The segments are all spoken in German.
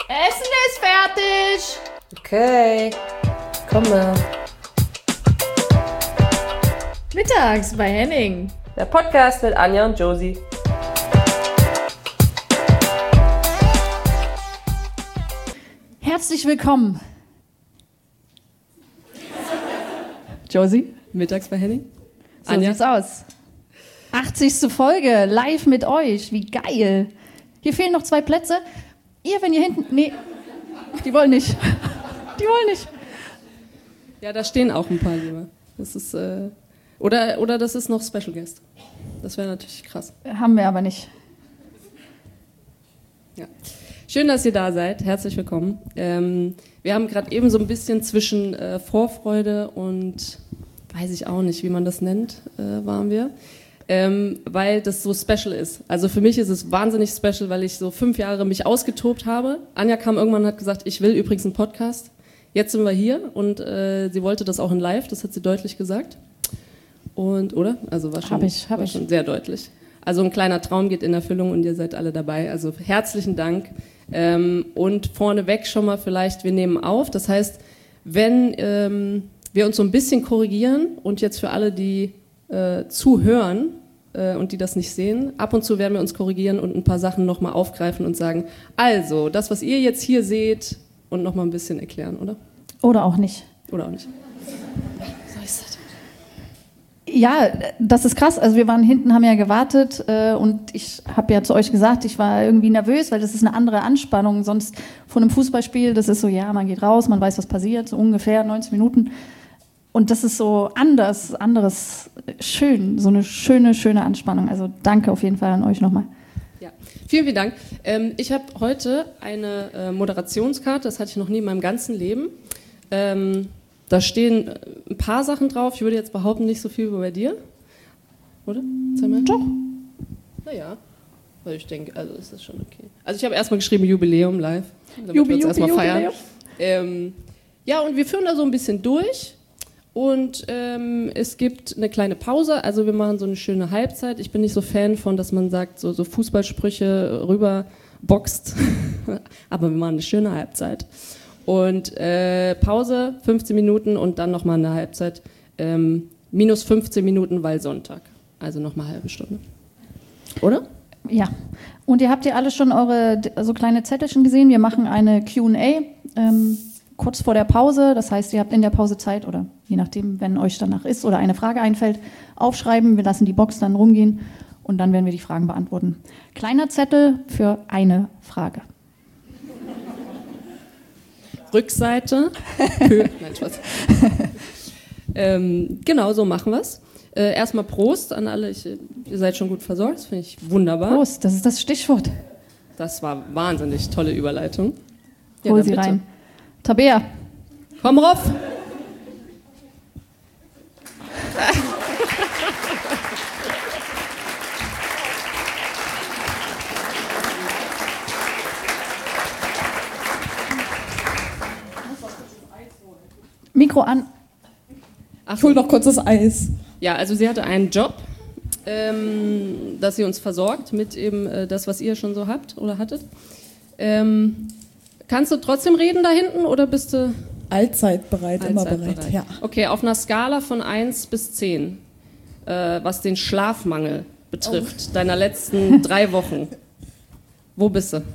Essen ist fertig! Okay, komme. Mittags bei Henning. Der Podcast mit Anja und Josie. Herzlich willkommen. Josie? Mittags bei Henning. So Anja. Sieht's aus. 80. Folge, live mit euch. Wie geil. Hier fehlen noch 2 Plätze. Ihr, wenn ihr hinten... Nee, die wollen nicht. Die wollen nicht. Ja, da stehen auch ein paar lieber. Das ist, oder das ist noch Special Guest. Das wäre natürlich krass. Haben wir aber nicht. Ja. Schön, dass ihr da seid. Herzlich willkommen. Wir haben gerade eben so ein bisschen zwischen Vorfreude und weiß ich auch nicht, wie man das nennt, waren wir. Weil das so special ist. Also für mich ist es wahnsinnig special, weil ich so 5 Jahre mich ausgetobt habe. Anja kam irgendwann und hat gesagt, ich will übrigens einen Podcast. Jetzt sind wir hier und sie wollte das auch in live, das hat sie deutlich gesagt. Und, oder? Also war schon sehr deutlich. Also ein kleiner Traum geht in Erfüllung und ihr seid alle dabei. Also herzlichen Dank. Und vorneweg schon mal vielleicht, wir nehmen auf. Das heißt, wenn wir uns so ein bisschen korrigieren und jetzt für alle, die zuhören und die das nicht sehen, ab und zu werden wir uns korrigieren und ein paar Sachen nochmal aufgreifen und sagen, also, das, was ihr jetzt hier seht, und nochmal ein bisschen erklären, oder? Oder auch nicht. Oder auch nicht. So ist das. Ja, das ist krass. Also wir waren hinten, haben ja gewartet und ich habe ja zu euch gesagt, ich war irgendwie nervös, weil das ist eine andere Anspannung. Sonst von einem Fußballspiel, das ist so, ja, man geht raus, man weiß, was passiert, so ungefähr 90 Minuten. Und das ist so anderes, schön, so eine schöne Anspannung. Also danke auf jeden Fall an euch nochmal. Ja, vielen Dank. Ich habe heute eine Moderationskarte, das hatte ich noch nie in meinem ganzen Leben. Da stehen ein paar Sachen drauf. Ich würde jetzt behaupten, nicht so viel wie bei dir. Oder? Zeig mal. Doch. Naja, weil ich denke, also ist das schon okay. Also ich habe erstmal geschrieben Jubiläum live. Damit wir uns erstmal feiern. Ja, und wir führen da so ein bisschen durch. Und es gibt eine kleine Pause, also wir machen so eine schöne Halbzeit. Ich bin nicht so Fan von, dass man sagt, so Fußballsprüche rüberboxt, aber wir machen eine schöne Halbzeit. Und Pause, 15 Minuten und dann nochmal eine Halbzeit, minus 15 Minuten, weil Sonntag. Also nochmal eine halbe Stunde. Oder? Ja. Und ihr habt ja alle schon eure so kleine Zettelchen gesehen. Wir machen eine Q&A. Kurz vor der Pause, das heißt, ihr habt in der Pause Zeit oder je nachdem, wenn euch danach ist oder eine Frage einfällt, aufschreiben. Wir lassen die Box dann rumgehen und dann werden wir die Fragen beantworten. Kleiner Zettel für eine Frage. Rückseite. Nein, Spaß. Genau, so machen wir es. Erstmal Prost an alle. Ihr seid schon gut versorgt, das finde ich wunderbar. Prost, das ist das Stichwort. Das war wahnsinnig tolle Überleitung. Ja, hol sie bitte rein. Tabea. Komm rauf. Mikro an. Ich hol noch kurz das Eis. Ja, also sie hatte einen Job, dass sie uns versorgt mit eben das, was ihr schon so habt oder hattet. Kannst du trotzdem reden da hinten oder bist du... Allzeit bereit, immer bereit. Ja. Okay, auf einer Skala von 1 bis 10, was den Schlafmangel betrifft, deiner letzten 3 Wochen, wo bist du?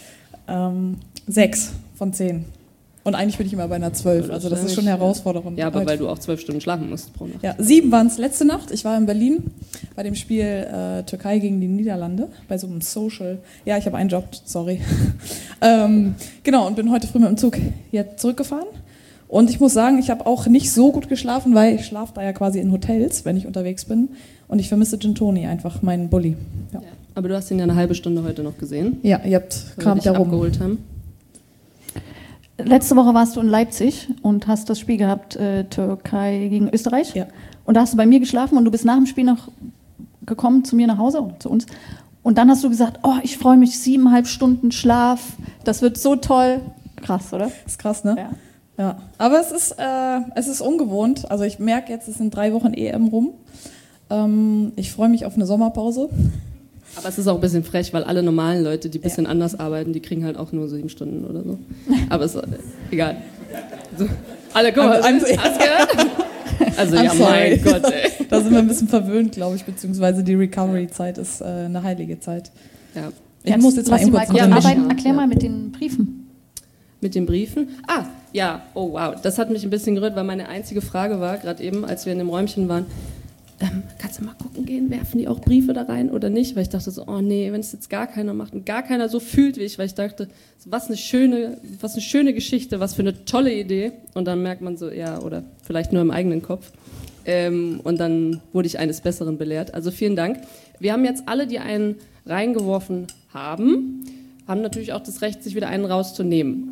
6 von 10. Und eigentlich bin ich immer bei einer 12, also das ist schon eine Herausforderung. Ja, aber weil du auch 12 Stunden schlafen musst pro Nacht. Ja, 7 waren es letzte Nacht. Ich war in Berlin bei dem Spiel Türkei gegen die Niederlande, bei so einem Social. Ja, ich habe einen Job, sorry. Genau, und bin heute früh mit dem Zug hier zurückgefahren. Und ich muss sagen, ich habe auch nicht so gut geschlafen, weil ich schlafe da ja quasi in Hotels, wenn ich unterwegs bin. Und ich vermisse Gin Toni, einfach meinen Bulli. Ja. Ja, aber du hast ihn ja eine halbe Stunde heute noch gesehen. Ja, ihr habt kramt da rum. Abgeholt haben. Letzte Woche warst du in Leipzig und hast das Spiel gehabt, Türkei gegen Österreich. Ja. Und da hast du bei mir geschlafen und du bist nach dem Spiel noch gekommen zu mir nach Hause, oder zu uns. Und dann hast du gesagt, oh, ich freue mich, 7,5 Stunden Schlaf, das wird so toll. Krass, oder? Das ist krass, ne? Ja. Ja. Aber es ist ungewohnt. Also ich merke jetzt, es sind 3 Wochen EM rum. Ich freue mich auf eine Sommerpause. Aber es ist auch ein bisschen frech, weil alle normalen Leute, die ein bisschen anders arbeiten, die kriegen halt auch nur 7 Stunden oder so. Aber ist egal. So, alle, guck mal, hast du gehört? Also ja, mein Gott, ey. Da sind wir ein bisschen verwöhnt, glaube ich, beziehungsweise die Recovery-Zeit ist eine heilige Zeit. Ja. Ich muss jetzt mal kurz arbeiten. Erklär mal mit den Briefen. Mit den Briefen? Ah, ja, oh wow, das hat mich ein bisschen gerührt, weil meine einzige Frage war, gerade eben, als wir in dem Räumchen waren, kannst du mal gucken gehen, werfen die auch Briefe da rein oder nicht? Weil ich dachte so, oh nee, wenn es jetzt gar keiner macht und gar keiner so fühlt wie ich, weil ich dachte, was eine schöne Geschichte, was für eine tolle Idee. Und dann merkt man so, ja, oder vielleicht nur im eigenen Kopf. Und dann wurde ich eines Besseren belehrt. Also vielen Dank. Wir haben jetzt alle, die einen reingeworfen haben natürlich auch das Recht, sich wieder einen rauszunehmen.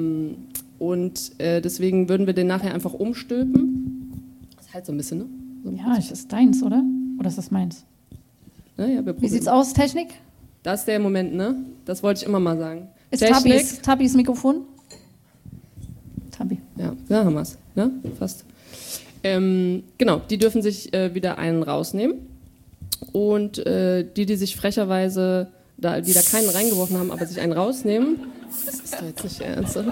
Deswegen würden wir den nachher einfach umstülpen. Das ist halt so ein bisschen, ne? So ja, ist das deins, oder? Oder ist das meins? Ja, wie sieht's aus, Technik? Das ist der Moment, ne? Das wollte ich immer mal sagen. Ist Tabis Mikrofon? Tabi. Ja, da haben wir es, ne? Fast. Genau, die dürfen sich wieder einen rausnehmen. Und die sich frecherweise, die da keinen reingeworfen haben, aber sich einen rausnehmen, das ist doch jetzt nicht ernst, oder?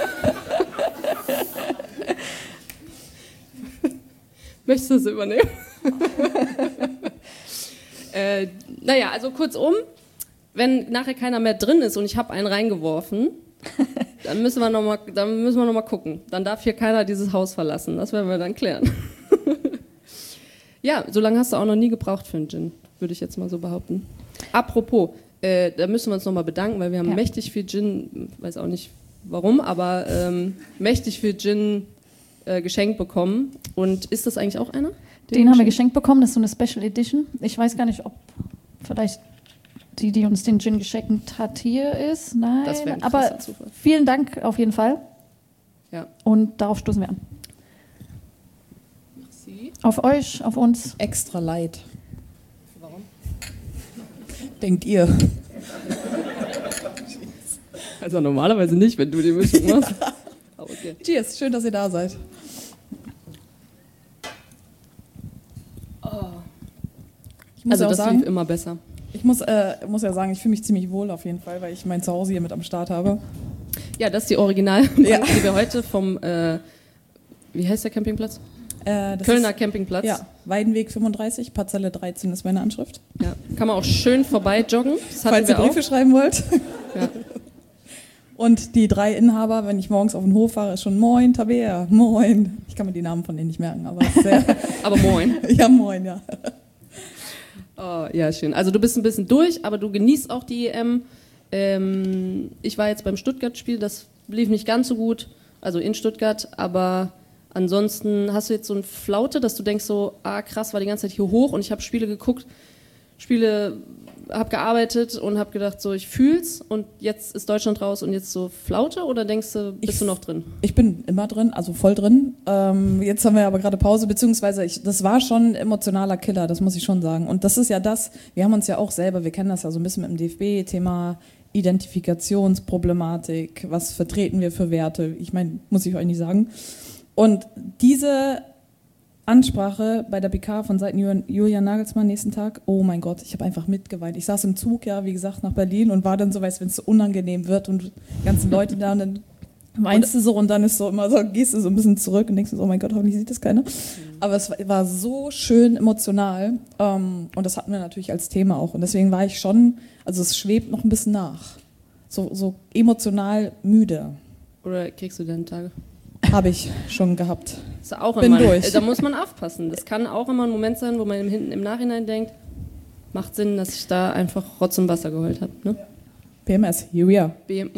Möchtest du das übernehmen? Naja, also kurzum, wenn nachher keiner mehr drin ist und ich habe einen reingeworfen, dann müssen wir noch mal gucken. Dann darf hier keiner dieses Haus verlassen. Das werden wir dann klären. Ja, so lange hast du auch noch nie gebraucht für einen Gin, würde ich jetzt mal so behaupten. Apropos, da müssen wir uns nochmal bedanken, weil wir haben mächtig viel Gin, weiß auch nicht warum, aber mächtig viel Gin geschenkt bekommen. Und ist das eigentlich auch einer? Den haben wir geschenkt bekommen, das ist so eine Special Edition. Ich weiß gar nicht, ob vielleicht die uns den Gin geschenkt hat, hier ist. Nein, das wäre ein aber Zufall. Vielen Dank auf jeden Fall. Ja. Und darauf stoßen wir an. Merci. Auf euch, auf uns. Extra light. Warum? Denkt ihr? Also normalerweise nicht, wenn du die Mischung machst. Aber okay. Cheers, schön, dass ihr da seid. Ich muss also auch das sagen, lief immer besser. Ich muss ja sagen, ich fühle mich ziemlich wohl auf jeden Fall, weil ich mein Zuhause hier mit am Start habe. Ja, das ist die Original, die wir heute vom, wie heißt der Campingplatz? Kölner Campingplatz. Ja, Weidenweg 35, Parzelle 13 ist meine Anschrift. Ja, kann man auch schön vorbei joggen. Falls ihr Briefe schreiben wollt. Ja. Und die 3 Inhaber, wenn ich morgens auf den Hof fahre, ist schon Moin, Tabea, Moin. Ich kann mir die Namen von denen nicht merken, aber sehr aber Moin. Ja, Moin, ja. Oh, ja, schön. Also du bist ein bisschen durch, aber du genießt auch die EM. Ich war jetzt beim Stuttgart-Spiel, das lief nicht ganz so gut, also in Stuttgart, aber ansonsten hast du jetzt so eine Flaute, dass du denkst so, krass, war die ganze Zeit hier hoch und ich habe Spiele geguckt, habe gearbeitet und habe gedacht, so, ich fühl's und jetzt ist Deutschland raus und jetzt so Flaute oder denkst du, bist du noch drin? Ich bin immer drin, also voll drin. Jetzt haben wir aber gerade Pause, beziehungsweise das war schon ein emotionaler Killer, das muss ich schon sagen. Und das ist ja das, wir haben uns ja auch selber, wir kennen das ja so ein bisschen mit dem DFB-Thema Identifikationsproblematik, was vertreten wir für Werte, ich meine, muss ich euch nicht sagen. Und diese Ansprache bei der PK von Seiten Julian Nagelsmann nächsten Tag, oh mein Gott, ich habe einfach mitgeweint. Ich saß im Zug, ja, wie gesagt, nach Berlin und war dann so, weißt, wenn es so unangenehm wird und die ganzen Leute da und dann weinst du so und dann ist so immer so, gehst du so ein bisschen zurück und denkst so, oh mein Gott, hoffentlich sieht das keiner. Aber es war so schön emotional und das hatten wir natürlich als Thema auch und deswegen war ich schon, also es schwebt noch ein bisschen nach. So emotional müde. Oder kriegst du deine Tage? Habe ich schon gehabt. Ist auch Bin immer, durch. Da muss man aufpassen. Das kann auch immer ein Moment sein, wo man hinten im Nachhinein denkt, macht Sinn, dass ich da einfach Rotz und Wasser geheult habe. Ne? PMS, here we are. Ja.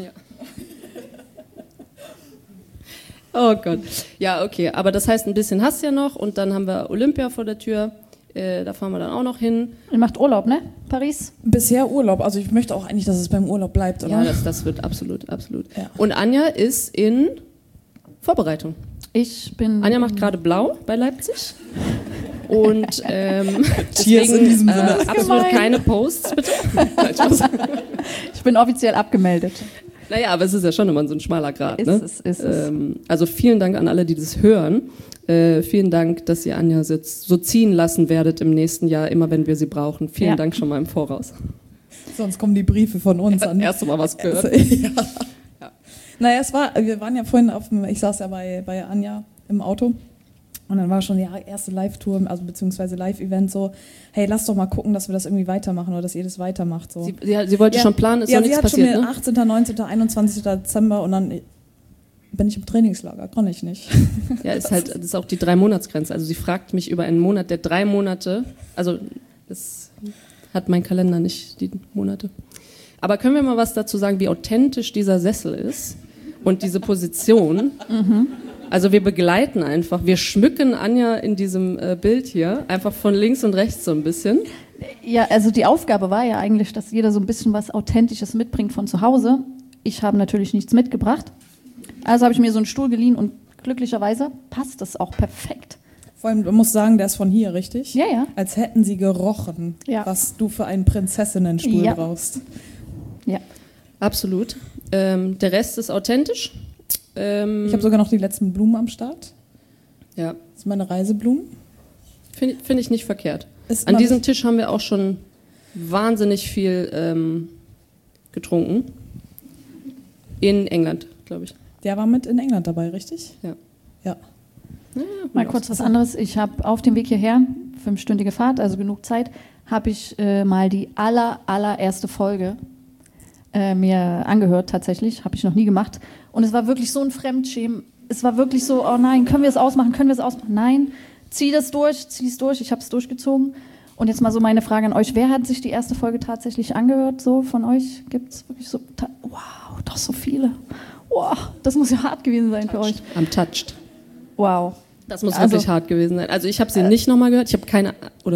Oh Gott. Ja, okay. Aber das heißt, ein bisschen hast du ja noch und dann haben wir Olympia vor der Tür. Da fahren wir dann auch noch hin. Ihr macht Urlaub, ne? Paris? Bisher Urlaub. Also ich möchte auch eigentlich, dass es beim Urlaub bleibt, oder? Ja, das wird absolut. Ja. Und Anja ist in Vorbereitung. Anja macht gerade blau bei Leipzig. Und deswegen in diesem Sinne. absolut keine Posts, bitte. Ich bin offiziell abgemeldet. Naja, aber es ist ja schon immer so ein schmaler Grat. Ne? Ist es. Also vielen Dank an alle, die das hören. Vielen Dank, dass ihr Anja jetzt so ziehen lassen werdet im nächsten Jahr, immer wenn wir sie brauchen. Vielen Dank schon mal im Voraus. Sonst kommen die Briefe von uns an. Erst mal was gehört. Ja. Naja, wir waren ja vorhin ich saß ja bei Anja im Auto. Und dann war schon die erste Live-Tour, also beziehungsweise Live-Event so, hey, lass doch mal gucken, dass wir das irgendwie weitermachen oder dass ihr das weitermacht. So. Sie wollte schon planen, ist noch nichts passiert, Ja, sie ne? hat schon 18., 19., 21. Dezember und dann bin ich im Trainingslager, kann ich nicht. Ja, das ist auch die 3-Monats-Grenze. Also sie fragt mich über einen Monat, der 3 Monate, also das hat mein Kalender nicht, die Monate. Aber können wir mal was dazu sagen, wie authentisch dieser Sessel ist und diese Position? Also wir begleiten einfach, wir schmücken Anja in diesem Bild hier, einfach von links und rechts so ein bisschen. Ja, also die Aufgabe war ja eigentlich, dass jeder so ein bisschen was Authentisches mitbringt von zu Hause. Ich habe natürlich nichts mitgebracht. Also habe ich mir so einen Stuhl geliehen und glücklicherweise passt das auch perfekt. Vor allem, du musst sagen, der ist von hier, richtig? Ja, ja. Als hätten sie gerochen, was du für einen Prinzessinnenstuhl brauchst. Ja. Absolut. Der Rest ist authentisch. Ich habe sogar noch die letzten Blumen am Start. Ja. Das sind meine Reiseblumen. Finde ich nicht verkehrt. An diesem Tisch haben wir auch schon wahnsinnig viel getrunken. In England, glaube ich. Der war mit in England dabei, richtig? Ja. Ja. Mal kurz was anderes. Ich habe auf dem Weg hierher, 5-stündige Fahrt, also genug Zeit, habe ich mal die allererste Folge mir angehört, tatsächlich. Habe ich noch nie gemacht. Und es war wirklich so ein Fremdschämen. Es war wirklich so, oh nein, können wir es ausmachen? Nein, zieh es durch. Ich habe es durchgezogen. Und jetzt mal so meine Frage an euch. Wer hat sich die erste Folge tatsächlich angehört? So von euch? Gibt es wirklich so, wow, doch so viele. Wow, das muss ja hart gewesen sein für euch. Am Touched. Wow. Das muss wirklich hart gewesen sein. Also ich habe sie nicht nochmal gehört. Ich habe keine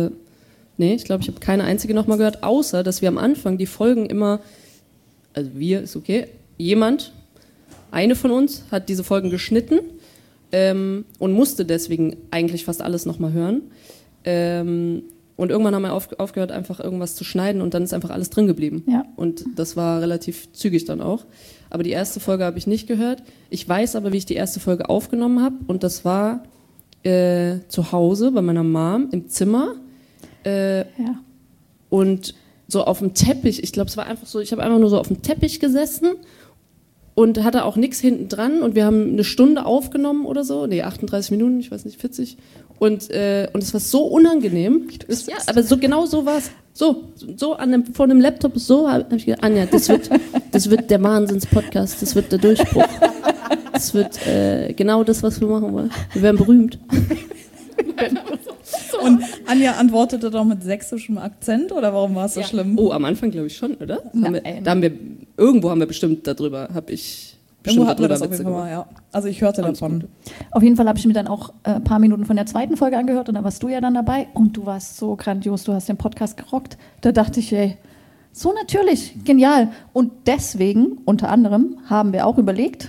einzige nochmal gehört, außer, dass wir am Anfang die Folgen immer, also wir, ist okay, eine von uns hat diese Folgen geschnitten und musste deswegen eigentlich fast alles nochmal hören. Und irgendwann haben wir aufgehört, einfach irgendwas zu schneiden und dann ist einfach alles drin geblieben. Ja. Und das war relativ zügig dann auch. Aber die erste Folge habe ich nicht gehört. Ich weiß aber, wie ich die erste Folge aufgenommen habe und das war zu Hause bei meiner Mom im Zimmer und so auf dem Teppich. Ich glaube, es war einfach so, ich habe einfach nur so auf dem Teppich gesessen und hatte auch nichts hinten dran und wir haben eine Stunde aufgenommen oder so, 38 Minuten, ich weiß nicht, 40 und es war so unangenehm. Ja, aber so genau so war es. So vor einem Laptop, so habe ich gedacht, Anja, das wird der Wahnsinns-Podcast, das wird der Durchbruch. Das wird genau das, was wir machen wollen. Wir werden berühmt. Und Anja antwortete doch mit sächsischem Akzent, oder warum war es so schlimm? Oh, am Anfang glaube ich schon, oder? Irgendwo haben wir bestimmt darüber, Irgendwo hatten wir das auf jeden Fall mal, ja. Also ich hörte davon. Auf jeden Fall habe ich mir dann auch ein paar Minuten von der zweiten Folge angehört und da warst du ja dann dabei und du warst so grandios, du hast den Podcast gerockt. Da dachte ich, ey, so natürlich, genial. Und deswegen, unter anderem, haben wir auch überlegt,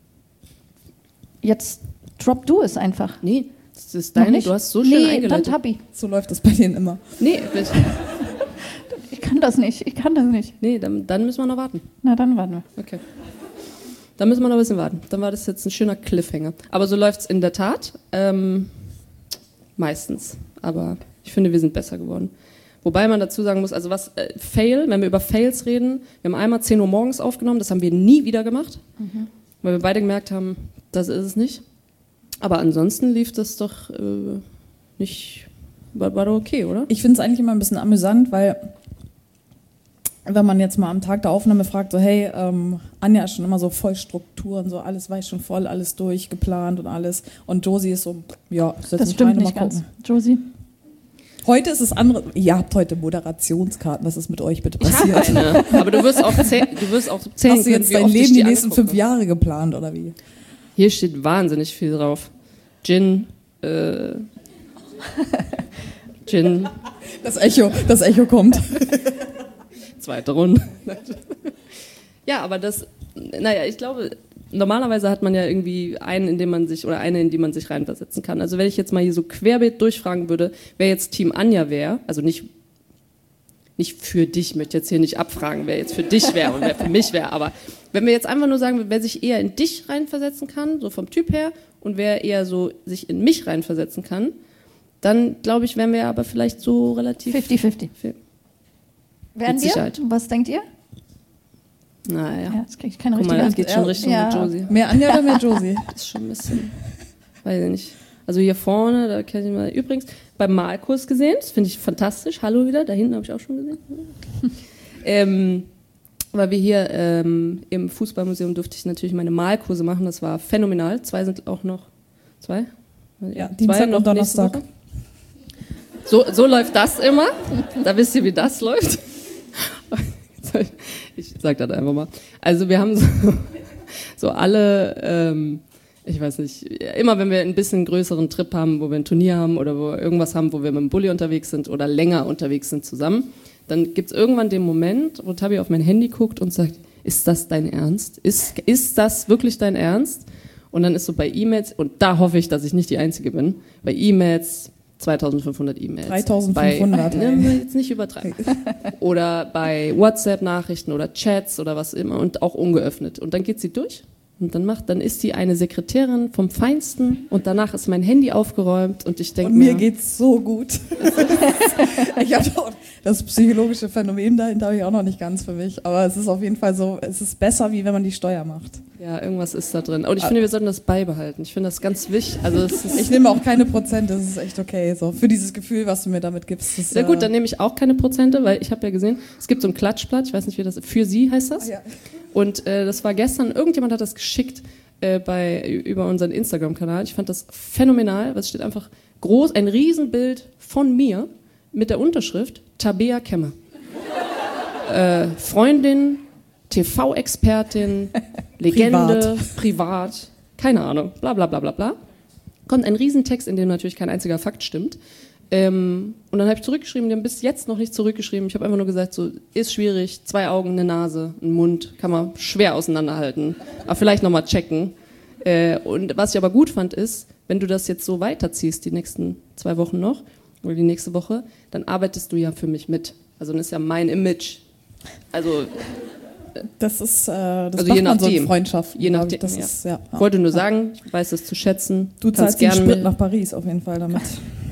jetzt drop du es einfach. Nee, das ist deine, du hast so schön eingeleitet. Dann Tabi. So läuft das bei denen immer. Nee, bitte. Ich kann das nicht. Nee, dann müssen wir noch warten. Na, dann warten wir. Okay. Dann müssen wir noch ein bisschen warten. Dann war das jetzt ein schöner Cliffhanger. Aber so läuft es in der Tat. Meistens. Aber ich finde, wir sind besser geworden. Wobei man dazu sagen muss, also wenn wir über Fails reden, wir haben einmal 10 Uhr morgens aufgenommen, das haben wir nie wieder gemacht, weil wir beide gemerkt haben, das ist es nicht. Aber ansonsten lief das doch nicht, war doch okay, oder? Ich finde es eigentlich immer ein bisschen amüsant, weil wenn man jetzt mal am Tag der Aufnahme fragt, so hey, Anja ist schon immer so voll Struktur und so, alles weiß schon voll, alles durchgeplant und alles. Und Josie ist so, ja, das stimmt nicht ganz. Josie? Heute ist es andere. Ihr habt heute Moderationskarten. Was ist mit euch bitte passiert? Ich habe eine. Aber du wirst auch zählen. Hast du jetzt dein Leben die nächsten 5 Jahre geplant, oder wie? Hier steht wahnsinnig viel drauf. Gin. Das Echo kommt. Zweite Runde. Ja, aber ich glaube, normalerweise hat man ja irgendwie eine, in die man sich reinversetzen kann. Also wenn ich jetzt mal hier so querbeet durchfragen würde, wer jetzt Team Anja wäre, also nicht für dich, ich möchte jetzt hier nicht abfragen, wer jetzt für dich wäre und wer für mich wäre, aber Wenn wir jetzt einfach nur sagen, wer sich eher in dich reinversetzen kann, so vom Typ her, und wer eher so sich in mich reinversetzen kann, dann glaube ich, wären wir aber vielleicht so relativ... 50-50. Werden wir? Sicherheit. Was denkt ihr? Naja. Ja, das kriege ich keine Guck mal, richtige das geht schon Richtung Ja. mit Josie. Mehr Anja oder mehr Josie? Das ist schon ein bisschen... Weiß ich nicht. Also hier vorne, da kenne ich mal... Übrigens, beim Malkurs gesehen, das finde ich fantastisch. Hallo wieder, da hinten habe ich auch schon gesehen. Weil wir hier im Fußballmuseum durfte ich natürlich meine Malkurse machen. Das war phänomenal. 2 sind auch noch... 2? Ja, 2 Dienstag noch und Donnerstag. nächste Woche. So läuft das immer. Da wisst ihr, wie das läuft. Ich sag das einfach mal. Also wir haben so alle, ich weiß nicht, immer wenn wir ein bisschen größeren Trip haben, wo wir ein Turnier haben oder wo wir irgendwas haben, wo wir mit dem Bulli unterwegs sind oder länger unterwegs sind zusammen, dann gibt es irgendwann den Moment, wo Tabi auf mein Handy guckt und sagt, ist das dein Ernst? Ist das wirklich dein Ernst? Und dann ist so bei E-Mails, und da hoffe ich, dass ich nicht die Einzige bin, bei E-Mails 2500 E-Mails. 3500. Jetzt nicht übertreiben. Oder bei WhatsApp-Nachrichten oder Chats oder was immer und auch ungeöffnet. Und dann geht sie durch und dann ist sie eine Sekretärin vom Feinsten und danach ist mein Handy aufgeräumt und ich denke mir... Und mir geht's so gut. Ich habe das psychologische Phänomen dahinter habe ich auch noch nicht ganz für mich, aber es ist auf jeden Fall so, es ist besser, wie wenn man die Steuer macht. Ja, irgendwas ist da drin. Und ich finde, wir sollten das beibehalten. Ich finde das ganz wichtig. Also ich nehme auch keine Prozente, das ist echt okay. So, für dieses Gefühl, was du mir damit gibst. Das, sehr gut, dann nehme ich auch keine Prozente, weil ich habe ja gesehen, es gibt so ein Klatschblatt, ich weiß nicht, wie das ist, für sie heißt das. Ja. Und das war gestern, irgendjemand hat das geschickt über unseren Instagram-Kanal. Ich fand das phänomenal, weil es steht einfach groß, ein Riesenbild von mir mit der Unterschrift Tabea Kemmer. Freundin, TV-Expertin, Legende, privat, keine Ahnung, bla bla bla bla bla. Kommt ein Riesentext, in dem natürlich kein einziger Fakt stimmt. Und dann habe ich zurückgeschrieben, die haben bis jetzt noch nicht zurückgeschrieben. Ich habe einfach nur gesagt, so ist schwierig, 2 Augen, eine Nase, ein Mund, kann man schwer auseinanderhalten. Aber vielleicht nochmal checken. Und was ich aber gut fand ist, wenn du das jetzt so weiterziehst, die nächsten 2 Wochen noch, oder die nächste Woche, dann arbeitest du ja für mich mit. Also dann ist ja mein Image. Also das ist, also macht je man so in nachdem. Freundschaften. Je nachdem, das ja. ist, ja. Ich wollte nur sagen, ich weiß es zu schätzen. Du zahlst den Sprit nach Paris auf jeden Fall damit.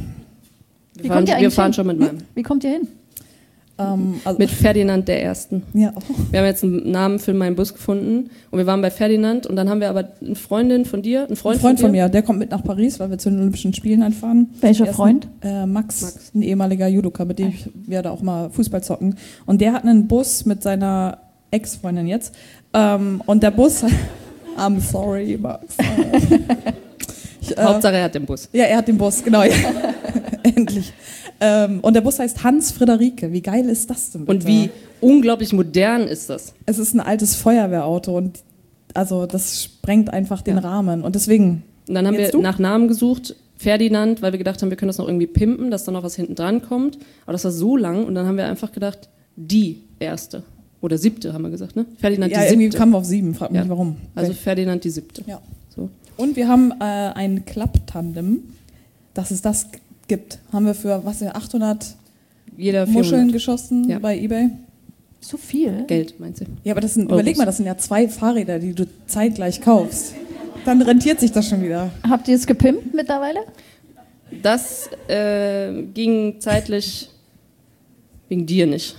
Wir fahren schon mit meinem. Wie kommt ihr hin? Also mit Ferdinand der Ersten. Ja. Wir haben jetzt einen Namen für meinen Bus gefunden und wir waren bei Ferdinand und dann haben wir aber eine Freundin von dir, einen Freund von mir, der kommt mit nach Paris, weil wir zu den Olympischen Spielen einfahren. Welcher Freund? Max, ein ehemaliger Judoka, mit dem wir da auch mal Fußball zocken. Und der hat einen Bus mit seiner Ex-Freundin jetzt. Und der Bus, I'm sorry, Max. Hauptsache er hat den Bus. Ja, er hat den Bus, genau. Ja. Endlich. Und der Bus heißt Hans Friederike. Wie geil ist das denn bitte? Und wie unglaublich modern ist das? Es ist ein altes Feuerwehrauto und also das sprengt einfach den Rahmen. Und deswegen. Und dann haben wir nach Namen gesucht, Ferdinand, weil wir gedacht haben, wir können das noch irgendwie pimpen, dass da noch was hinten dran kommt. Aber das war so lang und dann haben wir einfach gedacht, die Erste. Oder 7. haben wir gesagt, ne? Ferdinand die 7. Ja, irgendwie kamen wir auf 7, frag mich warum. Also Ferdinand die 7. Ja. So. Und wir haben ein Klapptandem, dass es das gibt. Haben wir für, 800 Muscheln geschossen bei eBay. So viel? Geld, meinst du? Ja, aber überleg mal, das sind ja 2 Fahrräder, die du zeitgleich kaufst. Dann rentiert sich das schon wieder. Habt ihr es gepimpt mittlerweile? Das ging zeitlich wegen dir nicht.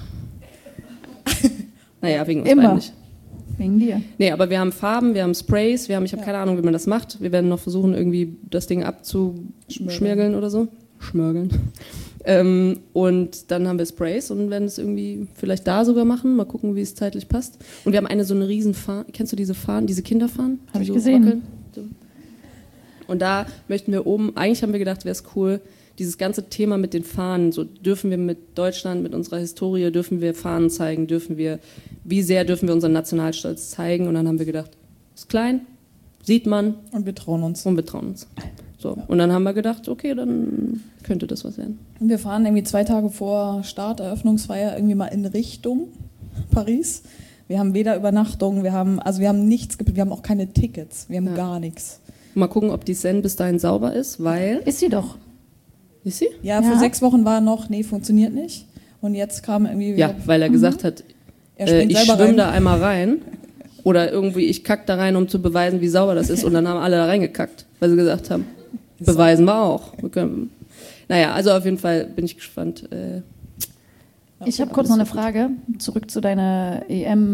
Naja, wegen uns beiden nicht. Wegen dir. Nee, aber wir haben Farben, wir haben Sprays, ich habe keine Ahnung, wie man das macht. Wir werden noch versuchen, irgendwie das Ding abzuschmirgeln oder so. Schmörgeln. Und dann haben wir Sprays und werden es irgendwie vielleicht da sogar machen. Mal gucken, wie es zeitlich passt. Und wir haben so eine riesen Fahne. Kennst du diese Fahnen, diese Kinderfahnen? Habe ich gesehen. Wackeln? Und da möchten wir oben, eigentlich haben wir gedacht, wäre es cool, dieses ganze Thema mit den Fahnen, so dürfen wir mit Deutschland, mit unserer Historie, dürfen wir Fahnen zeigen, wie sehr dürfen wir unseren Nationalstolz zeigen? Und dann haben wir gedacht, ist klein, sieht man. Und wir trauen uns. So. Und dann haben wir gedacht, okay, dann könnte das was werden. Und wir fahren irgendwie 2 Tage vor Start, Eröffnungsfeier, irgendwie mal in Richtung Paris. Wir haben weder Übernachtung, wir haben nichts, wir haben auch keine Tickets, wir haben gar nichts. Mal gucken, ob die Seine bis dahin sauber ist, weil... Ist sie doch. Ist sie? Ja, vor 6 Wochen war noch, nee, funktioniert nicht. Und jetzt kam irgendwie... Ja, weil er gesagt hat, ich schwimme da einmal rein Oder irgendwie, ich kack da rein, um zu beweisen, wie sauber das ist. Und dann haben alle da reingekackt, weil sie gesagt haben, beweisen wir auch. Naja, also auf jeden Fall bin ich gespannt. Ich habe kurz noch eine Frage, zurück zu deiner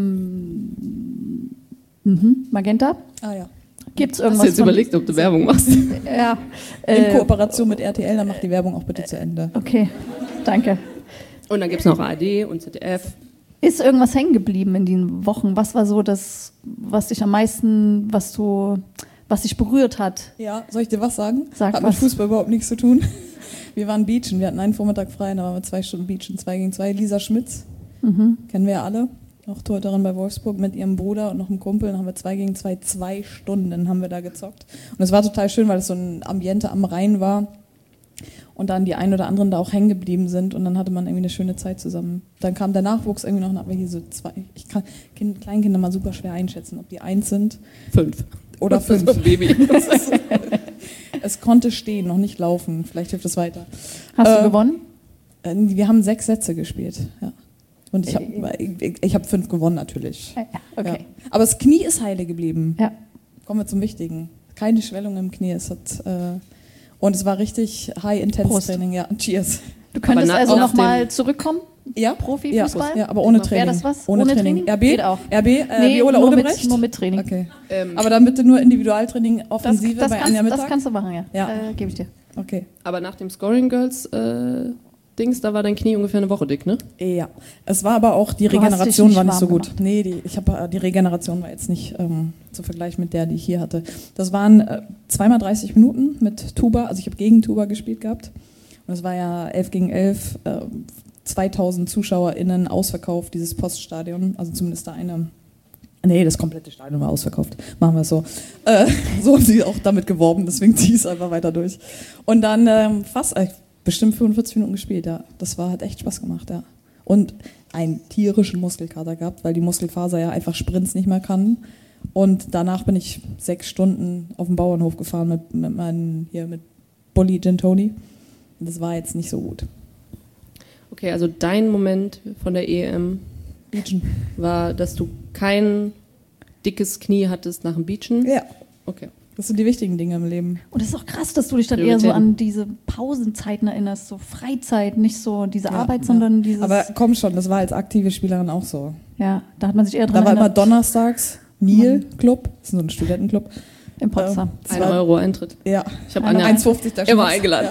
EM Magenta. Ah ja. Gibt es Hast irgendwas du jetzt überlegt, ob du Werbung machst? Ja. In Kooperation mit RTL, dann macht die Werbung auch bitte zu Ende. Okay, danke. Und dann gibt es noch ARD und ZDF. Ist irgendwas hängen geblieben in den Wochen? Was war so das, was dich am meisten, was dich berührt hat? Ja, soll ich dir was sagen? Sag Hat was. mit Fußball überhaupt nichts zu tun. Wir waren beachen, wir hatten einen Vormittag frei, da waren wir 2 Stunden beachen, 2 gegen 2. Lisa Schmitz, kennen wir ja alle, auch Torhüterin bei Wolfsburg, mit ihrem Bruder und noch einem Kumpel. Dann haben wir 2 gegen 2, 2 Stunden haben wir da gezockt. Und es war total schön, weil es so ein Ambiente am Rhein war und dann die einen oder anderen da auch hängen geblieben sind und dann hatte man irgendwie eine schöne Zeit zusammen. Dann kam der Nachwuchs irgendwie noch, aber hier so 2. Ich kann Kleinkinder mal super schwer einschätzen, ob die 1 sind 5. oder 5. Das ist ein Baby. Es konnte stehen, noch nicht laufen. Vielleicht hilft es weiter. Hast du gewonnen? Wir haben 6 Sätze gespielt. Ja. Und ich hab 5 gewonnen natürlich. Ja, okay. Ja. Aber das Knie ist heile geblieben. Ja. Kommen wir zum Wichtigen. Keine Schwellung im Knie. Und es war richtig Prost. High-Intense-Training. Ja, cheers. Du könntest Aber also nach nochmal zurückkommen? Ja, Profifußball? ja, aber ohne Training. Wäre das was? Ohne Training. RB? Geht auch. RB, Nee, Viola nur Odebrecht? nur mit Training. Okay. Aber dann bitte nur Individualtraining, Das, Offensive das, bei Anja Mittag? das kannst du machen, ja. Ja. Gebe ich dir. Okay. Aber nach dem Scoring Girls Dings, da war dein Knie ungefähr eine Woche dick, ne? Ja, es war aber auch, die Du hast dich Regeneration nicht war nicht so warm gut. gemacht. Nee, die Regeneration war jetzt nicht zu vergleichen mit der, die ich hier hatte. Das waren 2x 30 Minuten mit Tuba, also ich habe gegen Tuba gespielt gehabt. Und es war ja 11 gegen 11, 2000 ZuschauerInnen ausverkauft, dieses Poststadion, also zumindest da eine. Nee, das komplette Stadion war ausverkauft. Machen wir es so. So haben sie auch damit geworben, deswegen ziehe ich es einfach weiter durch. Und dann bestimmt 45 Minuten gespielt, ja. Hat echt Spaß gemacht, ja. Und einen tierischen Muskelkater gehabt, weil die Muskelfaser ja einfach Sprints nicht mehr kann. Und danach bin ich 6 Stunden auf dem Bauernhof gefahren mit Bulli Gin Tony. Das war jetzt nicht so gut. Okay, also dein Moment von der EM Beachen. war, dass du kein dickes Knie hattest nach dem Beachen? Ja, Okay. das sind die wichtigen Dinge im Leben. Und es ist auch krass, dass du dich dann eher so an diese Pausenzeiten erinnerst, so Freizeit, nicht so diese Arbeit, sondern dieses... Aber komm schon, das war als aktive Spielerin auch so. ja, da hat man sich eher Da dran war immer erinnert. donnerstags Nil Club, das ist so ein Studentenclub. In Potsdam. 1 Euro Eintritt. Ja, Ich habe Anja 1,50 da immer eingeladen.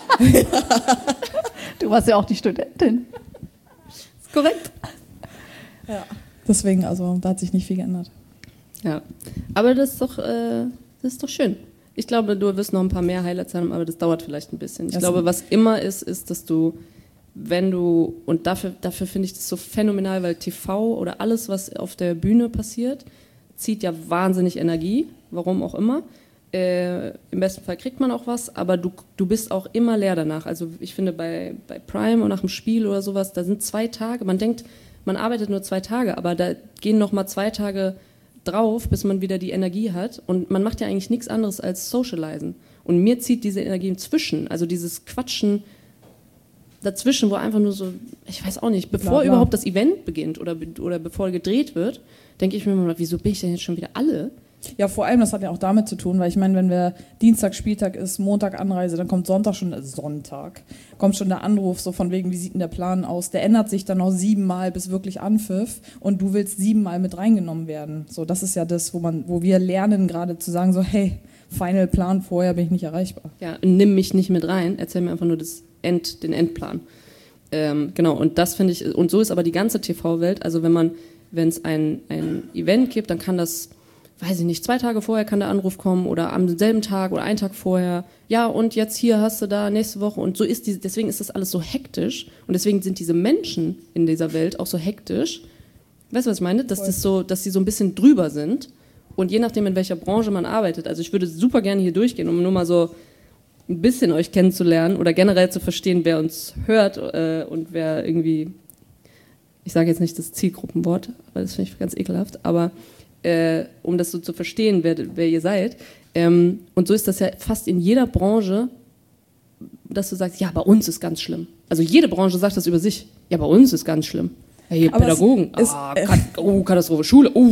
Du warst ja auch die Studentin. Korrekt. Ja. Deswegen, also da hat sich nicht viel geändert. Ja, aber das ist doch schön. Ich glaube, du wirst noch ein paar mehr Highlights haben, aber das dauert vielleicht ein bisschen. Ich Das- glaube, was immer ist, dass du, und dafür finde ich das so phänomenal, weil TV oder alles, was auf der Bühne passiert, zieht ja wahnsinnig Energie, warum auch immer. Im besten Fall kriegt man auch was, aber du bist auch immer leer danach. Also ich finde bei Prime und nach dem Spiel oder sowas, da sind 2 Tage, man denkt, man arbeitet nur 2 Tage, aber da gehen noch mal 2 Tage drauf, bis man wieder die Energie hat. Und man macht ja eigentlich nichts anderes als socialisen. Und mir zieht diese Energie inzwischen, also dieses Quatschen dazwischen, wo einfach nur so, ich weiß auch nicht, bevor Bla. überhaupt das Event beginnt oder bevor gedreht wird, denke ich mir immer, wieso bin ich denn jetzt schon wieder alle? Ja, vor allem, das hat ja auch damit zu tun, weil ich meine, wenn wir Dienstag Spieltag ist, Montag Anreise, dann kommt kommt schon der Anruf so von wegen, wie sieht denn der Plan aus? Der ändert sich dann noch 7 Mal bis wirklich Anpfiff und du willst 7 Mal mit reingenommen werden. So, das ist ja das, wo wir lernen gerade zu sagen so, hey, Final Plan, vorher bin ich nicht erreichbar. Ja, nimm mich nicht mit rein, erzähl mir einfach nur den Endplan. Genau, und das finde ich, und so ist aber die ganze TV-Welt, also wenn es ein Event gibt, dann kann das, weiß ich nicht, 2 Tage vorher kann der Anruf kommen oder am selben Tag oder einen Tag vorher, ja und jetzt hier hast du da nächste Woche und so deswegen ist das alles so hektisch und deswegen sind diese Menschen in dieser Welt auch so hektisch. Weißt du, was ich meine? Dass sie so ein bisschen drüber sind und je nachdem, in welcher Branche man arbeitet, also ich würde super gerne hier durchgehen, um nur mal so ein bisschen euch kennenzulernen oder generell zu verstehen, wer uns hört und wer irgendwie, ich sage jetzt nicht das Zielgruppenwort, weil das finde ich ganz ekelhaft, aber um das so zu verstehen, wer ihr seid. Und so ist das ja fast in jeder Branche, dass du sagst, ja, bei uns ist ganz schlimm. Also jede Branche sagt das über sich. Ja, bei uns ist ganz schlimm. Ja, hier Aber Pädagogen, es ist- Katastrophe, Schule,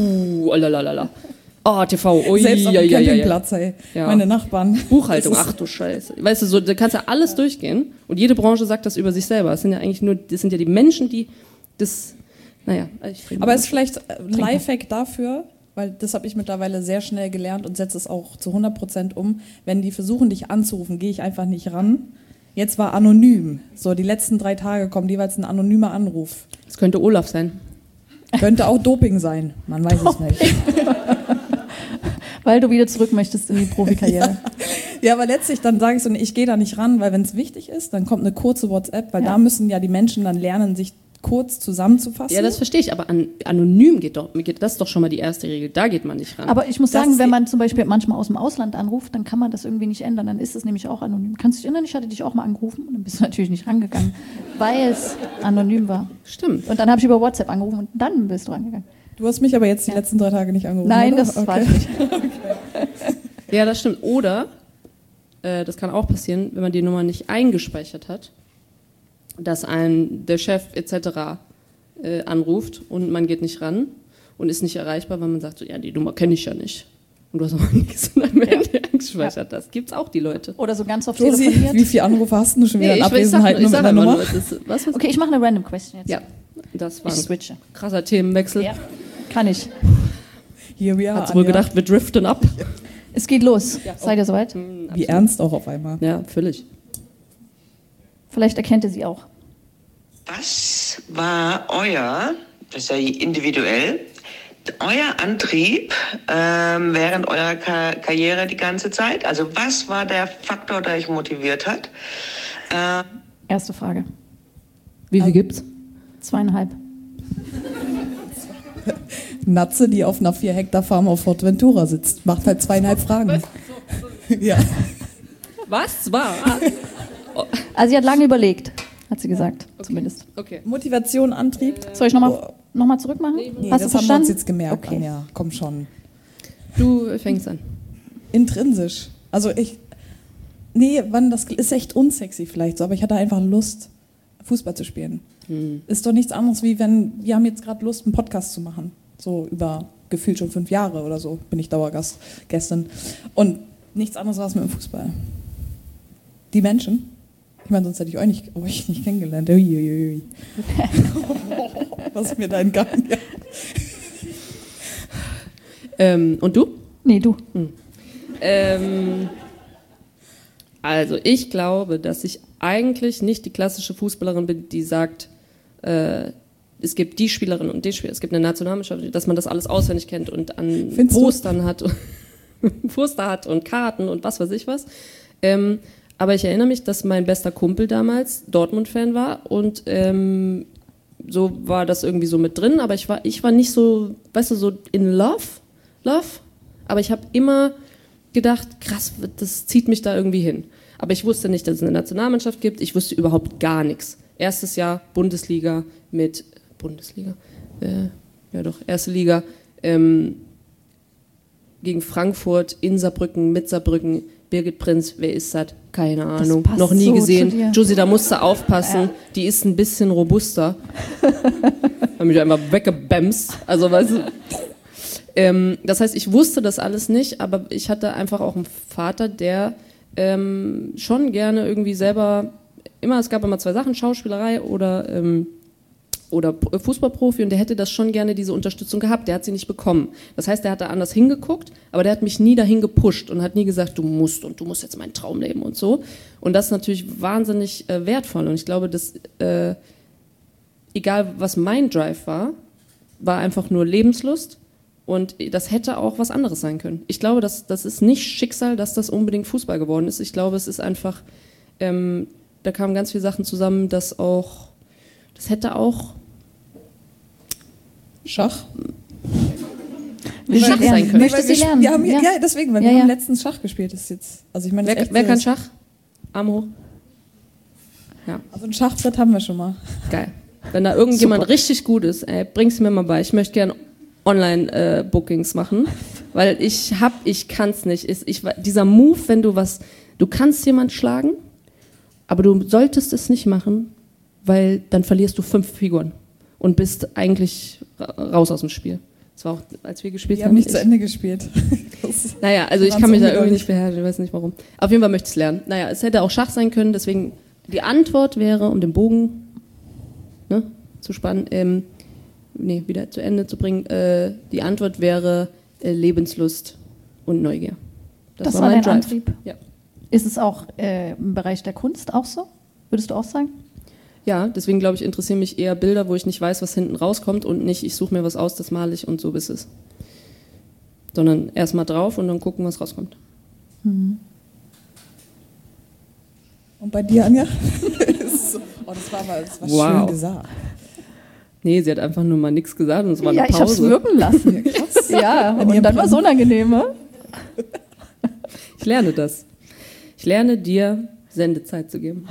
lalalala. Oh, TV, ui, Selbst auf dem ja. Campingplatz, ey. Ja. Meine Nachbarn. Buchhaltung, ach du Scheiße. Weißt du, so, da kannst ja alles durchgehen und jede Branche sagt das über sich selber. Das sind ja die Menschen, die das, naja. Aber es ist vielleicht ein Lifehack dafür, weil das habe ich mittlerweile sehr schnell gelernt und setze es auch zu 100% um. Wenn die versuchen, dich anzurufen, gehe ich einfach nicht ran. Jetzt war anonym. So, die letzten 3 Tage kommt jeweils ein anonymer Anruf. Das könnte Olaf sein. Könnte auch Doping sein, man weiß es nicht. Weil du wieder zurück möchtest in die Profikarriere. Ja, aber letztlich dann sage ich so, ich gehe da nicht ran, weil wenn es wichtig ist, dann kommt eine kurze WhatsApp, weil da müssen ja die Menschen dann lernen, sich kurz zusammenzufassen. Ja, das verstehe ich, aber anonym das ist doch schon mal die erste Regel, da geht man nicht ran. Aber ich muss sagen, wenn man zum Beispiel manchmal aus dem Ausland anruft, dann kann man das irgendwie nicht ändern, dann ist es nämlich auch anonym. Kannst du dich erinnern, ich hatte dich auch mal angerufen und dann bist du natürlich nicht rangegangen, weil es anonym war. Stimmt. Und dann habe ich über WhatsApp angerufen und dann bist du rangegangen. Du hast mich aber jetzt die letzten 3 Tage nicht angerufen, Nein, oder? das weiß ich nicht. Ja, das stimmt. Oder, das kann auch passieren, wenn man die Nummer nicht eingespeichert hat, dass der Chef etc. Anruft und man geht nicht ran und ist nicht erreichbar, weil man sagt, so, ja, die Nummer kenne ich ja nicht. Und du hast aber nichts in deinem Handy eingespeichert. Das gibt's auch, die Leute. Oder so ganz oft Josi, telefoniert. wie viele Anrufe hast du schon wieder in Abwesenheit ich nur mit sag der einfach Nummer? nur, was Okay, ich mache eine random question jetzt. Ja, das war Ich ein switche. krasser Themenwechsel. Ja, kann ich. Here we are, Hat's wohl Anja. gedacht, wir driften ab. Es geht los. Seid ihr soweit? Wie ernst auch auf einmal. Ja, völlig. Vielleicht erkennt ihr sie auch. Was war das ist ja individuell, euer Antrieb während eurer Karriere die ganze Zeit? Also was war der Faktor, der euch motiviert hat? Erste Frage. Wie viel gibt's? 2,5. Natze, die auf einer 4 Hektar Farm auf Fortventura sitzt, macht halt 2,5 Fragen. Ja. Was war? Also sie hat lange überlegt, hat sie gesagt, zumindest. Okay. Motivation, Antrieb. Soll ich nochmal zurück machen? Nee, Hast du das haben wir verstanden? uns jetzt gemerkt, Okay. Anja. Komm schon. Du fängst an. Intrinsisch. Also das ist echt unsexy vielleicht so, aber ich hatte einfach Lust, Fußball zu spielen. Ist doch nichts anderes wie wir haben jetzt gerade Lust, einen Podcast zu machen. So über gefühlt schon 5 Jahre oder so bin ich Dauergast gestern. Und nichts anderes war es mit dem Fußball. Die Menschen. Ich meine, sonst hätte ich euch nicht kennengelernt. Uiuiui. Was ist mir da entgangen? Ja. Und du? Nee, du. Also ich glaube, dass ich eigentlich nicht die klassische Fußballerin bin, die sagt, es gibt die Spielerin und den Spieler, es gibt eine Nationalmannschaft, dass man das alles auswendig kennt und an Findest du? Postern hat, Poster hat und Karten und was weiß ich was. Aber ich erinnere mich, dass mein bester Kumpel damals Dortmund-Fan war und so war das irgendwie so mit drin, aber ich war nicht so, weißt du, so in Love, aber ich habe immer gedacht, krass, das zieht mich da irgendwie hin. Aber ich wusste nicht, dass es eine Nationalmannschaft gibt, ich wusste überhaupt gar nichts. Erstes Jahr Bundesliga mit, erste Liga, gegen Frankfurt, in Saarbrücken, mit Saarbrücken, Birgit Prinz, wer ist das? Keine Ahnung, passt noch nie so zu gesehen. dir. Josie, da musst du aufpassen, die ist ein bisschen robuster. Hab mich einfach weggebämst, also weißt du. Das heißt, ich wusste das alles nicht, aber ich hatte einfach auch einen Vater, der schon gerne irgendwie selber, es gab immer 2 Sachen, Schauspielerei oder Fußballprofi, und der hätte das schon gerne, diese Unterstützung gehabt, der hat sie nicht bekommen. Das heißt, der hat da anders hingeguckt, aber der hat mich nie dahin gepusht und hat nie gesagt, du musst jetzt meinen Traum leben und so. Und das ist natürlich wahnsinnig wertvoll, und ich glaube, dass egal was mein Drive war einfach nur Lebenslust. Und das hätte auch was anderes sein können. Ich glaube, das ist nicht Schicksal, dass das unbedingt Fußball geworden ist. Ich glaube, es ist einfach, da kamen ganz viele Sachen zusammen, das hätte auch Schach? Schach sein können. Möchtest du lernen? Wir haben, Ja. deswegen, weil Ja, wir ja. haben letztens Schach gespielt. Das ist jetzt, also ich meine, das ist echt Wer kann seriös. Schach? Arm hoch. Ja, Also ein Schachbrett haben wir schon mal. geil. Wenn da irgendjemand richtig gut ist, bring's mir mal bei. Ich möchte gerne Online-Bookings machen, weil ich kann's nicht. Dieser Move, wenn du kannst jemand schlagen, aber du solltest es nicht machen, weil dann verlierst du 5 Figuren und bist eigentlich raus aus dem Spiel. Das war auch, als wir gespielt Wir haben. haben nicht zu Ende gespielt. Naja, also ich kann mich da irgendwie nicht beherrschen, ich weiß nicht warum. Auf jeden Fall möchte ich es lernen. Naja, es hätte auch Schach sein können, deswegen die Antwort wäre, um den Bogen zu spannen, wieder zu Ende zu bringen, die Antwort wäre Lebenslust und Neugier. Das war mein dein Antrieb? Ja. Ist es auch im Bereich der Kunst auch so? Würdest du auch sagen? Ja, deswegen glaube ich, interessieren mich eher Bilder, wo ich nicht weiß, was hinten rauskommt und nicht, ich suche mir was aus, das male ich und so ist es. Sondern erst mal drauf und dann gucken, was rauskommt. Und bei dir, Anja? Das war schön gesagt. Nee, sie hat einfach nur mal nichts gesagt und es war eine Ja, ich habe es Pause. wirken lassen. Ja, und dann war es unangenehm. Ne? Ich lerne das. Ich lerne dir Sendezeit zu geben.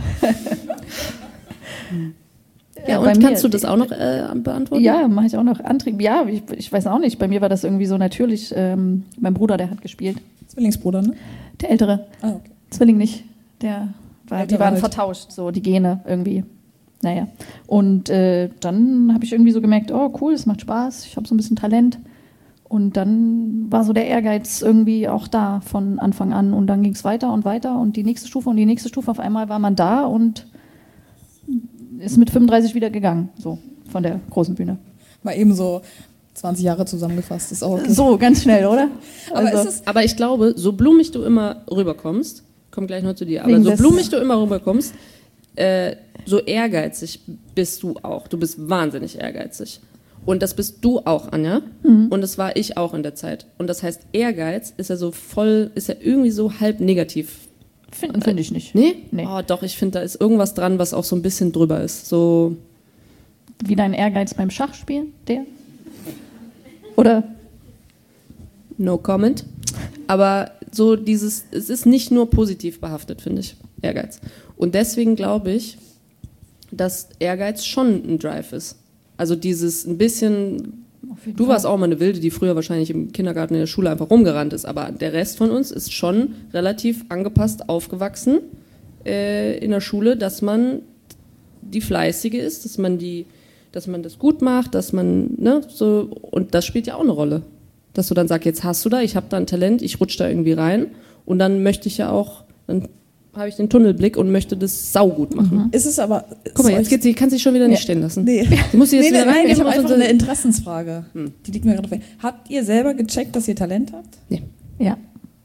Ja, bei und mir- kannst du das auch noch beantworten? Ja, mache ich auch noch. Antrieb. Ja, ich weiß auch nicht. Bei mir war das irgendwie so natürlich. Mein Bruder, der hat gespielt. Zwillingsbruder, ne? Der Ältere. Ah, okay. Zwilling nicht. Die Ältere waren halt. vertauscht, so die Gene irgendwie. Naja. Und dann habe ich irgendwie so gemerkt, oh cool, es macht Spaß, ich habe so ein bisschen Talent. Und dann war so der Ehrgeiz irgendwie auch da von Anfang an. Und dann ging es weiter und die nächste Stufe und die nächste Stufe. Auf einmal war man da und ist mit 35 wieder gegangen, so von der großen Bühne. Mal eben so 20 Jahre zusammengefasst, ist auch okay. So, ganz schnell, oder? Aber Also, ist es, Aber ich glaube, so blumig du immer rüberkommst, komm gleich noch zu dir, aber Wegen so des- blumig du immer rüberkommst, so ehrgeizig bist du auch. Du bist wahnsinnig ehrgeizig. Und das bist du auch, Anja. Und das war ich auch in der Zeit. Und das heißt, Ehrgeiz ist ja irgendwie so halb negativ. Finde ich nicht. Nee? Nee. Oh, doch, ich finde, da ist irgendwas dran, was auch so ein bisschen drüber ist. So, Wie dein Ehrgeiz beim Schachspielen, der? Oder? no comment. Aber so es ist nicht nur positiv behaftet, finde ich, Ehrgeiz. Und deswegen glaube ich, dass Ehrgeiz schon ein Drive ist. Also dieses ein bisschen, du warst auch mal eine Wilde, die früher wahrscheinlich im Kindergarten in der Schule einfach rumgerannt ist, aber der Rest von uns ist schon relativ angepasst aufgewachsen in der Schule, dass man die Fleißige ist, dass man das gut macht, dass man, so, und das spielt ja auch eine Rolle. Dass du dann sagst, jetzt hast du ich habe da ein Talent, ich rutsche da irgendwie rein und dann möchte ich ja auch, dann habe ich den Tunnelblick und möchte das saugut machen. ist es aber... Guck mal, jetzt geht's, sie kann sich schon wieder nicht stehen lassen. Nee. Du musst sie jetzt wieder reingeben. Ich habe und einfach so- eine Interessensfrage. Die liegt mir gerade auf. Habt ihr selber gecheckt, dass ihr Talent habt? Nee. Ja.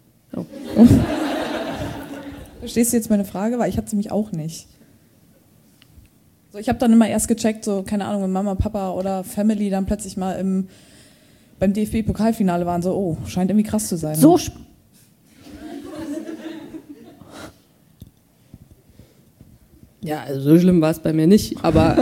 Verstehst du jetzt meine Frage? Weil ich hatte sie mich auch nicht. So, ich habe dann immer erst gecheckt, so, keine Ahnung, wenn Mama, Papa oder Family dann plötzlich mal beim DFB-Pokalfinale waren, so, oh, scheint irgendwie krass zu sein. So Ja, also so schlimm war es bei mir nicht, aber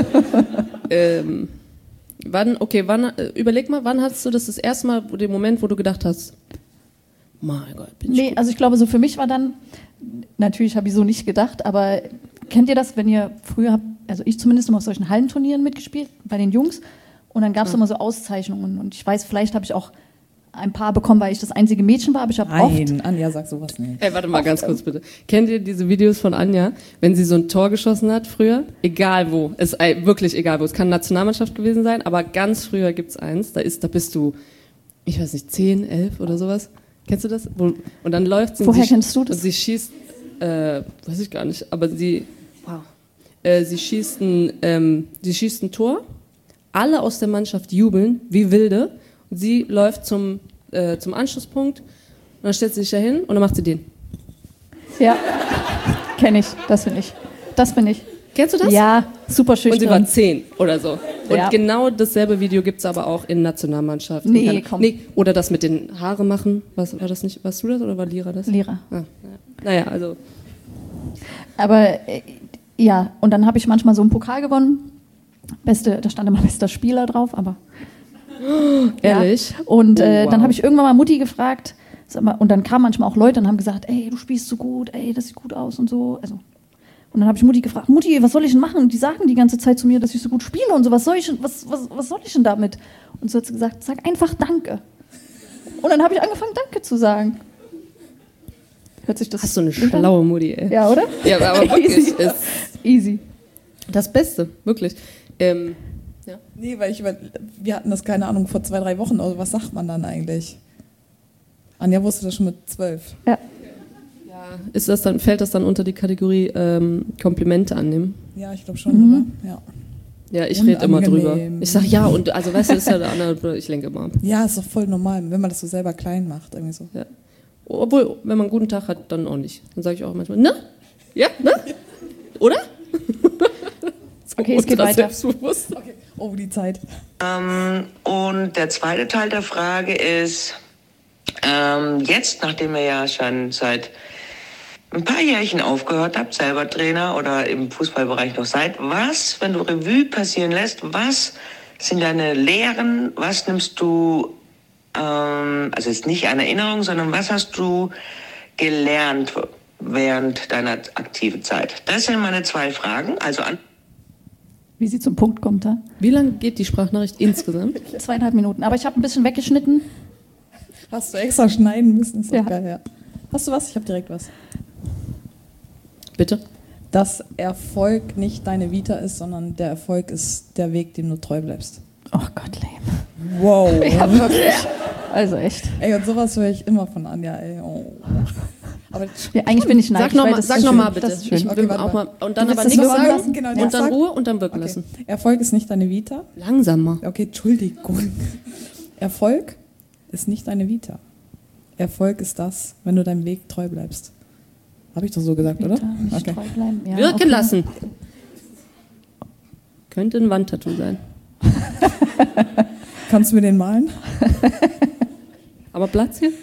überleg mal, wann hattest du das erste Mal, den Moment, wo du gedacht hast, mein Gott, bin ich Nee, gut. also ich glaube, so für mich war dann, natürlich habe ich so nicht gedacht, aber kennt ihr das, wenn ihr früher habt, also ich zumindest immer auf solchen Hallenturnieren mitgespielt, bei den Jungs, und dann gab es immer so Auszeichnungen und ich weiß, vielleicht habe ich auch ein paar bekommen, weil ich das einzige Mädchen war, aber ich habe oft... Nein, Anja sagt sowas nicht. Ey, warte mal ganz kurz bitte. Kennt ihr diese Videos von Anja, wenn sie so ein Tor geschossen hat früher? Egal wo, wirklich egal wo. Es kann Nationalmannschaft gewesen sein, aber ganz früher gibt's eins, da bist du, ich weiß nicht, 10, 11 oder sowas. Kennst du das? Und dann läuft sie... Woher kennst du das? Und sie schießt, weiß ich gar nicht, aber sie schießt ein Tor, alle aus der Mannschaft jubeln, wie wilde, und sie läuft zum Anschlusspunkt und dann stellt sie sich da hin und dann macht sie den. Ja, kenne ich, das bin ich. Kennst du das? Ja, super Und sie war schüchtern. 10 oder so. Und Ja. genau dasselbe Video gibt es aber auch in Nationalmannschaften. Nee, komm. Oder das mit den Haare machen. Was war das nicht? Warst du das oder war Lira das? Lehrer. Ah, naja, also. Aber ja, und dann habe ich manchmal so einen Pokal gewonnen. Da stand immer bester Spieler drauf, aber... Ehrlich? Ja. Und wow. dann habe ich irgendwann mal Mutti gefragt, sag mal, und dann kamen manchmal auch Leute und haben gesagt, ey, du spielst so gut, ey, das sieht gut aus und so. Also, und dann habe ich Mutti gefragt, Mutti, was soll ich denn machen? Und die sagen die ganze Zeit zu mir, dass ich so gut spiele und so, was soll ich denn damit? Und so hat sie gesagt, sag einfach Danke. Und dann habe ich angefangen, Danke zu sagen. Hört sich das Hast du eine gut an? schlaue Mutti, ey. Ja, oder? Ja, aber wirklich, Easy. ist Easy. das Beste, wirklich. Ja. Nee, weil wir hatten das, keine Ahnung, vor 2-3 Wochen. Also was sagt man dann eigentlich? Anja wusste das schon mit 12. Ja. Ja, fällt das dann unter die Kategorie Komplimente annehmen? Ja, ich glaube schon, oder? Ja. Ja, ich rede immer drüber. Unangenehm. Ich sage ja und also weißt du, ist ja der andere, ich lenke immer. Ja, ist doch voll normal, wenn man das so selber klein macht. Irgendwie so. Ja. Obwohl, wenn man einen guten Tag hat, dann auch nicht. Dann sage ich auch manchmal, ne? Ja, ne? Oder? So Okay, es geht weiter. Selbstbewusst. Okay. Oh, die Zeit. Und der zweite Teil der Frage ist, jetzt, nachdem ihr ja schon seit ein paar Jährchen aufgehört habt, selber Trainer oder im Fußballbereich noch seid, was, wenn du Revue passieren lässt, was sind deine Lehren, was nimmst du, also jetzt nicht eine Erinnerung, sondern was hast du gelernt während deiner aktiven Zeit? Das sind meine 2 Fragen, also Wie sie zum Punkt kommt, da? Wie lange geht die Sprachnachricht insgesamt? 2,5 Minuten. Aber ich habe ein bisschen weggeschnitten. Hast du extra schneiden müssen? Ist doch Ja. geil, ja. Hast du was? Ich habe direkt was. Bitte? Dass Erfolg nicht deine Vita ist, sondern der Erfolg ist der Weg, dem du treu bleibst. Oh Gott, lame. Wow. Ja, wirklich. Also echt. Ey, und sowas höre ich immer von Anja, ey. Oh. Aber Ja, eigentlich bin ich neidisch. Sag noch mal bitte. Das ist schön. Ich Okay, will warte auch mal. mal. Und dann Du aber willst nichts das sagen. lassen? Genau, und ja, dann sag. Ruhe und dann wirken okay. lassen. Erfolg ist nicht deine Vita. Langsamer. Okay, Entschuldigung. Erfolg ist nicht deine Vita. Erfolg ist das, wenn du deinem Weg treu bleibst. Habe ich doch so gesagt, oder? Nicht Okay. treu bleiben. Ja, Wirken okay. lassen. Könnte ein Wandtattoo sein. Kannst du mir den malen? Aber Platz hier?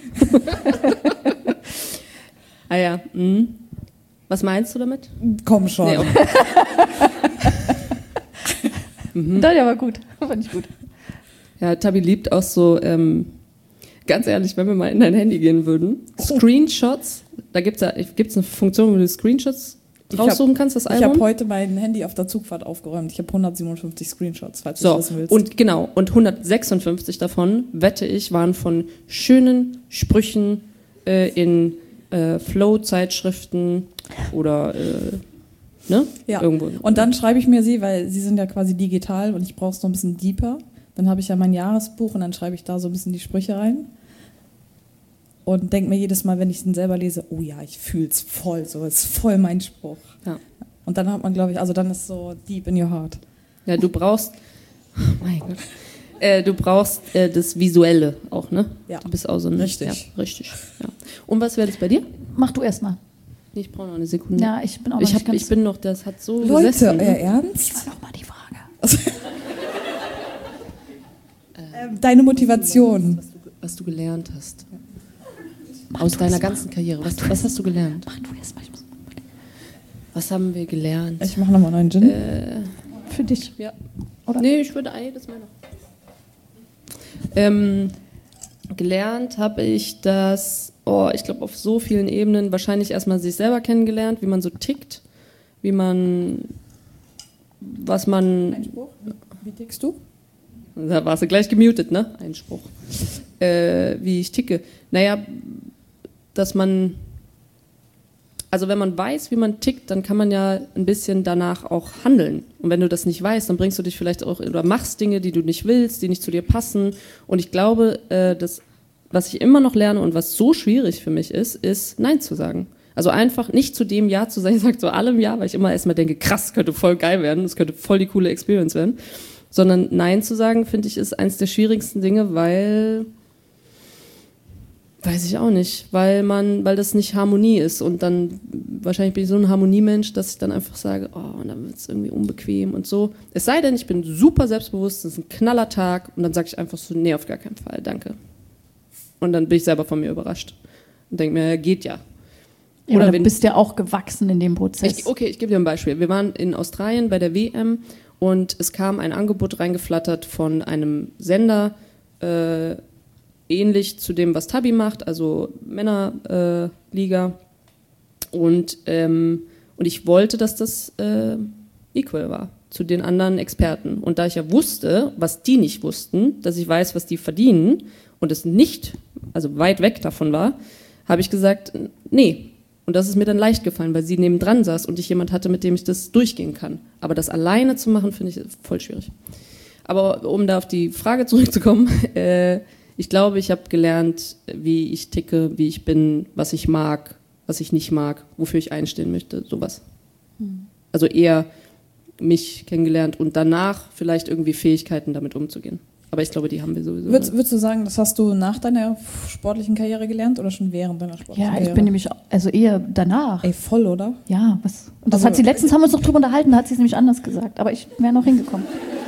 Ah ja. Mhm. Was meinst du damit? Komm schon. Nee, okay. Das war gut. Fand ich gut. Ja, Tabi liebt auch so, ganz ehrlich, wenn wir mal in dein Handy gehen würden, Screenshots, da gibt's eine Funktion, wo du Screenshots raussuchen kannst, das Ich Album. habe heute mein Handy auf der Zugfahrt aufgeräumt. Ich habe 157 Screenshots, falls du So, das wissen willst. und genau, und 156 davon, wette ich, waren von schönen Sprüchen in Flow-Zeitschriften oder ne? ja. Irgendwo. Und dann schreibe ich mir sie, weil sie sind ja quasi digital und ich brauche es noch ein bisschen deeper. Dann habe ich ja mein Jahresbuch und dann schreibe ich da so ein bisschen die Sprüche rein. Und denke mir jedes Mal, wenn ich den selber lese, oh ja, ich fühle es voll, so ist voll mein Spruch. Ja. Und dann hat man, glaube ich, also dann ist so deep in your heart. Ja, du brauchst, oh mein Gott, du brauchst das Visuelle auch, ne? Ja. Du bist auch so ein, Richtig. Ja, richtig. Ja. Und was wäre das bei dir? Mach du erst mal. Nee, ich brauche noch eine Sekunde. Ja, ich bin auch noch nicht ganz... Ich bin noch, das hat so Leute, gesessen. euer Ernst? Das war noch mal die Frage. Deine Motivation. Was du gelernt hast. Aus deiner ganzen Karriere. Was hast du gelernt? Mach du erst mal. Ich muss Was haben wir gelernt? Ich mache nochmal einen Gin. für dich. Ja. Oder? Nee, ich würde jedes Mal noch. Gelernt habe ich das, ich glaube auf so vielen Ebenen, wahrscheinlich erstmal sich selber kennengelernt, wie man so tickt, was man... Einspruch? Wie tickst du? Da warst du gleich gemutet, ne? Einspruch. Wie ich ticke. Naja, dass man... Also wenn man weiß, wie man tickt, dann kann man ja ein bisschen danach auch handeln. Und wenn du das nicht weißt, dann bringst du dich vielleicht auch oder machst Dinge, die du nicht willst, die nicht zu dir passen. Und ich glaube, was ich immer noch lerne und was so schwierig für mich ist Nein zu sagen. Also einfach nicht zu dem Ja zu sagen, ich sage zu allem Ja, weil ich immer erstmal denke, krass, könnte voll geil werden, das könnte voll die coole Experience werden. Sondern Nein zu sagen, finde ich, ist eins der schwierigsten Dinge, weil... Weiß ich auch nicht, weil das nicht Harmonie ist und dann, wahrscheinlich bin ich so ein Harmoniemensch, dass ich dann einfach sage, und dann wird es irgendwie unbequem und so. Es sei denn, ich bin super selbstbewusst, es ist ein knaller Tag und dann sage ich einfach so, nee, auf gar keinen Fall, danke. Und dann bin ich selber von mir überrascht und denke mir, ja, geht ja. Ja, Oder du wenn- bist ja auch gewachsen in dem Prozess. Ich gebe dir ein Beispiel. Wir waren in Australien bei der WM und es kam ein Angebot reingeflattert von einem Sender, ähnlich zu dem, was Tabi macht, also Männerliga. Und ich wollte, dass das equal war zu den anderen Experten. Und da ich ja wusste, was die nicht wussten, dass ich weiß, was die verdienen und es nicht, also weit weg davon war, habe ich gesagt, nee. Und das ist mir dann leicht gefallen, weil sie nebendran saß und ich jemand hatte, mit dem ich das durchgehen kann. Aber das alleine zu machen, finde ich voll schwierig. aber um da auf die Frage zurückzukommen, ich glaube, ich habe gelernt, wie ich ticke, wie ich bin, was ich mag, was ich nicht mag, wofür ich einstehen möchte, sowas. Also eher mich kennengelernt und danach vielleicht irgendwie Fähigkeiten, damit umzugehen. Aber ich glaube, die haben wir sowieso. Würdest du sagen, das hast du nach deiner sportlichen Karriere gelernt oder schon während deiner sportlichen Karriere? Ja, ich bin nämlich also eher danach. Ey, voll, oder? Ja, was? Und das Also- hat sie letztens, haben wir uns noch drüber unterhalten, da hat sie es nämlich anders gesagt. Aber ich wäre noch hingekommen.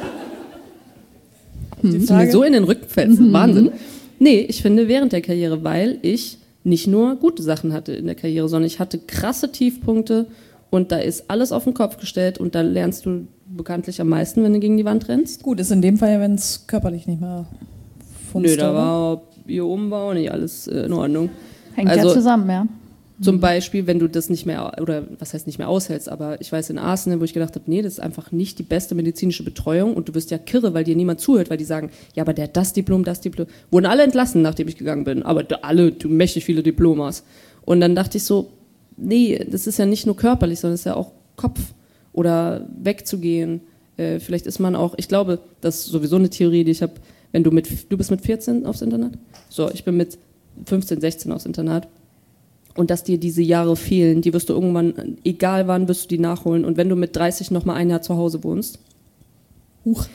Die Dass du mir so in den Rücken fällst. Wahnsinn. Nee, ich finde während der Karriere, weil ich nicht nur gute Sachen hatte in der Karriere, sondern ich hatte krasse Tiefpunkte und da ist alles auf den Kopf gestellt und da lernst du bekanntlich am meisten, wenn du gegen die Wand rennst. Gut, ist in dem Fall ja, wenn es körperlich nicht mehr funzt. Nö, da oder? war hier oben war auch nicht alles in Ordnung. Hängt ja Also- zusammen, ja. Zum Beispiel, wenn du das nicht mehr, oder was heißt nicht mehr aushältst, aber ich weiß in Arsenal, wo ich gedacht habe, nee, das ist einfach nicht die beste medizinische Betreuung und du wirst ja kirre, weil dir niemand zuhört, weil die sagen, ja, aber der hat das Diplom, wurden alle entlassen, nachdem ich gegangen bin, aber du mächtig viele Diplomas. Und dann dachte ich so, nee, das ist ja nicht nur körperlich, sondern es ist ja auch Kopf oder wegzugehen. Vielleicht ist man auch, ich glaube, das ist sowieso eine Theorie, die ich habe, du bist mit 14 aufs Internat? So, ich bin mit 15, 16 aufs Internat. Und dass dir diese Jahre fehlen, die wirst du irgendwann, egal wann, wirst du die nachholen. Und wenn du mit 30 noch mal ein Jahr zu Hause wohnst. Huch.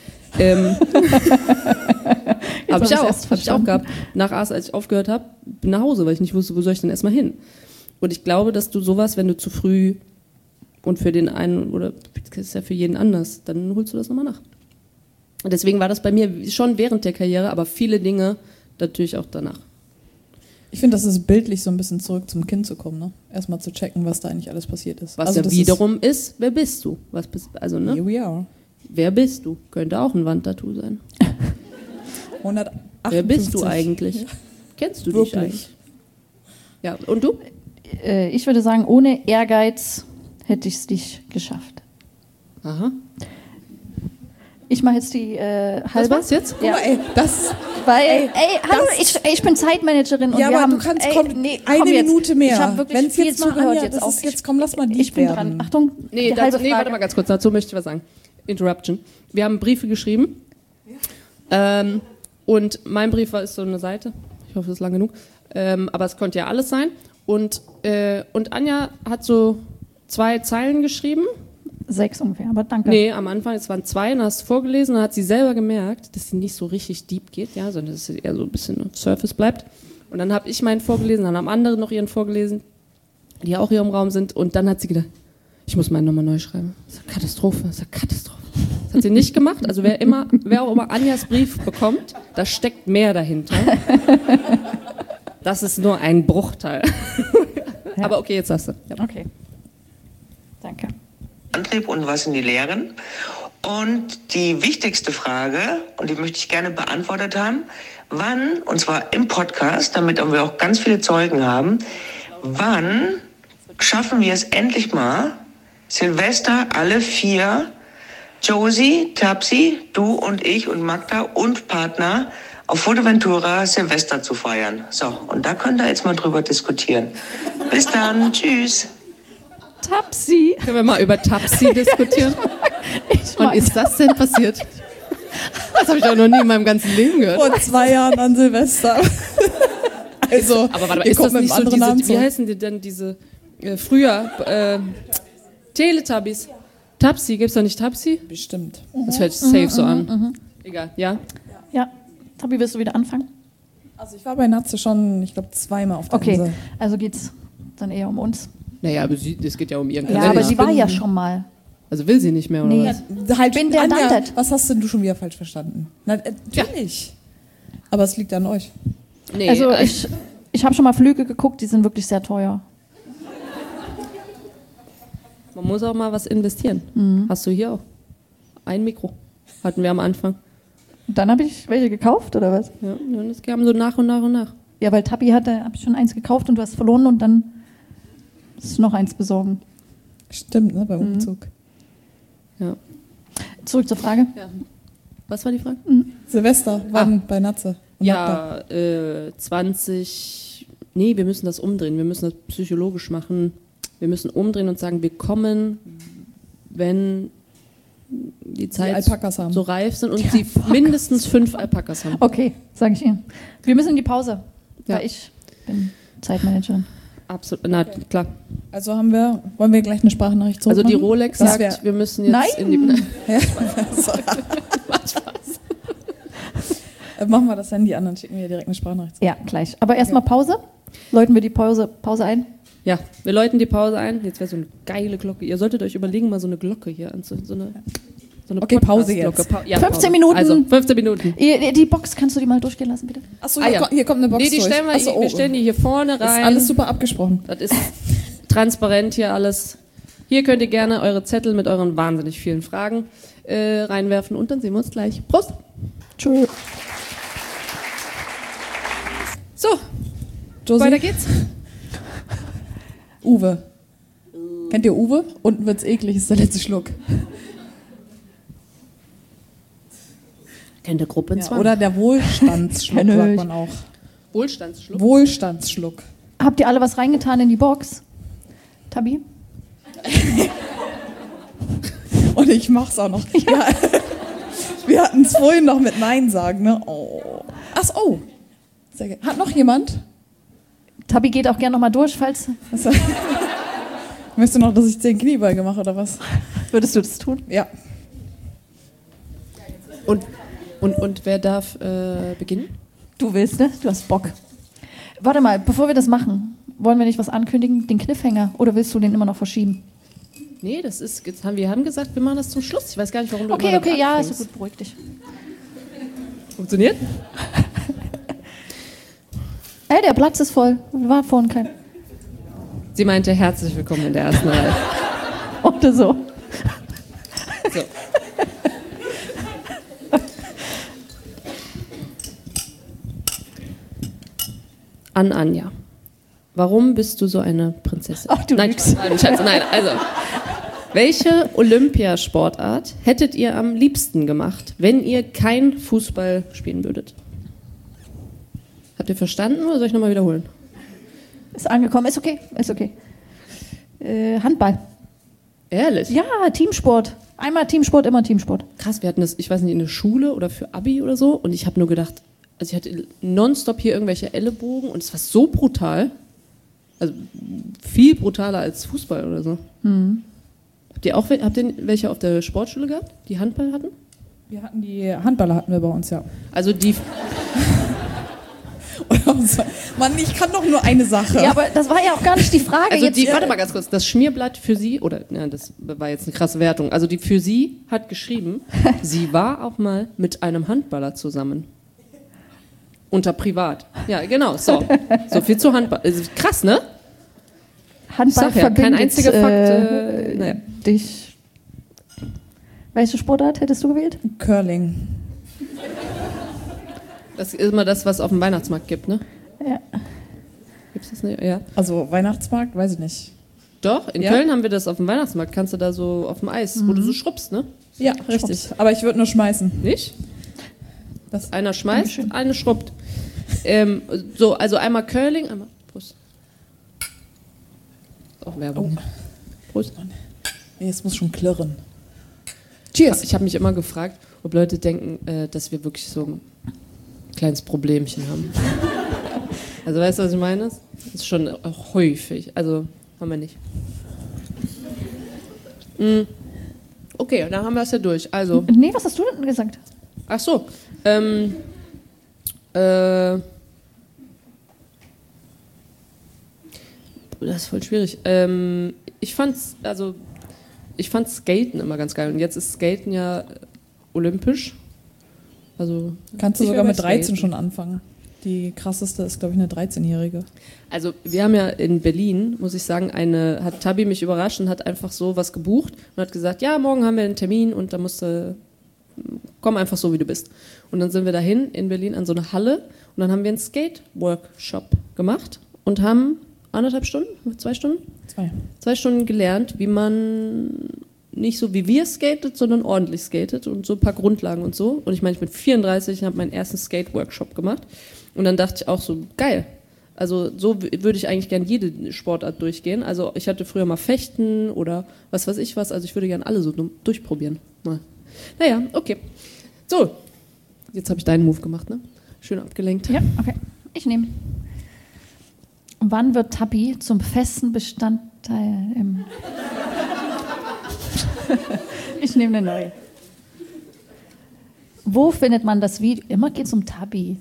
Habe ich auch gehabt. Nach Ars, als ich aufgehört habe, bin nach Hause, weil ich nicht wusste, wo soll ich denn erstmal hin. Und ich glaube, dass du sowas, wenn du zu früh und für den einen, oder das ist ja für jeden anders, dann holst du das nochmal nach. Und deswegen war das bei mir schon während der Karriere, aber viele Dinge natürlich auch danach. Ich finde, das ist bildlich so ein bisschen zurück zum Kind zu kommen, ne? Erstmal zu checken, was da eigentlich alles passiert ist. Was Also ja das wiederum ist, wer bist du? Also, ne? Here we are. Wer bist du? Könnte auch ein Wandtattoo sein. 158. Wer bist du eigentlich? Kennst du dich Wirklich? eigentlich? Ja, und du? Ich würde sagen, ohne Ehrgeiz hätte ich es nicht geschafft. Aha. Ich mache jetzt die Das halbe. war's jetzt? Guck mal, ey, das... Weil, hallo, das- ich bin Zeitmanagerin und Ja, wir aber haben... du kannst komm eine jetzt. Minute mehr. Ich habe wirklich Wenn's viel jetzt mal, zugehört Anja, jetzt das auch. ist jetzt, komm, lass mal Ich bin werden. dran. Achtung, Nee, die halbe warte Frage. mal ganz kurz, dazu möchte ich was sagen. Interruption. Wir haben Briefe geschrieben. Und mein Brief ist so eine Seite. Ich hoffe, das ist lang genug. Aber es konnte ja alles sein. Und Anja hat so 2 Zeilen geschrieben. 6 ungefähr, aber danke. Nee, am Anfang, es waren 2, dann hast du vorgelesen, dann hat sie selber gemerkt, dass sie nicht so richtig deep geht, ja, sondern dass sie eher so ein bisschen auf Surface bleibt. Und dann habe ich meinen vorgelesen, dann haben andere noch ihren vorgelesen, die auch hier im Raum sind. Und dann hat sie gedacht, ich muss meinen nochmal neu schreiben. Das ist eine Katastrophe, das ist eine Katastrophe. Das hat sie nicht gemacht. Also wer auch immer Anjas Brief bekommt, da steckt mehr dahinter. Das ist nur ein Bruchteil. Ja. Aber okay, jetzt sagst du. Ja. Okay. Danke. Antrieb und was sind die Lehren? Und die wichtigste Frage, und die möchte ich gerne beantwortet haben, wann, und zwar im Podcast, damit wir auch ganz viele Zeugen haben, wann schaffen wir es endlich mal, Silvester alle 4, Josie, Tapsi, du und ich und Magda und Partner auf Fuerteventura Silvester zu feiern. So, und da könnt ihr jetzt mal drüber diskutieren. Bis dann, tschüss. Tapsi. Können wir mal über Tapsi diskutieren? Ich Wann ist das denn passiert? Das habe ich auch noch nie in meinem ganzen Leben gehört. Vor 2 Jahren an Silvester. Also, Aber warte mal, ihr ist das kommt mit nicht einem so anderen Namen diese, wie zurück. heißen die denn diese, früher, Teletubbies? Tapsi, gibt's da nicht Tapsi? Bestimmt. Das hört sich safe so an. Egal, ja? Ja. Tabi, willst du wieder anfangen? Also ich war bei Natze schon, ich glaube, 2-mal auf der Okay, Insel. also geht's dann eher um uns. Naja, aber es geht ja um ihren Ja, Kalender. aber sie war ja schon mal. Also will sie nicht mehr, oder Nee. was? Halt, bin der Anja, Dantet. was hast denn du schon wieder falsch verstanden? Na, natürlich. Aber es liegt an euch. Nee, Also ich habe schon mal Flüge geguckt, die sind wirklich sehr teuer. man muss auch mal was investieren. Hast du hier auch. Ein Mikro. Hatten wir am Anfang. Und dann habe ich welche gekauft, oder was? Ja, und das kam so nach und nach und nach. Ja, weil Tabi habe ich schon eins gekauft und du hast verloren und dann musst du noch eins besorgen. Stimmt, ne, beim Umzug. Ja. Zurück zur Frage. Was war die Frage? Silvester, wann bei Natze? Und Magda. Ja, 20. Nee, wir müssen das umdrehen. Wir müssen das psychologisch machen. Wir müssen umdrehen und sagen, wir kommen, wenn die Zeit Alpakas haben. so reif sind und sie mindestens 5 Alpakas haben. Okay, sage ich Ihnen. Wir müssen in die Pause, Ja. weil ich bin Zeitmanagerin. Absolut, na klar. Also wollen wir gleich eine Sprachnachricht Also die zurückmachen? Rolex Das sagt, wir müssen jetzt Nein. in die... Machen wir das Handy an, dann schicken wir direkt eine Sprachnachricht. Ja, gleich. Aber erstmal Pause. Läuten wir die Pause ein. Ja, wir läuten die Pause ein. Jetzt wäre so eine geile Glocke. Ihr solltet euch überlegen, mal so eine Glocke hier anzuzünden. So eine Okay, Pause Podcast-Glocke. jetzt. 15 Pause. Minuten. Also, 15 Minuten. Die Box, kannst du die mal durchgehen lassen, bitte? Achso, Ah, ja. hier kommt eine Box Nee, die durch. stellen wir, Achso, wir stellen die hier vorne ist rein. alles super abgesprochen. Das ist transparent hier alles. Hier könnt ihr gerne eure Zettel mit euren wahnsinnig vielen Fragen reinwerfen und dann sehen wir uns gleich. Prost! Tschüss. So, Josie? weiter geht's. Uwe. Kennt ihr Uwe? Unten wird's eklig, ist der letzte Schluck. Kennt ihr Gruppe Ja, oder der Wohlstandsschluck, Kenn sagt ich. man auch. Wohlstandsschluck? Wohlstandsschluck. Habt ihr alle was reingetan in die Box? Tabi? Und ich mach's auch noch. Ja. Wir hatten es vorhin noch mit Nein sagen, ne? Oh. Ach, oh. Sehr gut. Hat noch jemand? Tabi geht auch gerne nochmal durch, falls. Möchtest du noch, dass ich 10 Kniebeuge mache oder was? Würdest du das tun? Ja. Und wer darf beginnen? Du willst, ne? Du hast Bock. Warte mal, bevor wir das machen, wollen wir nicht was ankündigen? Den Cliffhanger? Oder willst du den immer noch verschieben? Nee, das ist, wir haben gesagt, wir machen das zum Schluss. Ich weiß gar nicht, warum du Okay, immer okay, damit ja, ist anfängst. so gut, beruhig dich. Funktioniert? Ey, der Platz ist voll. War vorhin kein. Sie meinte, herzlich willkommen in der ersten Reihe. Oder so. So. An Anja. Warum bist du so eine Prinzessin? Ach, du nein, lügst. nein, Scheiße, nein. Also, welche Olympiasportart hättet ihr am liebsten gemacht, wenn ihr kein Fußball spielen würdet? Habt ihr verstanden oder soll ich nochmal wiederholen? Ist angekommen, ist okay, ist okay. Handball. Ehrlich? Ja, Teamsport. Einmal Teamsport, immer Teamsport. Krass, wir hatten das, ich weiß nicht, in der Schule oder für Abi oder so und ich habe nur gedacht, also ich hatte nonstop hier irgendwelche Ellenbogen und es war so brutal, also viel brutaler als Fußball oder so. Habt ihr welche auf der Sportschule gehabt, die Handball hatten? Wir hatten die Handballer hatten wir bei uns, ja. Also die, Mann, ich kann doch nur eine Sache. Ja, aber das war ja auch gar nicht die Frage. also jetzt, die, warte mal ganz kurz, das Schmierblatt für sie, oder, ja, das war jetzt eine krasse Wertung, also die für sie hat geschrieben, sie war auch mal mit einem Handballer zusammen. Unter privat. Ja, genau, so. So viel zu Handball. Krass, ne? Handball Sag ja, kein verbindet einziger Fakt, naja. dich. Welche Sportart hättest du gewählt? Curling. Das ist immer das, was es auf dem Weihnachtsmarkt gibt, ne? Ja. Gibt's das nicht? Ja. Also Weihnachtsmarkt, weiß ich nicht. Doch, in Ja? Köln haben wir das auf dem Weihnachtsmarkt. Kannst du da so auf dem Eis, wo du so schrubbst, ne? Ja, richtig. Aber ich würde nur schmeißen. Nicht? Das- Einer schmeißt, Dankeschön. eine schrubbt. So, also einmal Curling, einmal Prost. Auch Werbung. Prost. Nee, es muss schon klirren. Cheers. Ich habe mich immer gefragt, ob Leute denken, dass wir wirklich so ein kleines Problemchen haben. Also weißt du, was ich meine? Das ist schon auch häufig. Also haben wir nicht. Okay, dann haben wir es ja durch. Also, Nee, was hast du denn gesagt? ach so. Das ist voll schwierig. Ich fand's Skaten immer ganz geil. Und jetzt ist Skaten ja olympisch. Also Kannst du ich sogar will mit bei 13 Skaten. schon anfangen. Die krasseste ist, glaube ich, eine 13-Jährige. Also wir haben ja in Berlin, muss ich sagen, hat Tabi mich überrascht und hat einfach so was gebucht und hat gesagt, ja, morgen haben wir einen Termin und da musst du, komm einfach so, wie du bist. Und dann sind wir dahin in Berlin an so eine Halle und dann haben wir einen Skate-Workshop gemacht und haben 1,5 Stunden, 2 Stunden? 2 Stunden gelernt, wie man nicht so wie wir skatet, sondern ordentlich skatet und so ein paar Grundlagen und so. Und ich meine, ich bin 34 und habe meinen ersten Skate-Workshop gemacht. Und dann dachte ich auch so, geil. Also so würde ich eigentlich gern jede Sportart durchgehen. Also ich hatte früher mal Fechten oder was weiß ich was. Also ich würde gern alle so durchprobieren. Mal. Naja, okay. So, jetzt habe ich deinen Move gemacht, ne? Schön abgelenkt. Ja, okay. Ich nehme. Wann wird Tabi zum festen Bestandteil im... Ich nehme eine neue. Wo findet man das Video? Immer geht es um Tabi.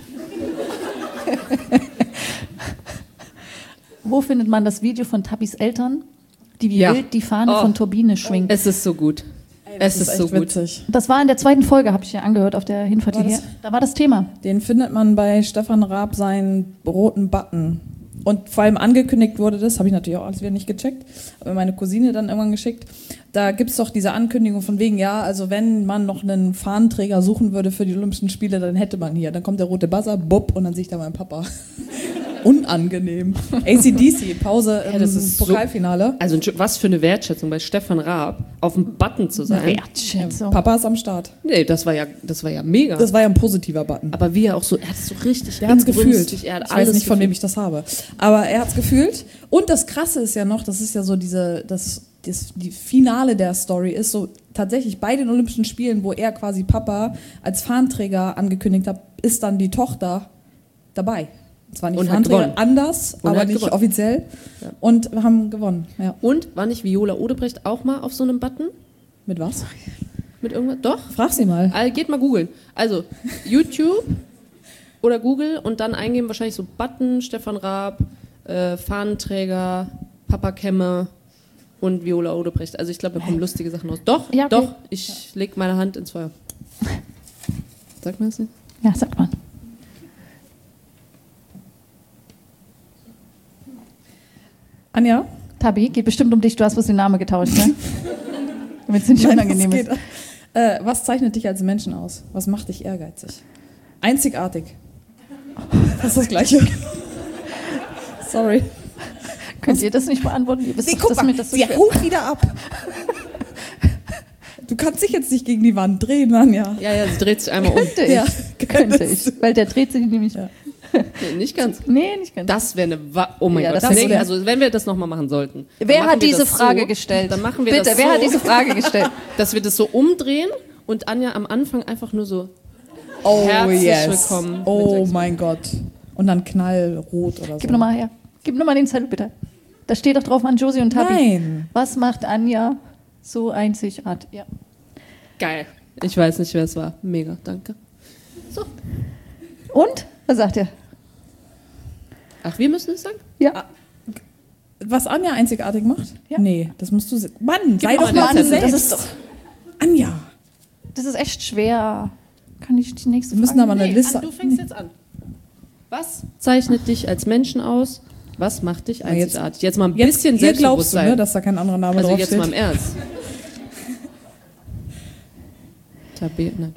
Wo findet man das Video von Tabis Eltern, die wie wild die Fahne von Turbine schwingen? Es ist so gut. Es ist so gut. Witzig. Das war in der 2. Folge, habe ich ja angehört auf der Hinfahrt War hierher. das? Da war das Thema. Den findet man bei Stefan Raab seinen roten Button. Und vor allem angekündigt wurde das, habe ich natürlich auch alles wieder nicht gecheckt, aber meine Cousine dann irgendwann geschickt. Da gibt es doch diese Ankündigung von wegen, ja, also wenn man noch einen Fahnenträger suchen würde für die Olympischen Spiele, dann hätte man hier. Dann kommt der rote Buzzer, bupp, und dann sehe ich da mein Papa. Unangenehm. AC/DC, Pause im das ist Pokalfinale. Also was für eine Wertschätzung bei Stefan Raab, auf dem Button zu sein. Wertschätzung. Papa ist am Start. Nee, das war ja mega. Das war ja ein positiver Button. Aber wie er auch so, er hat es so richtig Er hat es gefühlt. inbrünstig, er hat Ich alles weiß nicht, von gefühlt. wem ich das habe. Aber er hat es gefühlt. Und das Krasse ist ja noch, das ist ja so die Finale der Story ist so tatsächlich bei den Olympischen Spielen, wo er quasi Papa als Fahnenträger angekündigt hat, ist dann die Tochter dabei. Zwar nicht Und hat Fahnenträger, gewonnen. anders, Und aber hat nicht gewonnen. offiziell. Ja. Und wir haben gewonnen. Ja. Und war nicht Viola Odebrecht auch mal auf so einem Button? Mit was? Mit irgendwas? Doch? Frag sie mal. Geht mal googeln. Also, YouTube oder Google und dann eingeben wahrscheinlich so Button, Stefan Raab, Fahnenträger, Papa Kemme und Viola Odebrecht. Also ich glaube, da kommen lustige Sachen raus. Doch, Ja, okay. doch, ich leg meine Hand ins Feuer. Sag mir das nicht? Ja, sagt man. Anja? Tabi, geht bestimmt um dich, du hast bloß den Namen getauscht, ne? Damit es nicht unangenehm das ist. geht. Was zeichnet dich als Menschen aus? Was macht dich ehrgeizig? Einzigartig. Das ist das Gleiche. Sorry. Könnt ihr das nicht beantworten? Ihr wisst Nee, doch, guck dass mal, mir das so sie schwer- haut wieder ab. Du kannst dich jetzt nicht gegen die Wand drehen, Anja. Ja, sie dreht sich einmal um. Könnte ich. Ja, Könnte ich. Weil der dreht sich nämlich. Ja. Nee, nicht ganz. Nee, nicht ganz. Das wäre oh mein Ja, Gott. das Nee, wär- also wenn wir das nochmal machen sollten. dann Wer machen hat wir diese das Frage so, gestellt? Dann machen wir Bitte, das wer so, hat diese Frage gestellt? dass wir das so umdrehen und Anja am Anfang einfach nur so Oh, herzlich yes. willkommen. Oh mit mein Gott. Und dann knallrot oder so. Gib nochmal her. Gib nochmal den Zettel, bitte. Da steht doch drauf an Josie und Tabi. Nein. Was macht Anja so einzigartig? Ja. Geil. Ich weiß nicht, wer es war. Mega, danke. Und? Was sagt ihr? Ach, wir müssen es sagen? Ja. Was Anja einzigartig macht? Ja. Nee, das musst du... Mann, sei mir doch mal mal den du Zettel. selbst. Das ist Anja. Das ist echt schwer. Kann ich die nächste Wir müssen Frage? aber eine Liste... Du fängst jetzt an. Was zeichnet dich als Menschen aus? Was macht dich Na, jetzt- einzigartig? Jetzt mal ein Jetzt, bisschen hier glaubst du, Selbstbewusstsein. ne, dass da kein anderer Name Also draufsteht. jetzt mal im Ernst. Tabi, nein.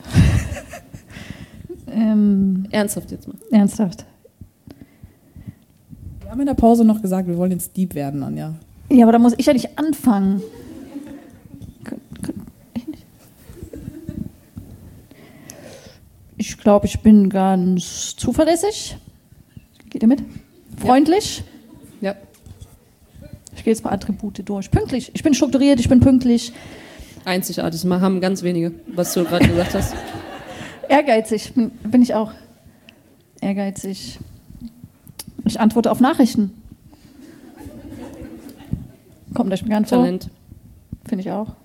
Ernsthaft jetzt mal. Ernsthaft. Wir haben in der Pause noch gesagt, wir wollen jetzt Dieb werden, Anja. Ja, aber da muss ich ja nicht anfangen. Ich nicht. Ich glaube, ich bin ganz zuverlässig. Geht ihr mit? Freundlich. Ja. Ich gehe jetzt mal Attribute durch. Pünktlich. Ich bin strukturiert, ich bin pünktlich. Einzigartig. Das haben ganz wenige, was du gerade gesagt hast. Ehrgeizig bin ich auch. Ehrgeizig. Ich antworte auf Nachrichten. Kommt euch bekannt vor? Talent. Finde ich auch.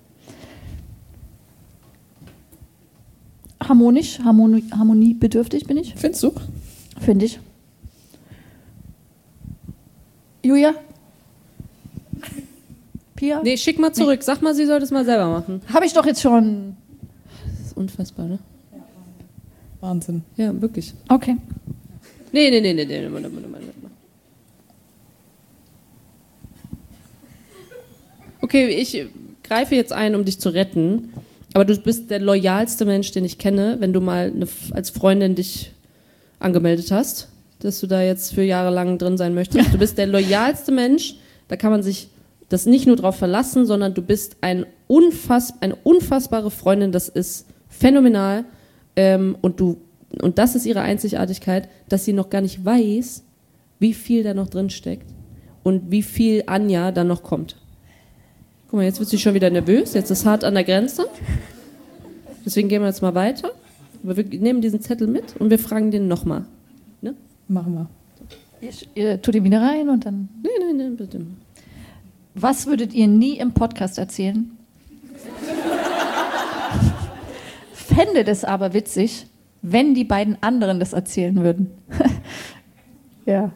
Harmonisch, harmoniebedürftig bin ich, Findest du? finde ich. Julia? Pia? Nee, schick mal zurück. Sag mal, sie soll das mal selber machen. Habe ich doch jetzt schon. Das ist unfassbar, ne? Wahnsinn. Ja, wirklich. Okay. Nee. Okay, ich greife jetzt ein, um dich zu retten. Aber du bist der loyalste Mensch, den ich kenne, wenn du mal als Freundin dich angemeldet hast, dass du da jetzt für Jahre lang drin sein möchtest. Du bist der loyalste Mensch, da kann man sich das nicht nur drauf verlassen, sondern du bist eine unfassbare Freundin, das ist phänomenal. Und das ist ihre Einzigartigkeit, dass sie noch gar nicht weiß, wie viel da noch drin steckt und wie viel Anja da noch kommt. Guck mal, jetzt wird sie schon wieder nervös, jetzt ist hart an der Grenze. Deswegen gehen wir jetzt mal weiter. Aber wir nehmen diesen Zettel mit und wir fragen den nochmal. Ne? Machen wir. Ihr tut ihn wieder rein und dann... Nein, bitte. Was würdet ihr nie im Podcast erzählen? Fändet es aber witzig, wenn die beiden anderen das erzählen würden. Ja.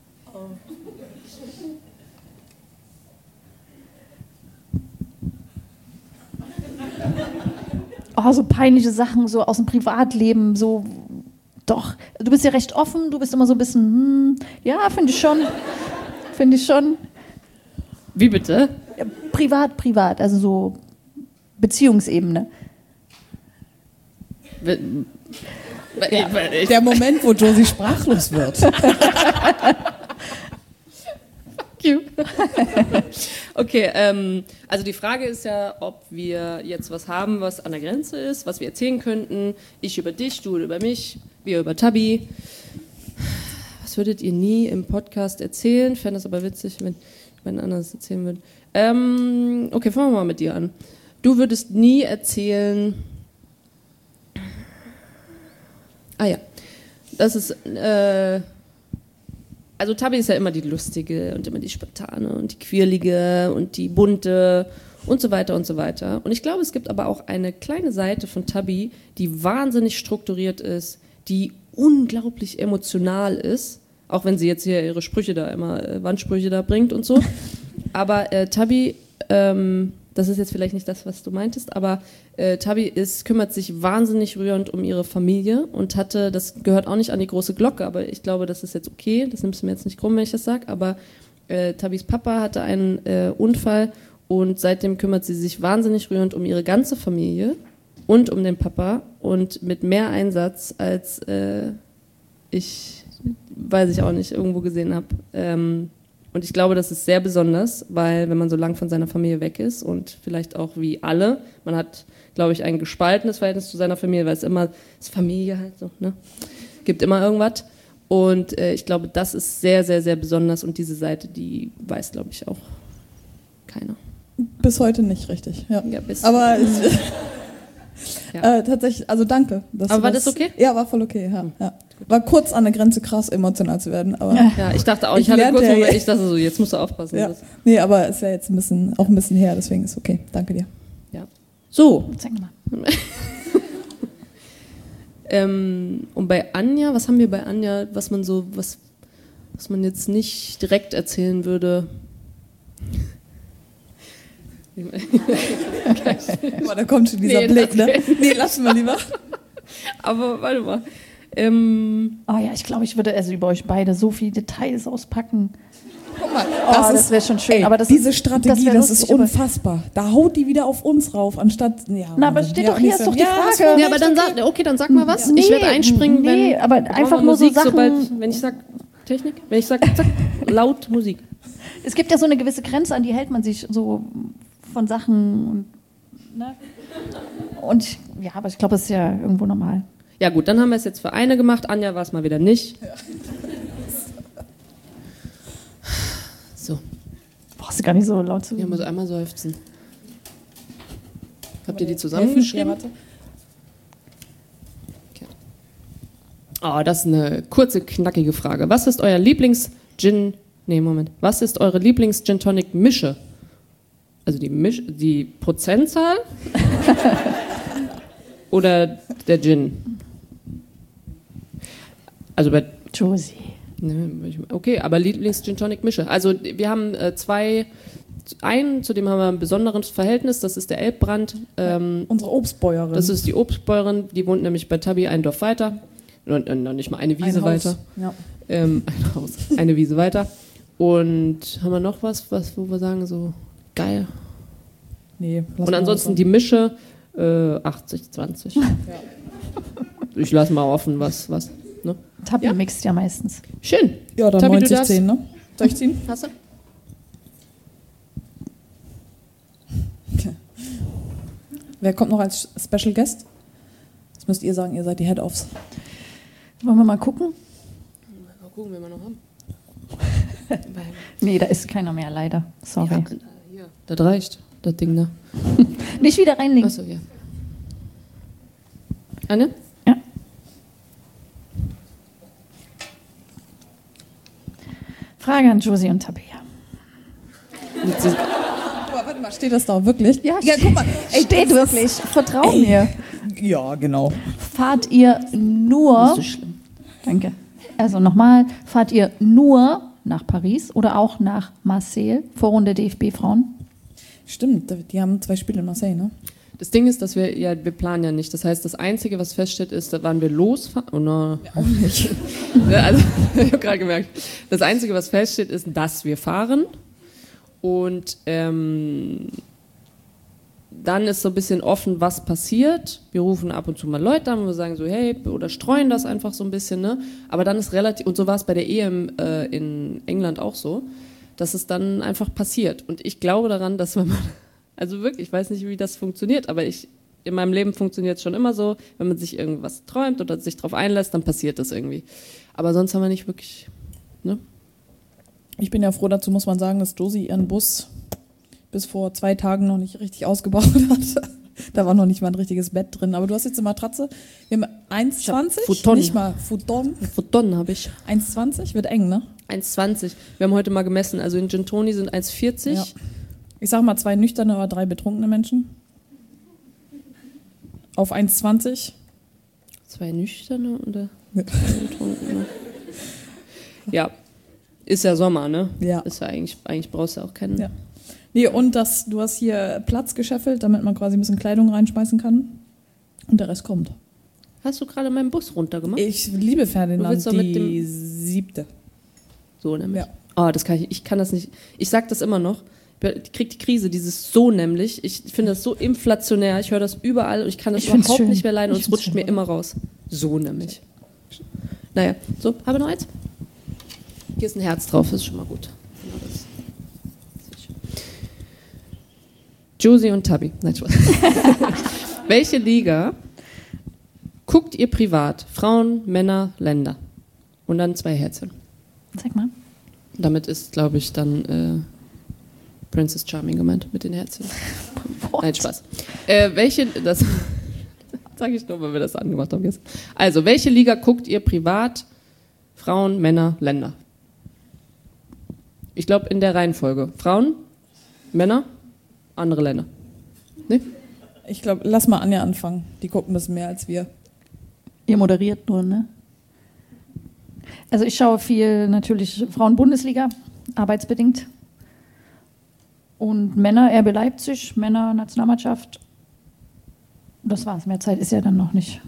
Oh, so peinliche Sachen, so aus dem Privatleben, so, doch. Du bist ja recht offen, du bist immer so ein bisschen, ja, finde ich schon. Wie bitte? Ja, privat, also so Beziehungsebene. Der Moment, wo Josie sprachlos wird. Okay, also die Frage ist ja, ob wir jetzt was haben, was an der Grenze ist, was wir erzählen könnten. Ich über dich, du über mich, wir über Tabi. Was würdet ihr nie im Podcast erzählen? Ich fände es aber witzig, wenn jemand anderes erzählen würde. Okay, fangen wir mal mit dir an. Du würdest nie erzählen... Ah ja, das ist... Also Tabi ist ja immer die lustige und immer die spontane und die quirlige und die bunte und so weiter und so weiter. Und ich glaube, es gibt aber auch eine kleine Seite von Tabi, die wahnsinnig strukturiert ist, die unglaublich emotional ist, auch wenn sie jetzt hier ihre Sprüche da immer, Wandsprüche da bringt und so. Aber Tabi, das ist jetzt vielleicht nicht das, was du meintest, aber Tabi kümmert sich wahnsinnig rührend um ihre Familie und das gehört auch nicht an die große Glocke, aber ich glaube, das ist jetzt okay, das nimmst du mir jetzt nicht krumm, wenn ich das sage, aber Tabis Papa hatte einen Unfall und seitdem kümmert sie sich wahnsinnig rührend um ihre ganze Familie und um den Papa und mit mehr Einsatz, als ich, weiß ich auch nicht, irgendwo gesehen habe. Und ich glaube, das ist sehr besonders, weil wenn man so lang von seiner Familie weg ist und vielleicht auch wie alle, man hat, glaube ich, ein gespaltenes Verhältnis zu seiner Familie, weil es immer ist Familie halt so, ne? Gibt immer irgendwas. Und ich glaube, das ist sehr, sehr, sehr besonders und diese Seite, die weiß, glaube ich, auch keiner. Bis heute nicht richtig, ja. Ja, aber ja. tatsächlich, also danke. Aber war das okay? Ja, war voll okay, ja. War kurz an der Grenze, krass emotional zu werden. Aber ja, ich dachte auch, ich hatte kurz Moment, ich dachte so, jetzt musst du aufpassen. Ja. Nee, aber ist ja jetzt ein bisschen her, deswegen ist okay. Danke dir. Ja. So. Zeig mal. Und bei Anja, was haben wir bei Anja, was man jetzt nicht direkt erzählen würde? Boah, da kommt schon dieser Blick, ne? Nee, lassen wir lieber. Aber warte mal. Oh ja, ich glaube, ich würde also über euch beide so viele Details auspacken. Guck mal, das wäre schon schön. Ey, aber diese Strategie, das ist unfassbar. Da haut die wieder auf uns rauf, anstatt... Ja, na, aber steht doch, hier ist doch die Frage. Ja, aber dann sag mal was. Ja. Ich werde einspringen, wenn... aber einfach nur Musik, so Sachen... wenn ich sag Technik, wenn ich sag zack, laut Musik. Es gibt ja so eine gewisse Grenze, an die hält man sich so von Sachen und... Ne? Und ja, aber ich glaube, das ist ja irgendwo normal. Ja gut, dann haben wir es jetzt für eine gemacht. Anja war es mal wieder nicht. Ja. So. Brauchst du gar nicht so laut zu reden. Ja, muss einmal seufzen. Habt ihr die zusammengeschrieben? Ja, warte. Okay. Oh, das ist eine kurze, knackige Frage. Was ist euer Was ist eure Lieblings-Gin-Tonic-Mische? Also die Prozentzahl? Oder der Gin? Also bei Josie. Okay, aber Lieblings-Gin-Tonic-Mische. Also wir haben einen, zu dem haben wir ein besonderes Verhältnis, das ist der Elbbrand. Unsere Obstbäuerin. Das ist die Obstbäuerin, die wohnt nämlich bei Tabi ein Dorf weiter. Und noch nicht mal eine Wiese weiter. Ja. Ein Haus, eine Wiese weiter. Und haben wir noch was, wo wir sagen, so geil? Nee. Und ansonsten die Mische 80-20. Ja. Ich lasse mal offen, was. Ne? Tabi mixt ja meistens. Schön. Ja, dann 90-10, ne? Soll ich ziehen? Hast du? Okay. Wer kommt noch als Special Guest? Jetzt müsst ihr sagen, ihr seid die Head-Offs. Wollen wir mal gucken? Mal gucken, wen wir noch haben. Nee, da ist keiner mehr, leider. Sorry. Ja, hier, das reicht, das Ding da. Nicht wieder reinlegen. Achso, ja. Anne? Ja. Frage an Josie und Tabea. Aber warte mal, steht das da auch wirklich? Ja, guck mal. Ey, steht wirklich. Vertrau mir. Ja, genau. Fahrt ihr nur... Nicht so schlimm. Danke. Also nochmal, fahrt ihr nur nach Paris oder auch nach Marseille, Vorrunde DFB-Frauen? Stimmt, die haben 2 Spiele in Marseille, ne? Das Ding ist, dass wir planen ja nicht. Das heißt, das Einzige, was feststeht, ist, da waren wir losfahren. Oh no. Ja, auch nicht. Also, ich habe gerade gemerkt. Das Einzige, was feststeht, ist, dass wir fahren. Und dann ist so ein bisschen offen, was passiert. Wir rufen ab und zu mal Leute an, wo wir sagen so, hey, oder streuen das einfach so ein bisschen, ne? Aber dann ist relativ, und so war es bei der EM in England auch so, dass es dann einfach passiert. Und ich glaube daran, dass wenn man, also wirklich, ich weiß nicht, wie das funktioniert, aber in meinem Leben funktioniert es schon immer so, wenn man sich irgendwas träumt oder sich darauf einlässt, dann passiert das irgendwie. Aber sonst haben wir nicht wirklich, ne? Ich bin ja froh, dazu muss man sagen, dass Josie ihren Bus bis vor 2 Tagen noch nicht richtig ausgebaut hat. Da war noch nicht mal ein richtiges Bett drin. Aber du hast jetzt eine Matratze. Wir haben 1,20? Futon. Nicht mal Futon. Futon habe ich. 1,20? Wird eng, ne? 1,20. Wir haben heute mal gemessen. Also in Gentoni sind 1,40. Ja. Ich sag mal 2 nüchterne oder 3 betrunkene Menschen. Auf 1,20. 2 nüchterne oder 2 betrunkene? Ja. Ist ja Sommer, ne? Ja. Ist ja eigentlich brauchst du ja auch keinen. Ja. Nee, und du hast hier Platz gescheffelt, damit man quasi ein bisschen Kleidung reinschmeißen kann. Und der Rest kommt. Hast du gerade meinen Bus runtergemacht? Ich liebe Du Ferdinand, willst doch mit die 7. So nämlich. Ja. Oh, ich kann das nicht. Ich sag das immer noch. Ich krieg die Krise, dieses so nämlich. Ich finde das so inflationär. Ich höre das überall und ich kann das überhaupt nicht mehr leiden und es rutscht mir immer raus. So nämlich. Naja, so, habe noch eins? Hier ist ein Herz drauf, das ist schon mal gut. Josie und Tabby. Nein, Spaß. Welche Liga guckt ihr privat? Frauen, Männer, Länder. Und dann 2 Herzchen. Zeig mal. Damit ist, glaube ich, dann Princess Charming gemeint mit den Herzchen. Nein, Spaß. Das sage ich nur, weil wir das angemacht haben jetzt. Also, welche Liga guckt ihr privat? Frauen, Männer, Länder. Ich glaube in der Reihenfolge. Frauen, Männer, andere Länder. Nee? Ich glaube, lass mal Anja anfangen. Die gucken das mehr als wir. Ihr moderiert nur, ne? Also ich schaue viel natürlich Frauen-Bundesliga, arbeitsbedingt. Und Männer, RB Leipzig, Männer, Nationalmannschaft. Das war's, mehr Zeit ist ja dann noch nicht.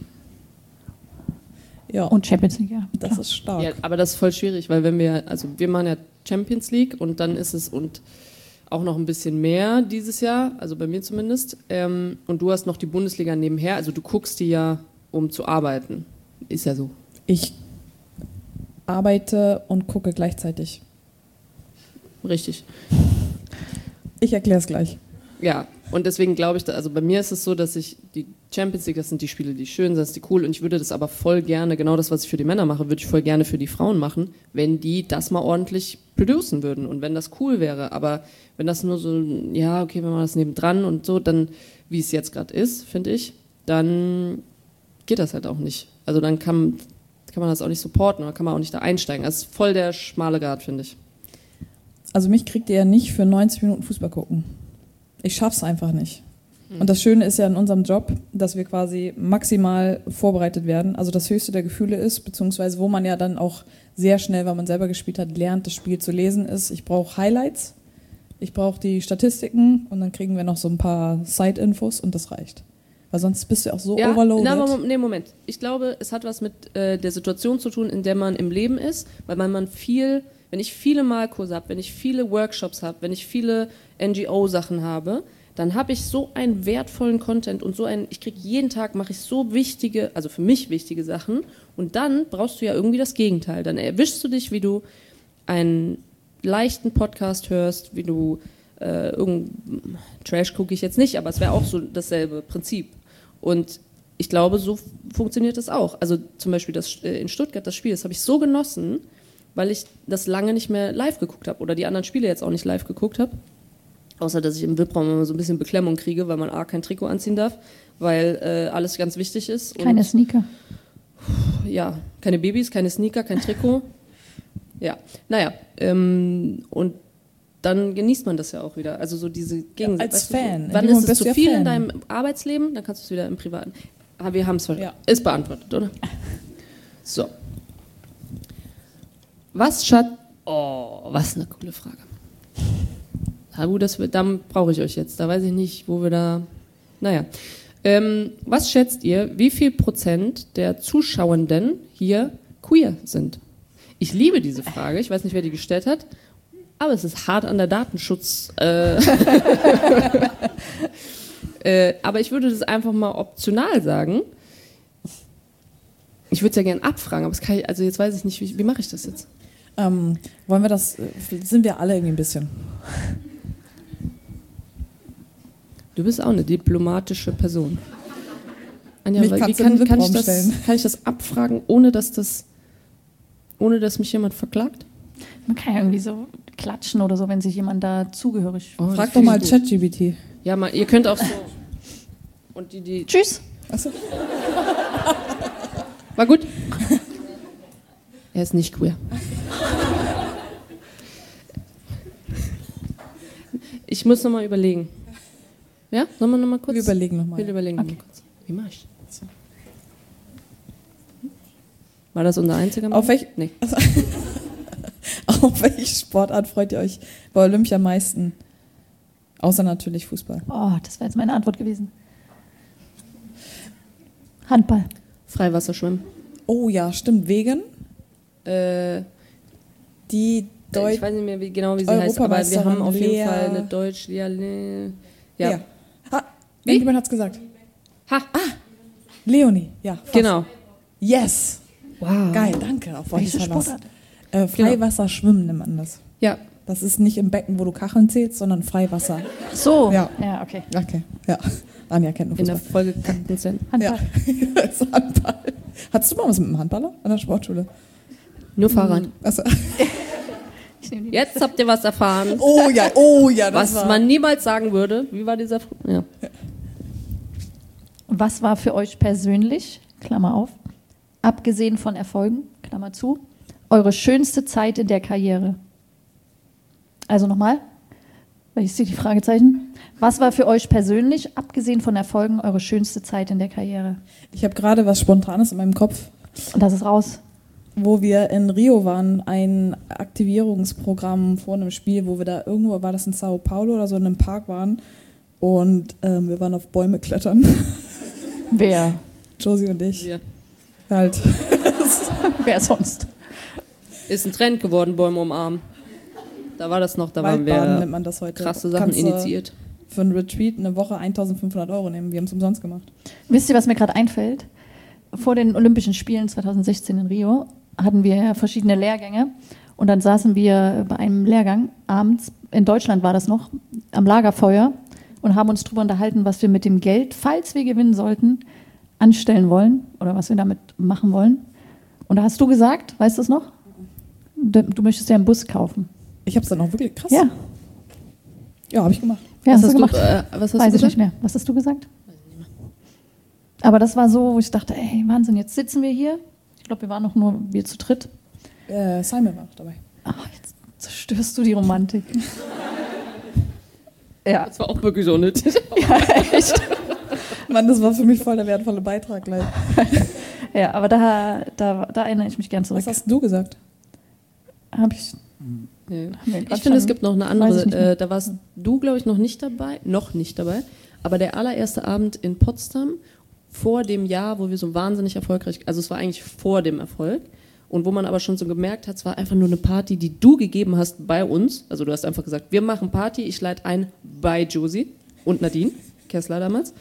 Ja, Und Champions League, ja. das klar. ist stark. Ja, aber das ist voll schwierig, weil wir machen ja Champions League und dann ist es und auch noch ein bisschen mehr dieses Jahr, also bei mir zumindest. Und du hast noch die Bundesliga nebenher, also du guckst die ja, um zu arbeiten. Ist ja so. Ich arbeite und gucke gleichzeitig. Richtig. Ich erkläre es gleich. Ja, und deswegen glaube ich, also bei mir ist es so, dass ich die Champions League, das sind die Spiele, die schön sind, das ist die cool und ich würde das aber voll gerne, genau das, was ich für die Männer mache, würde ich voll gerne für die Frauen machen, wenn die das mal ordentlich producen würden und wenn das cool wäre, aber wenn das nur so, ja, okay, wenn man das nebendran und so, dann, wie es jetzt gerade ist, finde ich, dann geht das halt auch nicht. Also dann kann man das auch nicht supporten oder kann man auch nicht da einsteigen. Das ist voll der schmale Grat, finde ich. Also mich kriegt ihr ja nicht für 90 Minuten Fußball gucken. Ich schaff's einfach nicht. Und das Schöne ist ja in unserem Job, dass wir quasi maximal vorbereitet werden. Also das höchste der Gefühle ist, beziehungsweise wo man ja dann auch sehr schnell, weil man selber gespielt hat, lernt, das Spiel zu lesen ist. Ich brauche Highlights, ich brauche die Statistiken und dann kriegen wir noch so ein paar Side-Infos und das reicht. Weil sonst bist du auch so overloaded. Nee, Moment. Ich glaube, es hat was mit der Situation zu tun, in der man im Leben ist, weil man viel, wenn ich viele Malkurse habe, wenn ich viele Workshops habe, wenn ich viele NGO-Sachen habe, dann habe ich so einen wertvollen Content und ich kriege jeden Tag, mache ich so wichtige, also für mich wichtige Sachen und dann brauchst du ja irgendwie das Gegenteil. Dann erwischst du dich, wie du einen leichten Podcast hörst, wie du Trash gucke ich jetzt nicht, aber es wäre auch so dasselbe Prinzip. Und ich glaube, so funktioniert das auch. Also zum Beispiel in Stuttgart das Spiel, das habe ich so genossen, weil ich das lange nicht mehr live geguckt habe oder die anderen Spiele jetzt auch nicht live geguckt habe. Außer, dass ich im VIP-Raum immer so ein bisschen Beklemmung kriege, weil man A, kein Trikot anziehen darf, weil alles ganz wichtig ist. Keine Sneaker. Ja, keine Babys, keine Sneaker, kein Trikot. Ja, naja, und dann genießt man das ja auch wieder. Also so diese Gegensätze. Als Fan. Wann ist es zu viel in deinem Arbeitsleben, dann kannst du es wieder im Privaten. Aber wir haben es ist beantwortet, oder? So. Was was eine coole Frage. Dann brauche ich euch jetzt. Da weiß ich nicht, wo wir da. Naja. Was schätzt ihr, wie viel % der Zuschauenden hier queer sind? Ich liebe diese Frage. Ich weiß nicht, wer die gestellt hat. Aber es ist hart an der Datenschutz. Aber ich würde das einfach mal optional sagen. Ich würde es ja gerne abfragen, aber also jetzt weiß ich nicht, wie mache ich das jetzt? Wollen wir das, sind wir alle irgendwie ein bisschen. Du bist auch eine diplomatische Person. Anja, Mich kannst du in den Raum stellen. Kann ich das abfragen, ohne dass mich jemand verklagt? Man kann ja irgendwie so klatschen oder so, wenn sich jemand da zugehörig fühlt. Frag doch mal ChatGPT. Ja, ihr könnt auch so. Und die Tschüss. Achso. War gut? Er ist nicht queer. Ich muss nochmal überlegen. Ja? Sollen wir nochmal kurz? Wir überlegen nochmal. Wir überlegen nochmal kurz. Wie mach ich das? War das unser einziger Mann? Auf welche Sportart freut ihr euch bei Olympia am meisten? Außer natürlich Fußball. Oh, das wäre jetzt meine Antwort gewesen. Handball. Freiwasserschwimmen. Oh ja, stimmt. Wegen? Die ich weiß nicht mehr genau, wie sie heißt, aber wir haben auf jeden Fall eine Deutsch... Ja. Irgendjemand hat es gesagt. Ha! Leonie, ja. Fast. Genau. Yes! Wow. Geil, danke. Auf welche Sportart? Freiwasserschwimmen nennt man das. Ja. Das ist nicht im Becken, wo du Kacheln zählst, sondern Freiwasser. So. Ja, Okay. Okay, ja. Anja kennt nur In Fußball. der vollgekackten Szene. Handball. Ja, das ist Handball. Hattest du mal was mit dem Handballer an der Sportschule? Nur Fahrrad. Also. Jetzt habt ihr was erfahren. Oh ja, das was man niemals sagen würde. Wie war dieser... Ja. Was war für euch persönlich, Klammer auf, abgesehen von Erfolgen, Klammer zu, eure schönste Zeit in der Karriere? Also nochmal, weil ich sehe die Fragezeichen. Was war für euch persönlich, abgesehen von Erfolgen, eure schönste Zeit in der Karriere? Ich habe gerade was Spontanes in meinem Kopf. Und das ist raus. Wo wir in Rio waren, ein Aktivierungsprogramm vor einem Spiel, wo wir da irgendwo, war das in Sao Paulo oder so, in einem Park waren und wir waren auf Bäume klettern. Wer? Josie und ich. Ja. Halt. Wer sonst? Ist ein Trend geworden, Bäume umarmen. Da war das noch, da waren Waldbaden wir nennt man das heute. krasse Sachen Kannst du initiiert. Für einen Retreat eine Woche 1.500 € nehmen. Wir haben es umsonst gemacht. Wisst ihr, was mir gerade einfällt? Vor den Olympischen Spielen 2016 in Rio hatten wir ja verschiedene Lehrgänge und dann saßen wir bei einem Lehrgang abends, in Deutschland war das noch, am Lagerfeuer und haben uns darüber unterhalten, was wir mit dem Geld, falls wir gewinnen sollten, anstellen wollen oder was wir damit machen wollen. Und da hast du gesagt, weißt du es noch? Du möchtest ja einen Bus kaufen. Ich habe es dann auch wirklich krass. Ja. Ja, habe ich gemacht. Ja, Was hast du gemacht? was hast Weiß du ich nicht mehr. Was hast du gesagt? Aber das war so, wo ich dachte, ey, Wahnsinn, jetzt sitzen wir hier. Ich glaube, wir waren noch nur wir zu dritt. Simon war noch dabei. Ach, jetzt zerstörst du die Romantik. Ja. Das war auch wirklich so nötig. Ja, echt. Mann, das war für mich voll der wertvolle Beitrag gleich. Ja, aber da erinnere ich mich gern zurück. Was hast du gesagt? Habe ich. Nee. Nee, Ich finde, es gibt noch eine Weiß ich nicht mehr. andere, da warst du, glaube ich, noch nicht dabei, aber der allererste Abend in Potsdam vor dem Jahr, wo wir so wahnsinnig erfolgreich, also es war eigentlich vor dem Erfolg und wo man aber schon so gemerkt hat, es war einfach nur eine Party, die du gegeben hast bei uns, also du hast einfach gesagt, wir machen Party, ich leite ein bei Josie und Nadine Kessler damals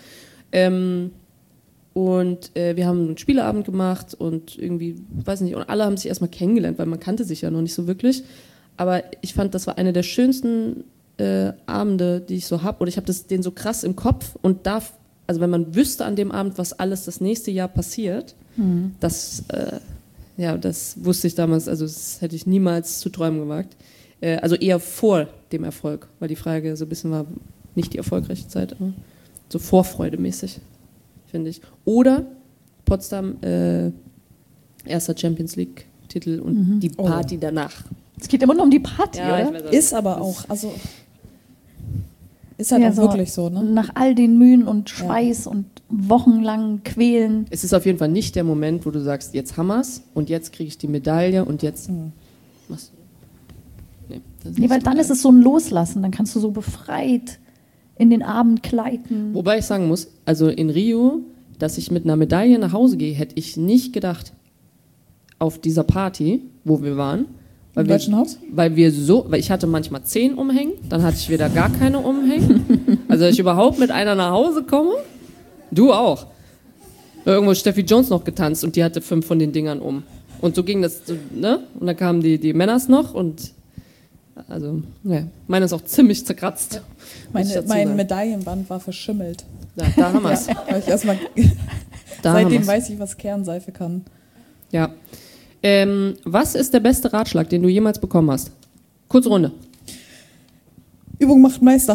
und wir haben einen Spieleabend gemacht und irgendwie, weiß nicht, und alle haben sich erstmal kennengelernt, weil man kannte sich ja noch nicht so wirklich. Aber ich fand, das war eine der schönsten Abende, die ich so habe. Oder ich habe den so krass im Kopf und also wenn man wüsste an dem Abend, was alles das nächste Jahr passiert, das Ja, das wusste ich damals, also das hätte ich niemals zu träumen gewagt. Also eher vor dem Erfolg, weil die Frage so ein bisschen war, nicht die erfolgreiche Zeit, aber so vorfreudemäßig, finde ich. Oder Potsdam, erster Champions League-Titel und die Party danach. Es geht immer nur um die Party, Ja, ich oder? weiß auch. Ist aber auch, also ist halt Ja, auch so wirklich so, ne? Nach all den Mühen und Schweiß und wochenlangen Quälen. Es ist auf jeden Fall nicht der Moment, wo du sagst, jetzt hammer's und jetzt kriege ich die Medaille und jetzt was? Nee, das Nee, weil dann ist es so ein Loslassen. Dann kannst du so befreit in den Abend gleiten. Wobei ich sagen muss, also in Rio, dass ich mit einer Medaille nach Hause gehe, hätte ich nicht gedacht auf dieser Party, wo wir waren. Im Deutschen Haus? Weil ich hatte manchmal 10 umhängen, dann hatte ich wieder gar keine umhängen. Also dass ich überhaupt mit einer nach Hause komme. Du auch. Irgendwo Steffi Jones noch getanzt und die hatte 5 von den Dingern um. Und so ging das, ne? Und dann kamen die Männers noch und also, ja, meine ist auch ziemlich zerkratzt. muss ich dazu Mein sagen. Medaillenband war verschimmelt. Da haben wir es. Hab ich erstmal Da haben seitdem wir's. weiß ich, was Kernseife kann. Ja. Was ist der beste Ratschlag, den du jemals bekommen hast? Kurze Runde. Übung macht Meister.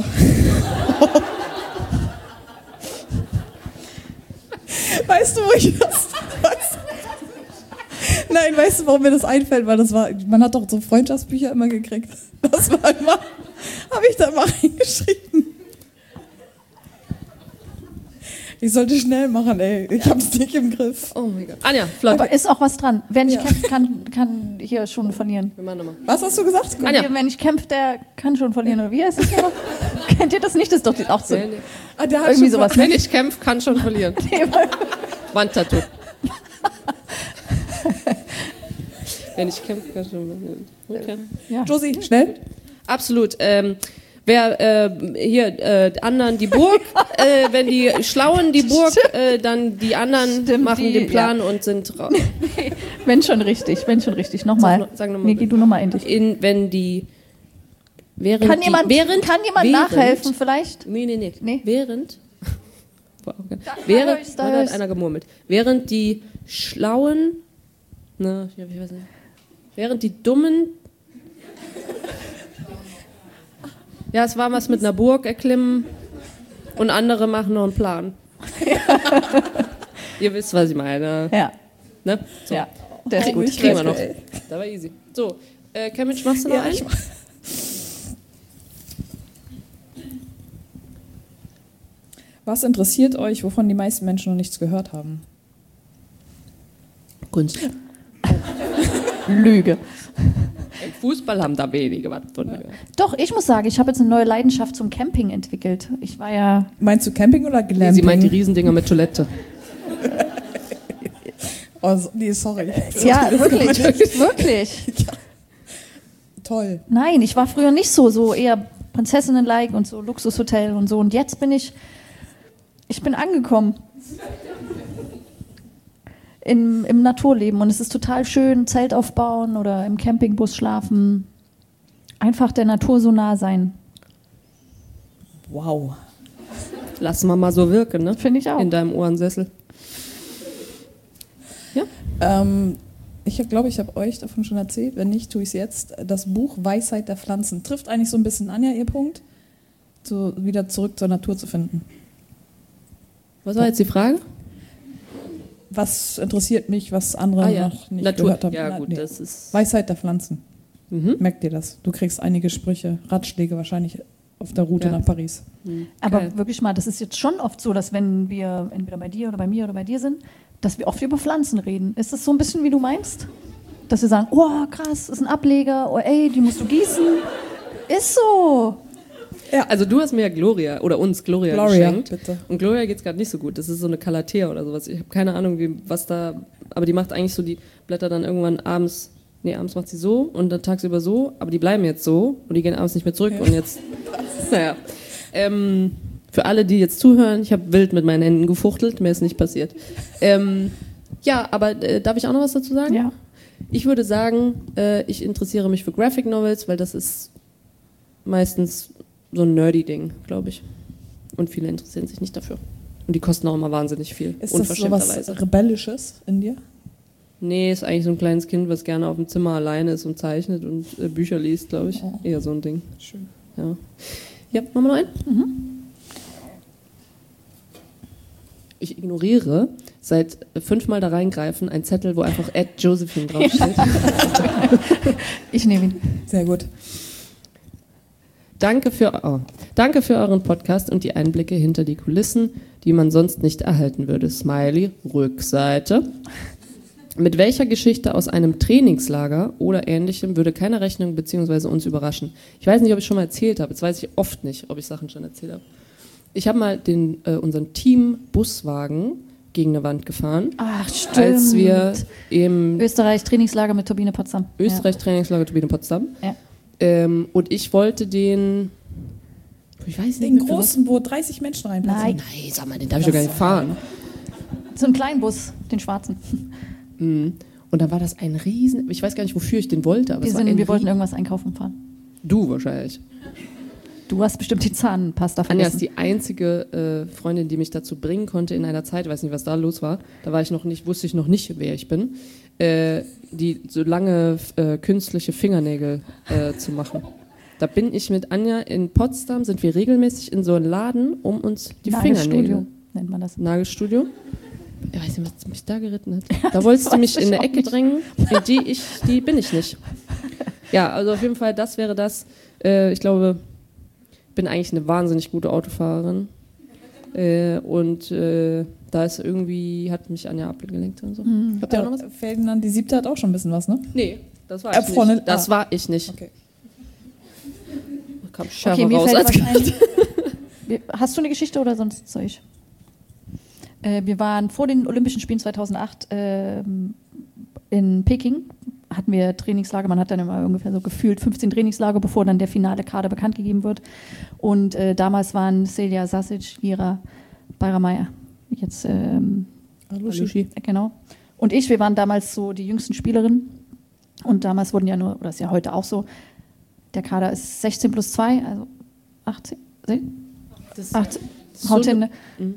Weißt du, wo ich das weiß? Nein, weißt du, warum mir das einfällt? Weil man hat doch so Freundschaftsbücher immer gekriegt. Das war immer, habe ich da mal reingeschrieben. Ich sollte schnell machen, ey. Ich hab's nicht im Griff. Oh mein Gott. Anja, flott. Aber ist auch was dran. Wer nicht kämpft, kann hier schon verlieren. Wir machen nochmal. Was hast du gesagt? Anja. Wer nicht kämpft, der kann schon verlieren. Oder wie heißt das noch? Kennt ihr das nicht? Das ist doch auch so. Ah, der hat Irgendwie schon sowas. Wer nicht kämpft, kann schon verlieren. Wandtattoo. Wer nicht kämpft, kann schon verlieren. Okay. Ja. Josie, schnell. Absolut. Wer anderen die Burg, wenn die Schlauen die Burg, dann die anderen Stimmt, machen die, den Plan und sind raus. Wenn schon richtig. Nochmal. Sag noch mal Nee, geh du nochmal in dich. Wenn die während Kann die, jemand während, nachhelfen vielleicht? Nee. Nee. Während Da während höre hat ich's. einer gemurmelt. Während die Schlauen, ne, ich weiß nicht. Während die Dummen, ja, es war was mit einer Burg erklimmen und andere machen noch einen Plan. Ihr wisst, was ich meine. Ja. Ne? So. Ja. Der ist gut. Kriegen wir noch. Da war easy. So, Cambridge, machst du noch einen? Was interessiert euch, wovon die meisten Menschen noch nichts gehört haben? Kunst. Lüge. Im Fußball haben da wenige was von gehört. Doch, ich muss sagen, ich habe jetzt eine neue Leidenschaft zum Camping entwickelt. Ich war ja... Meinst du Camping oder Glamping? Sie meint die Riesendinger mit Toilette. Oh, nee, sorry. Ja, wirklich. Wirklich. Toll. Nein, ich war früher nicht so eher Prinzessinnen-like und so Luxushotel und so. Und jetzt bin ich bin angekommen im Naturleben. Und es ist total schön, Zelt aufbauen oder im Campingbus schlafen. Einfach der Natur so nah sein. Wow. Lassen wir mal so wirken, ne? Finde ich auch. In deinem Ohrensessel. Ich glaube, ich habe euch davon schon erzählt. Wenn nicht, tue ich es jetzt. Das Buch Weisheit der Pflanzen trifft eigentlich so ein bisschen Anja ihr Punkt, so wieder zurück zur Natur zu finden. Was war jetzt die Frage? Was interessiert mich, was andere noch nicht Natur. gehört haben? Ja, gut, Nee. das ist. Weisheit der Pflanzen. Mhm. Merkt ihr das? Du kriegst einige Sprüche, Ratschläge wahrscheinlich auf der Route Ja. nach Paris. Aber Geil. wirklich mal, das ist jetzt schon oft so, dass wenn wir entweder bei dir oder bei mir oder bei dir sind, dass wir oft über Pflanzen reden. Ist das so ein bisschen, wie du meinst? Dass wir sagen, oh krass, ist ein Ableger, oh ey, die musst du gießen. Ist so. Also du hast mir ja Gloria oder uns Gloria geschenkt. Bitte. Und Gloria geht's gerade nicht so gut. Das ist so eine Calathea oder sowas. Ich habe keine Ahnung, was da. Aber die macht eigentlich so die Blätter dann irgendwann abends. Nee, abends macht sie so und dann tagsüber so. Aber die bleiben jetzt so und die gehen abends nicht mehr zurück. Und jetzt. Naja. Für alle, die jetzt zuhören, ich habe wild mit meinen Händen gefuchtelt. Mir ist nicht passiert. Ja, aber darf ich auch noch was dazu sagen? Ja. Ich würde sagen, ich interessiere mich für Graphic Novels, weil das ist meistens so ein nerdy Ding, glaube ich. Und viele interessieren sich nicht dafür. Und die kosten auch immer wahnsinnig viel, Ist das so was unverschämterweise. Rebellisches in dir? Nee, ist eigentlich so ein kleines Kind, was gerne auf dem Zimmer alleine ist und zeichnet und Bücher liest, glaube ich. Eher so ein Ding. Schön. Ja. Ja, machen wir noch einen? Ich ignoriere seit 5 Mal da reingreifen einen Zettel, wo einfach @Josephine draufsteht. Ich nehme ihn. Sehr gut. Danke für euren Podcast und die Einblicke hinter die Kulissen, die man sonst nicht erhalten würde. Smiley, Rückseite. Mit welcher Geschichte aus einem Trainingslager oder Ähnlichem würde keine Rechnung bzw. uns überraschen? Ich weiß nicht, ob ich schon mal erzählt habe. Jetzt weiß ich oft nicht, ob ich Sachen schon erzählt habe. Ich habe mal unseren Team-Buswagen gegen eine Wand gefahren. Ach, stimmt. Als wir im Österreich-Trainingslager mit Turbine Potsdam. Österreich-Trainingslager Turbine Potsdam. Ja. Und ich wollte ich weiß nicht, Den mehr für großen, wo 30 Menschen reinpassen. Nein. Nein, sag mal, den darf ich doch gar nicht fahren. So einen kleinen Bus, den schwarzen. Und dann war das ein Riesen... Ich weiß gar nicht, wofür ich den wollte, aber Wir wollten irgendwas einkaufen fahren. Du wahrscheinlich. Du hast bestimmt die Zahnpasta Anja vergessen. ist die einzige Freundin, die mich dazu bringen konnte in einer Zeit, weiß nicht, was da los war, da wusste ich noch nicht, wer ich bin, die so lange künstliche Fingernägel zu machen. Da bin ich mit Anja in Potsdam, sind wir regelmäßig in so einen Laden, um uns die Fingernägel... nennt man das. Nagelstudio. Ich weiß nicht, was mich da geritten hat. Da wolltest du mich in eine Ecke drängen, in die bin ich nicht. Ja, also auf jeden Fall, das wäre das. Ich glaube, ich bin eigentlich eine wahnsinnig gute Autofahrerin. Und da ist irgendwie, hat mich Anja abgelenkt und so. Habt ihr auch noch was? Ferdinand die Siebte hat auch schon ein bisschen was, ne? Nee, das war ich nicht. Das war ich nicht. Okay. Kam schärfer Okay, mir raus fällt als was ein. Hast du eine Geschichte oder sonst soll ich? Wir waren vor den Olympischen Spielen 2008 in Peking, hatten wir Trainingslager, man hat dann immer ungefähr so gefühlt 15 Trainingslager, bevor dann der finale Kader bekannt gegeben wird. Und damals waren Celia Sasic, Gira Bayramaya, jetzt Alushi. genau. Und wir waren damals so die jüngsten Spielerinnen. Und damals wurden ja nur, oder ist ja heute auch so, der Kader ist 16 plus 2, also 18. 18. Haut hin.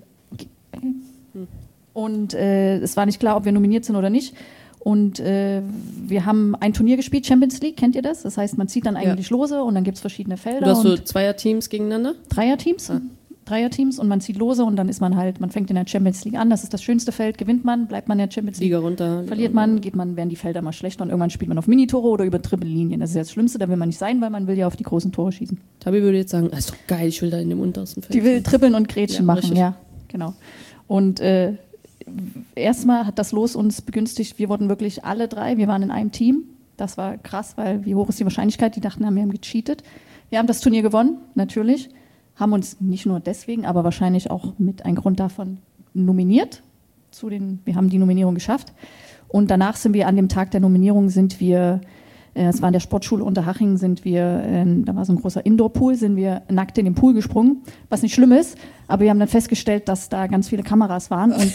Und es war nicht klar, ob wir nominiert sind oder nicht. Und wir haben ein Turnier gespielt, Champions League, kennt ihr das? Das heißt, man zieht dann eigentlich Lose und dann gibt es verschiedene Felder. Du hast so Zweierteams gegeneinander? Dreierteams. Dreierteams und man zieht Lose und dann ist man fängt in der Champions League an, das ist das schönste Feld, gewinnt man, bleibt man in der Champions League. Liga runter. Verliert man, werden die Felder mal schlechter und irgendwann spielt man auf Minitore oder über Trippellinien. Das ist ja das Schlimmste, da will man nicht sein, weil man will ja auf die großen Tore schießen. Tabi würde jetzt sagen, das ist doch geil, ich will da in dem untersten Feld. Die will trippeln und Grätschen machen, richtig. ja, genau. Und erstmal hat das Los uns begünstigt, wir wurden wirklich alle drei, wir waren in einem Team. Das war krass, weil wie hoch ist die Wahrscheinlichkeit? Die dachten, wir haben gecheatet. Wir haben das Turnier gewonnen, natürlich. Haben uns nicht nur deswegen, aber wahrscheinlich auch mit einem Grund davon nominiert. Wir haben die Nominierung geschafft. Und danach sind wir an dem Tag der Nominierung, es war in der Sportschule Unterhaching, da war so ein großer Indoor-Pool, sind wir nackt in den Pool gesprungen, was nicht schlimm ist, aber wir haben dann festgestellt, dass da ganz viele Kameras waren und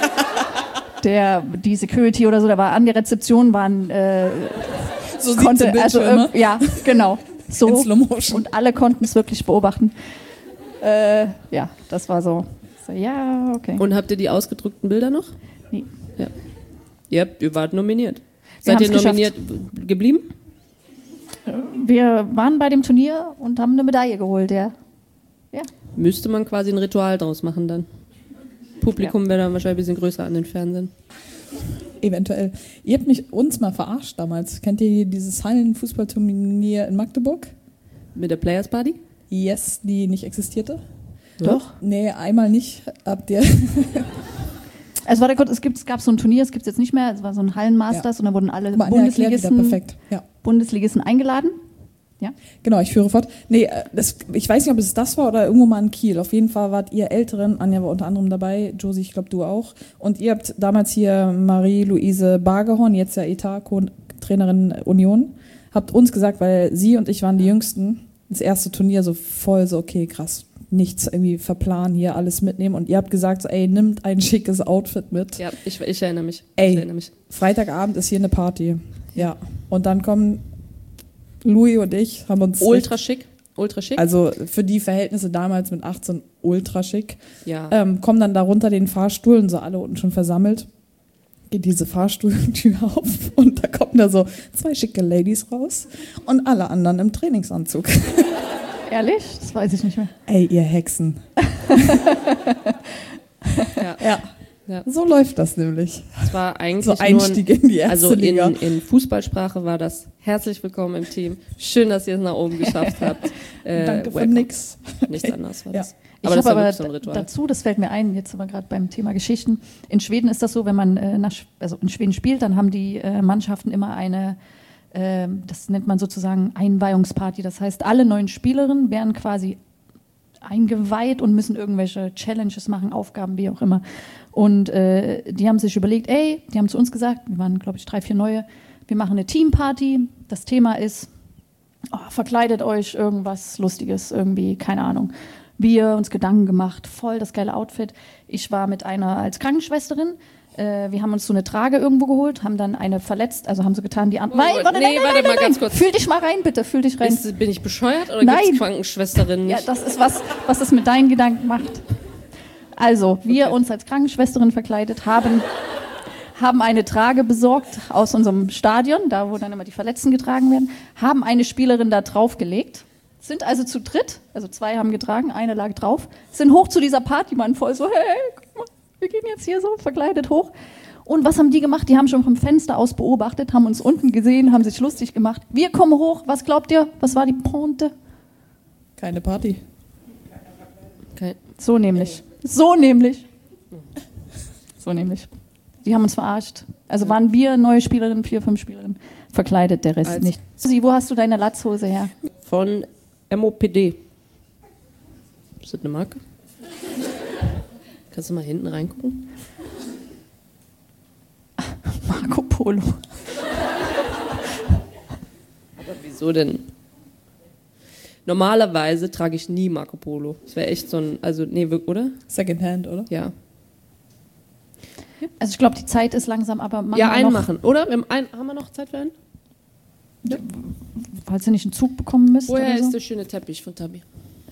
die Security oder so, da war an der Rezeption, so konnte, Bildschirme. Ja, genau. So. In Slow Motion. Und alle konnten es wirklich beobachten. Ja, das war so, ja, okay. Und habt ihr die ausgedruckten Bilder noch? Nee. Ja. Ihr wart nominiert. Wir Seid ihr haben's nominiert geblieben? Wir waren bei dem Turnier und haben eine Medaille geholt, ja. Müsste man quasi ein Ritual draus machen dann. Publikum wäre dann wahrscheinlich ein bisschen größer an den Fernsehen. Eventuell. Ihr habt uns mal verarscht damals. Kennt ihr dieses Hallenfußballturnier in Magdeburg? Mit der Players Party? Yes, die nicht existierte. Doch. Nee, einmal nicht. Habt ihr... Also es gab so ein Turnier, es gibt es jetzt nicht mehr, es war so ein Hallenmasters und da wurden alle Bundesligisten eingeladen. Ja. Genau, ich führe fort. Nee, ich weiß nicht, ob es das war oder irgendwo mal in Kiel. Auf jeden Fall wart ihr Älteren, Anja war unter anderem dabei, Josie, ich glaube du auch. Und ihr habt damals hier Marie-Louise Bargehorn, jetzt ja Etat-Trainerin Union, habt uns gesagt, weil sie und ich waren die Jüngsten, das erste Turnier so voll so, okay, krass, nichts irgendwie verplanen, hier alles mitnehmen. Und ihr habt gesagt, so, ey, nimmt ein schickes Outfit mit. Ja, ich erinnere mich. Freitagabend ist hier eine Party. Ja, und dann kommen Louis und ich, haben uns... Ultra schick. Also für die Verhältnisse damals mit 18 ultra schick. Ja. Kommen dann da runter den Fahrstuhl und so alle unten schon versammelt. geht diese Fahrstuhltür auf und da kommen da so 2 schicke Ladies raus und alle anderen im Trainingsanzug. Ehrlich? Das weiß ich nicht mehr. Ey, ihr Hexen. Ja. Ja. So läuft das nämlich. Es war eigentlich So Einstieg in die erste also Liga. in Fußballsprache war das herzlich willkommen im Team. Schön, dass ihr es nach oben geschafft habt. Danke für welcome. nix. Nichts anderes war Ja. das. Ich Aber das habe war aber wirklich so ein Ritual. dazu, das fällt mir ein, jetzt aber gerade beim Thema Geschichten. In Schweden ist das so, wenn man in Schweden spielt, dann haben die Mannschaften immer eine, das nennt man sozusagen Einweihungsparty. Das heißt, alle neuen Spielerinnen werden quasi eingeweiht und müssen irgendwelche Challenges machen, Aufgaben, wie auch immer. Und die haben sich überlegt, die haben zu uns gesagt, wir waren, glaube ich, 3, 4 Neue, wir machen eine Teamparty. Das Thema ist, verkleidet euch irgendwas Lustiges, irgendwie, keine Ahnung. Wir uns Gedanken gemacht, voll das geile Outfit. Ich war mit einer als Krankenschwesterin. Wir haben uns so eine Trage irgendwo geholt, haben dann eine verletzt, also haben so getan, die andere. Warte mal ganz kurz. Fühl dich mal rein, bitte, fühl dich rein. Bin ich bescheuert oder Nein. gibt es Krankenschwesterinnen nicht? Ja, das ist was es mit deinen Gedanken macht. Also, wir uns als Krankenschwesterin verkleidet haben eine Trage besorgt aus unserem Stadion, da wo dann immer die Verletzten getragen werden, haben eine Spielerin da draufgelegt, sind also zu dritt, also 2 haben getragen, eine lag drauf, sind hoch zu dieser Partymann voll so, hey, guck mal, wir gehen jetzt hier so verkleidet hoch. Und was haben die gemacht? Die haben schon vom Fenster aus beobachtet, haben uns unten gesehen, haben sich lustig gemacht. Wir kommen hoch, was glaubt ihr? Was war die Pointe? Keine Party. Okay. So nämlich. So nämlich. Die haben uns verarscht. Also waren wir neue Spielerinnen, 4, 5 Spielerinnen, verkleidet, der Rest nicht. Wo hast du deine Latzhose her? Von MOPD. Ist das eine Marke? Kannst du mal hinten reingucken? Marco Polo. Aber wieso denn? Normalerweise trage ich nie Marco Polo. Das wäre echt so ein, also nee, oder? Secondhand, oder? Ja. Also ich glaube, die Zeit ist langsam, aber machen Ja, wir einen noch, machen, oder? Haben wir noch Zeit für einen? falls ihr nicht einen Zug bekommen müsst. Woher oder so. ist der schöne Teppich von Tabi?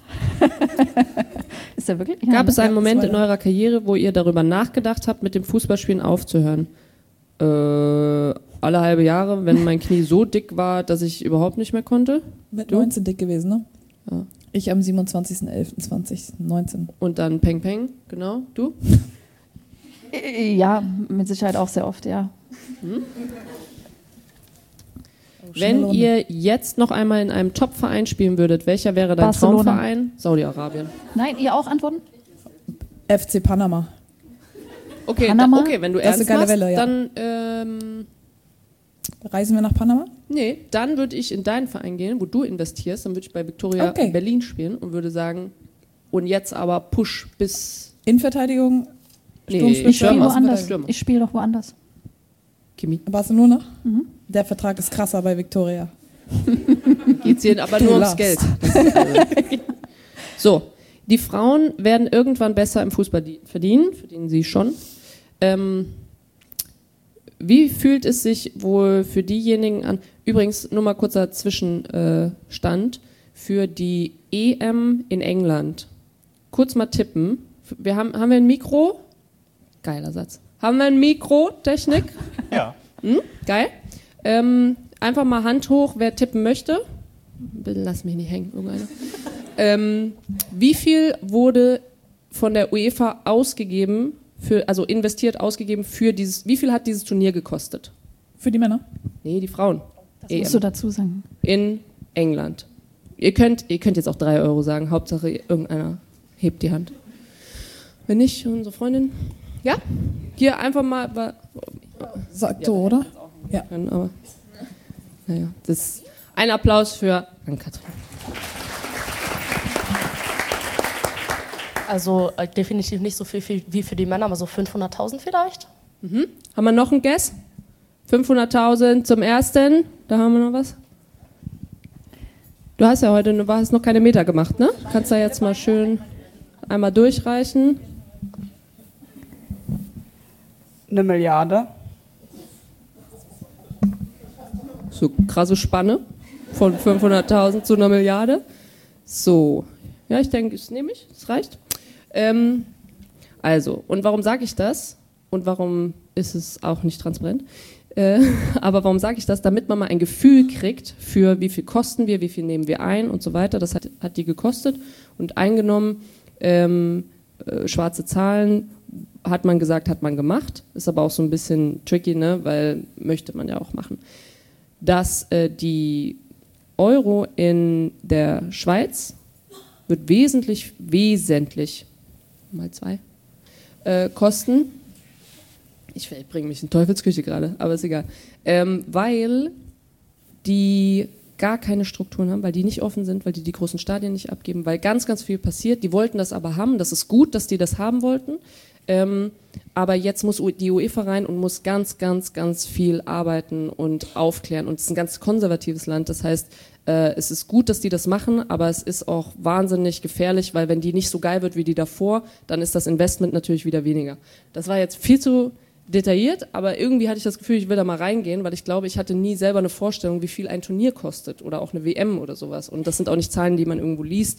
Ist der wirklich? Ja, Gab es einen ja, Moment das in war eurer Karriere, wo ihr darüber nachgedacht habt, mit dem Fußballspielen aufzuhören? Alle halbe Jahre, wenn mein Knie so dick war, dass ich überhaupt nicht mehr konnte. Mit Du? 19 dick gewesen, ne? Ja. Ich am 27.11.2019. Und dann Peng Peng, genau. Du? Ja, mit Sicherheit auch sehr oft, ja. Wenn ihr jetzt noch einmal in einem Top-Verein spielen würdet, welcher wäre dein Barcelona. Traumverein? Saudi-Arabien. Nein, ihr auch antworten? FC Panama. Okay, Panama? okay, wenn du Das ist ernst eine geile machst, Welle, ja. dann Reisen wir nach Panama? nee, dann würde ich in deinen Verein gehen, wo du investierst, dann würde ich bei Viktoria Okay. Berlin spielen und würde sagen, und jetzt aber Push bis Innenverteidigung? nee, Sturmspitze? Ich spiele Stürmer. woanders. Stürmer. Ich spiele doch woanders. Kimi. Barcelona? Der Vertrag ist krasser bei Viktoria. Geht's hier aber Du nur ums lachst. Geld. So, die Frauen werden irgendwann besser im Fußball verdienen sie schon. Wie fühlt es sich wohl für diejenigen an, übrigens nur mal kurzer Zwischenstand, für die EM in England. Kurz mal tippen. Haben wir ein Mikro? Geiler Satz. Haben wir ein Mikro, Technik? Ja. Geil. Einfach mal Hand hoch, wer tippen möchte. Bitte lass mich nicht hängen, irgendeiner. Wie viel wurde von der UEFA ausgegeben, ausgegeben für dieses, wie viel hat dieses Turnier gekostet? Für die Männer? Nee, die Frauen. Das musst du dazu sagen. In England. Ihr könnt jetzt auch 3 Euro sagen, Hauptsache irgendeiner hebt die Hand. Wenn nicht, unsere Freundin. Ja? Hier einfach mal. Sagt so, oder? Ja. Aber, naja, das ist ein Applaus für Ann-Kathrin. Also definitiv nicht so viel wie für die Männer, aber so 500.000 vielleicht. Haben wir noch einen Guess? 500.000 zum ersten. Da haben wir noch was. Du hast ja heute noch keine Meter gemacht, ne? Kannst da jetzt mal schön einmal durchreichen. 1 Milliarde. So krasse Spanne von 500.000 zu 1 Milliarde. So, ja, ich denke, das nehme ich, das reicht. Also, und warum sage ich das? Und warum ist es auch nicht transparent? Aber warum sage ich das? Damit man mal ein Gefühl kriegt für wie viel kosten wir, wie viel nehmen wir ein und so weiter. Das hat die gekostet und eingenommen. Schwarze Zahlen hat man gesagt, hat man gemacht. Ist aber auch so ein bisschen tricky, ne? Weil möchte man ja auch machen. Dass die Euro in der Schweiz wird wesentlich mal 2 kosten. Ich bringe mich in Teufelsküche gerade, aber ist egal. Weil die gar keine Strukturen haben, weil die nicht offen sind, weil die großen Stadien nicht abgeben, weil ganz, ganz viel passiert. Die wollten das aber haben. Das ist gut, dass die das haben wollten. Aber jetzt muss die UEFA rein und muss ganz, ganz, ganz viel arbeiten und aufklären. Und es ist ein ganz konservatives Land. Das heißt, es ist gut, dass die das machen, aber es ist auch wahnsinnig gefährlich, weil wenn die nicht so geil wird wie die davor, dann ist das Investment natürlich wieder weniger. Das war jetzt viel zu detailliert, aber irgendwie hatte ich das Gefühl, ich will da mal reingehen, weil ich glaube, ich hatte nie selber eine Vorstellung, wie viel ein Turnier kostet oder auch eine WM oder sowas. Und das sind auch nicht Zahlen, die man irgendwo liest.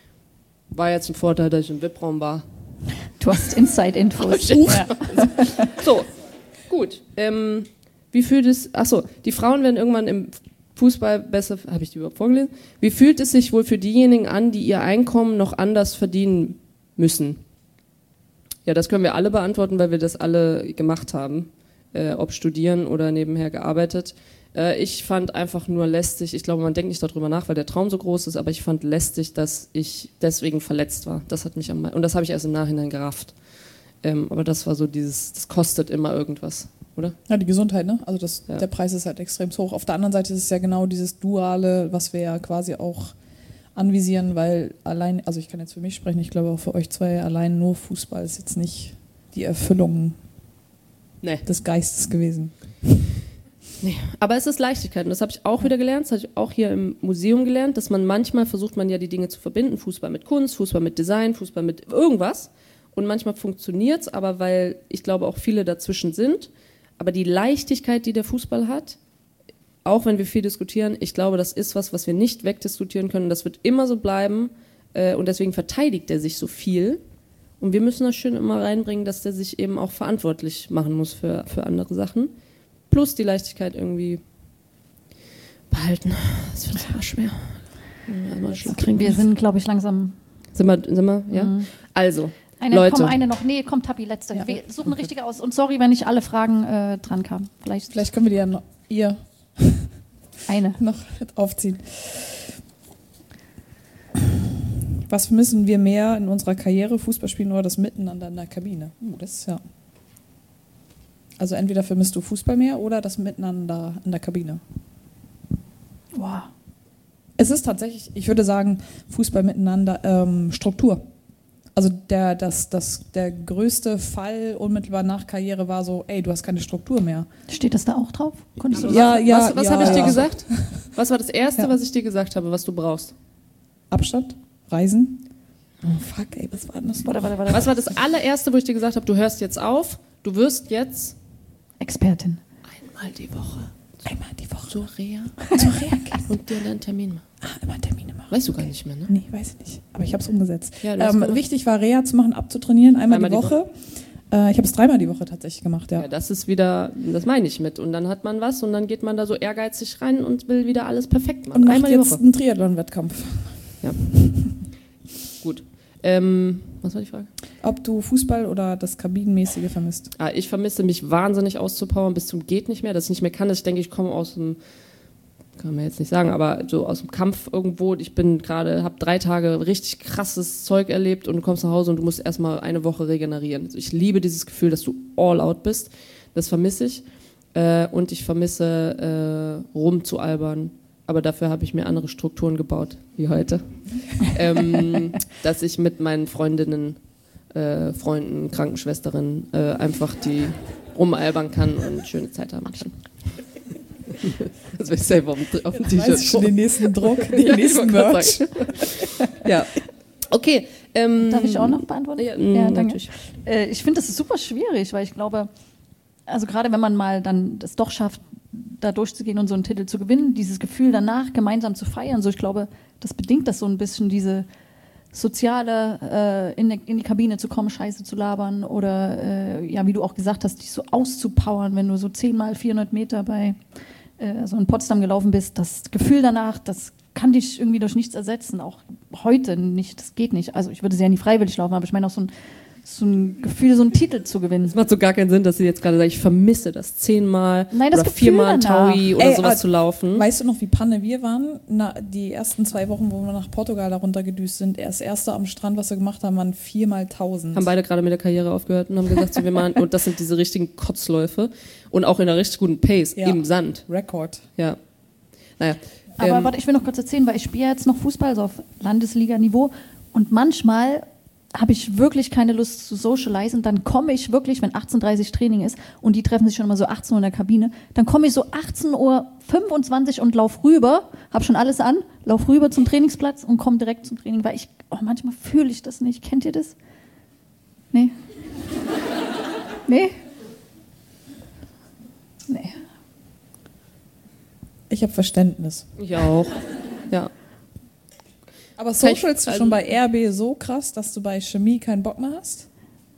War jetzt ein Vorteil, dass ich im VIP-Raum war. Du hast Inside-Infos. Ja. So, gut. Wie fühlt es, achso, die Frauen werden irgendwann im Fußball besser, habe ich die überhaupt vorgelesen? Wie fühlt es sich wohl für diejenigen an, die ihr Einkommen noch anders verdienen müssen? Ja, das können wir alle beantworten, weil wir das alle gemacht haben, ob studieren oder nebenher gearbeitet. Ich fand einfach nur lästig, ich glaube, man denkt nicht darüber nach, weil der Traum so groß ist, aber ich fand lästig, dass ich deswegen verletzt war. Das hat mich und das habe ich erst im Nachhinein gerafft. Aber das war so das kostet immer irgendwas, oder? Ja, die Gesundheit, ne? Also der Preis ist halt extrem hoch. Auf der anderen Seite ist es ja genau dieses Duale, was wir ja quasi auch anvisieren, weil allein, also ich kann jetzt für mich sprechen, ich glaube auch für euch zwei, allein nur Fußball ist jetzt nicht die Erfüllung des Geistes gewesen. Nee, aber es ist Leichtigkeit und das habe ich auch wieder gelernt, das habe ich auch hier im Museum gelernt, dass man manchmal versucht man ja die Dinge zu verbinden, Fußball mit Kunst, Fußball mit Design, Fußball mit irgendwas und manchmal funktioniert es, aber weil ich glaube auch viele dazwischen sind, aber die Leichtigkeit, die der Fußball hat, auch wenn wir viel diskutieren, ich glaube, das ist was wir nicht wegdiskutieren können. Das wird immer so bleiben und deswegen verteidigt er sich so viel. Und wir müssen das schön immer reinbringen, dass der sich eben auch verantwortlich machen muss für andere Sachen. Plus die Leichtigkeit irgendwie behalten. Das wird immer schwer. Wir sind, glaube ich, langsam... Sind wir? Ja? Mhm. Also, Leute. Komm, eine noch. Nee, komm, Tabi, letzte. Ja. Wir suchen eine richtige aus. Und sorry, wenn nicht alle Fragen dran kamen. Vielleicht können wir die ja noch... Eine. Noch aufziehen. Was müssen wir mehr in unserer Karriere, Fußball spielen oder das Miteinander in der Kabine? Das ist ja... Also entweder vermisst du Fußball mehr oder das Miteinander in der Kabine. Wow. Es ist tatsächlich, ich würde sagen, Fußball miteinander Struktur. Also der größte Fall unmittelbar nach Karriere war so, ey, du hast keine Struktur mehr. Steht das da auch drauf? Konntest du was habe ich dir gesagt? Was war das Erste, was ich dir gesagt habe, was du brauchst? Abstand, Reisen. Oh fuck, ey, was war das? Warte. Was war das allererste, wo ich dir gesagt habe, du hörst jetzt auf, du wirst jetzt Expertin. Einmal die Woche zur Reha gehen. und dir einen Termin machen. Immer Termine machen. Weißt du gar nicht mehr, ne? Nee, weiß ich nicht. Aber ich habe es umgesetzt. Ja, wichtig war, Reha zu machen, abzutrainieren, einmal die Woche. Ich habe es 3-mal die Woche tatsächlich gemacht, ja. Ja, das ist wieder, das meine ich mit. Und dann hat man was und dann geht man da so ehrgeizig rein und will wieder alles perfekt machen. Und macht jetzt einen Triathlon-Wettkampf. Ja. Gut. Was war die Frage? Ob du Fußball oder das Kabinenmäßige vermisst? Ich vermisse mich wahnsinnig auszupowern bis zum geht nicht mehr, dass ich nicht mehr kann, dass ich denke, ich komme aus dem, kann man jetzt nicht sagen, aber so aus dem Kampf irgendwo. Ich bin gerade, habe 3 Tage richtig krasses Zeug erlebt und du kommst nach Hause und du musst erstmal eine Woche regenerieren. Also ich liebe dieses Gefühl, dass du all out bist. Das vermisse ich. Und ich vermisse rumzualbern. Aber dafür habe ich mir andere Strukturen gebaut, wie heute. Dass ich mit meinen Freundinnen, Freunden, Krankenschwesterinnen einfach die rumalbern kann und schöne Zeit haben kann. Das will ich selber auf dem T-Shirt. Weiß ich schon den nächsten Druck, den nächsten Merch. Ja. Okay. Darf ich auch noch beantworten? Ja, danke. Natürlich. Ich finde, das ist super schwierig, weil ich glaube, also gerade wenn man mal dann das doch schafft, da durchzugehen und so einen Titel zu gewinnen, dieses Gefühl danach gemeinsam zu feiern, so ich glaube, das bedingt das so ein bisschen sozialer in die Kabine zu kommen, Scheiße zu labern oder, ja, wie du auch gesagt hast, dich so auszupowern, wenn du so 10 mal 400 Meter bei so in Potsdam gelaufen bist. Das Gefühl danach, das kann dich irgendwie durch nichts ersetzen, auch heute nicht, das geht nicht. Also ich würde sehr nie freiwillig laufen, aber ich meine auch so ein Gefühl, so einen Titel zu gewinnen. Es macht so gar keinen Sinn, dass sie jetzt gerade sagt, ich vermisse das 10-mal oder 4-mal ein Taui oder sowas zu laufen. Weißt du noch, wie Panne wir waren? Die ersten 2 Wochen, wo wir nach Portugal darunter gedüst sind, das erste am Strand, was wir gemacht haben, waren 4x1000. Haben beide gerade mit der Karriere aufgehört und haben gesagt, so, wir machen, und das sind diese richtigen Kotzläufe und auch in einer richtig guten Pace, im Sand. Rekord. Ja. Naja. Aber warte, ich will noch kurz erzählen, weil ich spiele jetzt noch Fußball, so auf Landesliga-Niveau und manchmal habe ich wirklich keine Lust zu socialisen, dann komme ich wirklich, wenn 18:30 Uhr Training ist und die treffen sich schon immer so 18 Uhr in der Kabine, dann komme ich so 18:25 Uhr und lauf rüber, habe schon alles an, lauf rüber zum Trainingsplatz und komme direkt zum Training, weil manchmal fühle ich das nicht. Kennt ihr das? Nee? Nee? Nee. Ich habe Verständnis. Ich auch. Ja. Aber socialst du schon bei RB so krass, dass du bei Chemie keinen Bock mehr hast?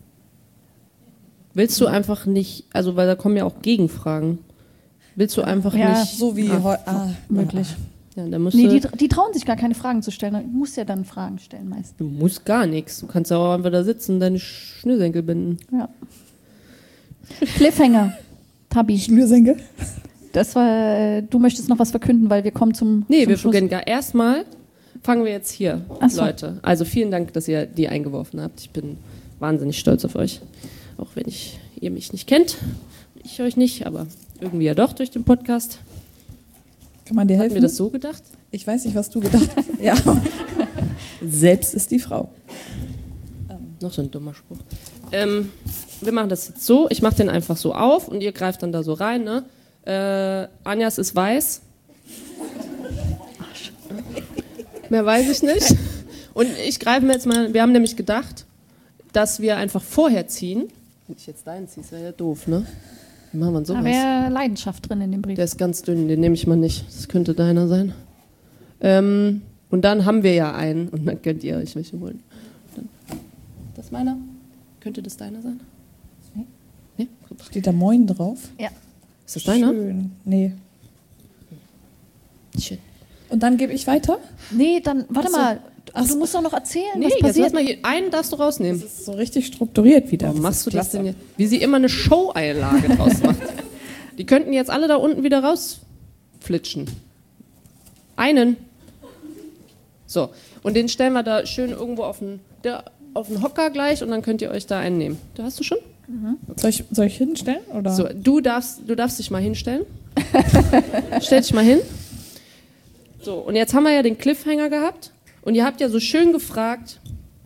Willst du einfach nicht, also weil da kommen ja auch Gegenfragen. Willst du einfach nicht. So wie heute. Möglich. Ja, dann musst Nee, du, die trauen sich gar keine Fragen zu stellen. Du musst ja dann Fragen stellen meist. du musst gar nichts. Du kannst ja auch einfach da sitzen und deine Schnürsenkel binden. Ja. Cliffhanger. Tabi. Schnürsenkel? Das war, du möchtest noch was verkünden, weil wir kommen zum Nee, zum wir Schluss. beginnen gar erstmal. Fangen wir jetzt hier, Ach so. Leute. Also vielen Dank, dass ihr die eingeworfen habt. Ich bin wahnsinnig stolz auf euch. Auch wenn ihr mich nicht kennt. Ich euch nicht, aber irgendwie ja doch durch den Podcast. Kann man dir Habt helfen? ihr das so gedacht? Ich weiß nicht, was du gedacht hast. Ja. Selbst ist die Frau. Noch so ein dummer Spruch. Wir machen das jetzt so. Ich mache den einfach so auf und ihr greift dann da so rein. Ne? Anjas ist weiß. Mehr weiß ich nicht. Und ich greife mir jetzt mal, wir haben nämlich gedacht, dass wir einfach vorher ziehen. Wenn ich jetzt deinen ziehe, ist ja doof, ne? Wie machen wir sowas? Da wäre Leidenschaft drin in dem Brief. Der ist ganz dünn, den nehme ich mal nicht. Das könnte deiner sein. Und dann haben wir ja einen und dann könnt ihr euch welche holen. Dann, das meiner? Könnte das deiner sein? Nee? Steht da Moin drauf? Ja. Ist das deiner? Schön. Nee. Shit. Und dann gebe ich weiter? Nee, dann, warte mal. Ach so. Du musst doch noch erzählen, Nee, was jetzt passiert. lass mal hier, einen darfst du rausnehmen. Das ist so richtig strukturiert wieder. Warum machst du das klasse. denn jetzt? Wie sie immer eine Show-Einlage draus macht. Die könnten jetzt alle da unten wieder rausflitschen. Einen. So, und den stellen wir da schön irgendwo auf den Hocker gleich und dann könnt ihr euch da einen nehmen. Da hast du schon? Soll ich hinstellen? Oder? So, du darfst dich mal hinstellen. Stell dich mal hin. So, und jetzt haben wir ja den Cliffhanger gehabt und ihr habt ja so schön gefragt,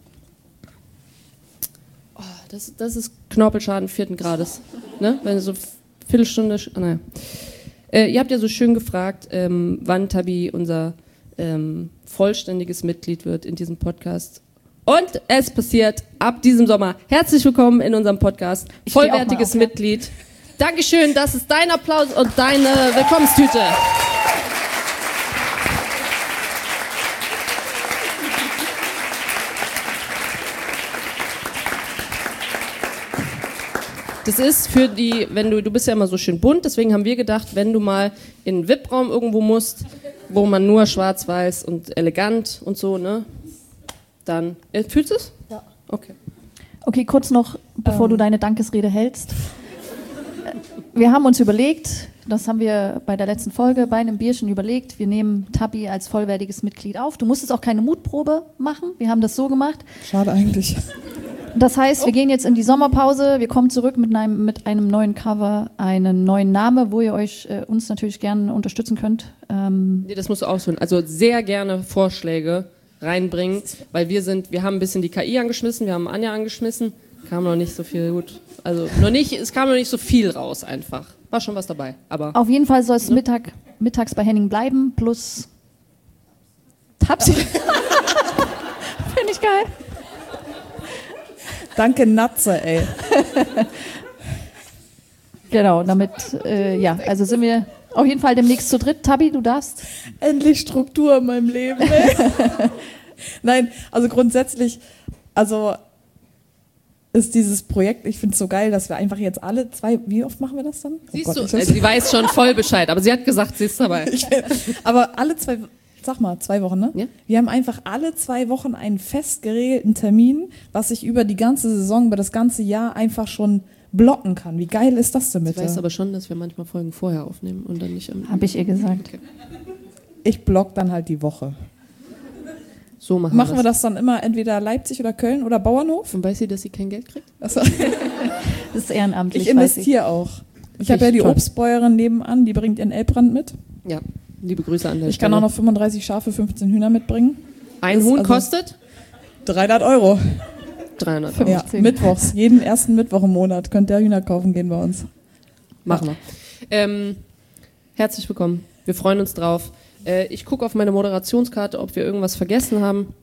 oh, das ist Knorpelschaden 4. Grades, ne? Wenn du so Viertelstunde, naja. Ihr habt ja so schön gefragt, wann Tabi unser vollständiges Mitglied wird in diesem Podcast. Und es passiert ab diesem Sommer. Herzlich willkommen in unserem Podcast. Ich steh auch mal Vollwertiges auf, ja. Mitglied. Dankeschön, das ist dein Applaus und deine Willkommenstüte. Das ist für die, du bist ja immer so schön bunt, deswegen haben wir gedacht, wenn du mal in einen VIP-Raum irgendwo musst, wo man nur schwarz-weiß und elegant und so, ne, dann, fühlst du es? Ja. Okay. Okay, kurz noch, bevor du deine Dankesrede hältst. Wir haben uns überlegt, das haben wir bei der letzten Folge bei einem Bierchen überlegt, wir nehmen Tabi als vollwertiges Mitglied auf. Du musstest auch keine Mutprobe machen, wir haben das so gemacht. Schade eigentlich. Das heißt, wir gehen jetzt in die Sommerpause, wir kommen zurück mit einem neuen Cover, einen neuen Namen, wo ihr uns natürlich gerne unterstützen könnt. Nee, das musst du ausführen. Also sehr gerne Vorschläge reinbringen, weil wir haben ein bisschen die KI angeschmissen, wir haben Anja angeschmissen, kam noch nicht so viel gut. Also es kam noch nicht so viel raus einfach. War schon was dabei, aber Auf jeden Fall soll es mittags bei Henning bleiben, plus Tapsi. Finde ich geil. Danke, Natze, ey. Genau, damit, also sind wir auf jeden Fall demnächst zu dritt. Tabi, du darfst. Endlich Struktur in meinem Leben, ey. Nein, also grundsätzlich, also ist dieses Projekt, ich finde es so geil, dass wir einfach jetzt alle 2, wie oft machen wir das dann? Siehst Gott, du, ich weiß- sie weiß schon voll Bescheid, aber sie hat gesagt, sie ist dabei. Aber alle 2, sag mal, 2 Wochen, ne? Ja. Wir haben einfach alle 2 Wochen einen fest geregelten Termin, was ich über die ganze Saison, über das ganze Jahr einfach schon blocken kann. Wie geil ist das denn Ich bitte? weiß aber schon, dass wir manchmal Folgen vorher aufnehmen und dann nicht am... Habe ich ihr gesagt. Okay. Ich block dann halt die Woche. So machen Machen wir das dann immer entweder Leipzig oder Köln oder Bauernhof? Und weiß sie, dass sie kein Geld kriegt? Also, Das ist ehrenamtlich. ich weiß investiere auch. Ich Okay, habe ja die toll. Obstbäuerin nebenan, die bringt ihren Elbbrand mit. Ja, liebe Grüße an der Ich kann Stelle. auch noch 35 Schafe, 15 Hühner mitbringen. Ein Das- Huhn also- kostet 300 €. 300 Fünf- Euro. Ja, 15. mittwochs. Jeden ersten Mittwoch im Monat könnt ihr Hühner kaufen gehen bei uns. Machen wir. Herzlich willkommen. Wir freuen uns drauf. Ich gucke auf meine Moderationskarte, ob wir irgendwas vergessen haben.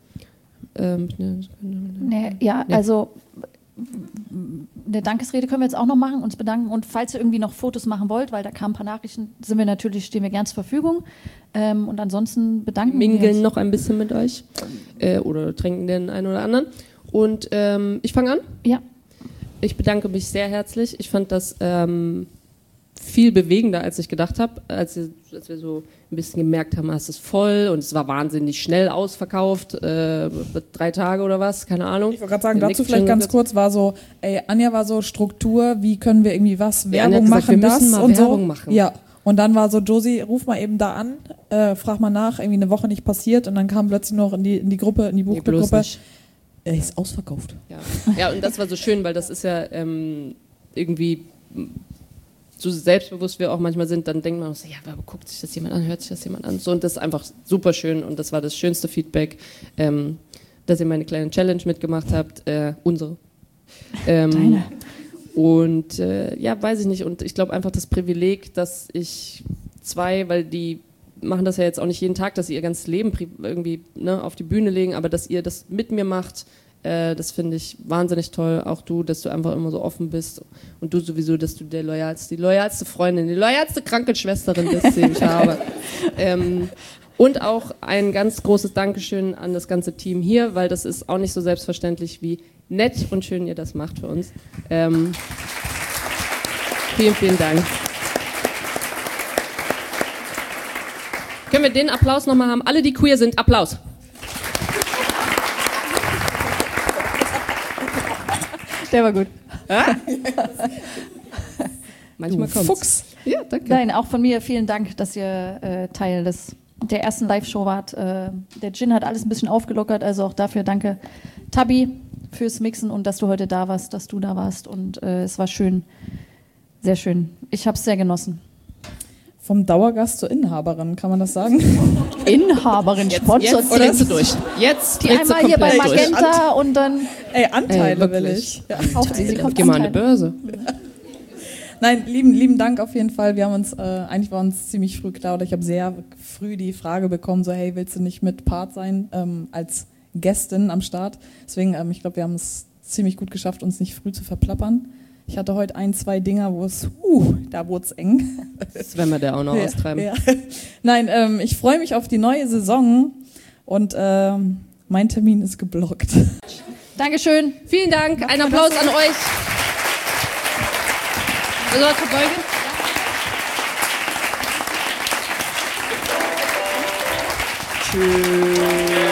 Nee, ja, also eine Dankesrede können wir jetzt auch noch machen, uns bedanken. Und falls ihr irgendwie noch Fotos machen wollt, weil da kamen ein paar Nachrichten, stehen wir gern zur Verfügung. Und ansonsten bedanken wir Mingeln uns. noch ein bisschen mit euch. Oder trinken den einen oder anderen. Und ich fange an. Ja, Ich bedanke mich sehr herzlich. Ich fand das viel bewegender, als ich gedacht habe. Als wir so ein bisschen gemerkt haben, es ist voll und es war wahnsinnig schnell ausverkauft. 3 Tage oder was, keine Ahnung. Ich wollte gerade sagen, Der dazu Nick vielleicht schon ganz gesagt- kurz, war so, Anja war so Struktur, wie können wir irgendwie was, Ja, Anja Werbung hat gesagt, machen, wir müssen das mal und Werbung so. machen. Ja, und dann war so, Josie, ruf mal eben da an, frag mal nach, irgendwie eine Woche nicht passiert und dann kam plötzlich noch in die Gruppe, in die Nee, bloß Buchclub-Gruppe, nicht. Ist ausverkauft. Ja, und das war so schön, weil das ist ja irgendwie so selbstbewusst wir auch manchmal sind, dann denkt man auch so, ja, aber guckt sich das jemand an, hört sich das jemand an. So, und das ist einfach super schön und das war das schönste Feedback, dass ihr meine kleine Challenge mitgemacht habt, unsere. Deine. Und ja, weiß ich nicht. Und ich glaube einfach das Privileg, dass ich 2, weil die machen das ja jetzt auch nicht jeden Tag, dass sie ihr ganzes Leben irgendwie auf die Bühne legen, aber dass ihr das mit mir macht, das finde ich wahnsinnig toll. Auch du, dass du einfach immer so offen bist und du sowieso, dass du die loyalste Freundin, die loyalste Krankenschwesterin bist, die ich habe. Und auch ein ganz großes Dankeschön an das ganze Team hier, weil das ist auch nicht so selbstverständlich, wie nett und schön ihr das macht für uns. Vielen, vielen Dank. Können wir den Applaus nochmal haben? Alle, die queer sind, Applaus. der war gut. Manchmal kommt's. Fuchs. Ja, danke. Nein, auch von mir vielen Dank, dass ihr Teil der ersten Live-Show wart. Der Gin hat alles ein bisschen aufgelockert, also auch dafür danke, Tabi, fürs Mixen und dass du heute da warst, dass du da warst. Und es war schön, sehr schön. Ich habe es sehr genossen. Vom Dauergast zur Inhaberin, kann man das sagen? Inhaberin, Sponsor, Jetzt drehst du durch. Jetzt die drehst du einmal hier bei komplett durch. Magenta und dann Ey, Anteile will wirklich. ich. Ja. kauft sie kauft Geh mal an die Anteile. Börse. Nein, lieben Dank auf jeden Fall. Wir haben uns, eigentlich war uns ziemlich früh klar, oder ich habe sehr früh die Frage bekommen, so hey, willst du nicht mit Part sein, als Gästin am Start? Deswegen, ich glaube, wir haben es ziemlich gut geschafft, uns nicht früh zu verplappern. Ich hatte heute 1, 2 Dinger, wo es, da wurde es eng. Das werden wir der auch noch austreiben. Ja. Nein, ich freue mich auf die neue Saison und mein Termin ist geblockt. Dankeschön. Vielen Dank. Ein Applaus an euch. Also, verbeugen. Tschüss.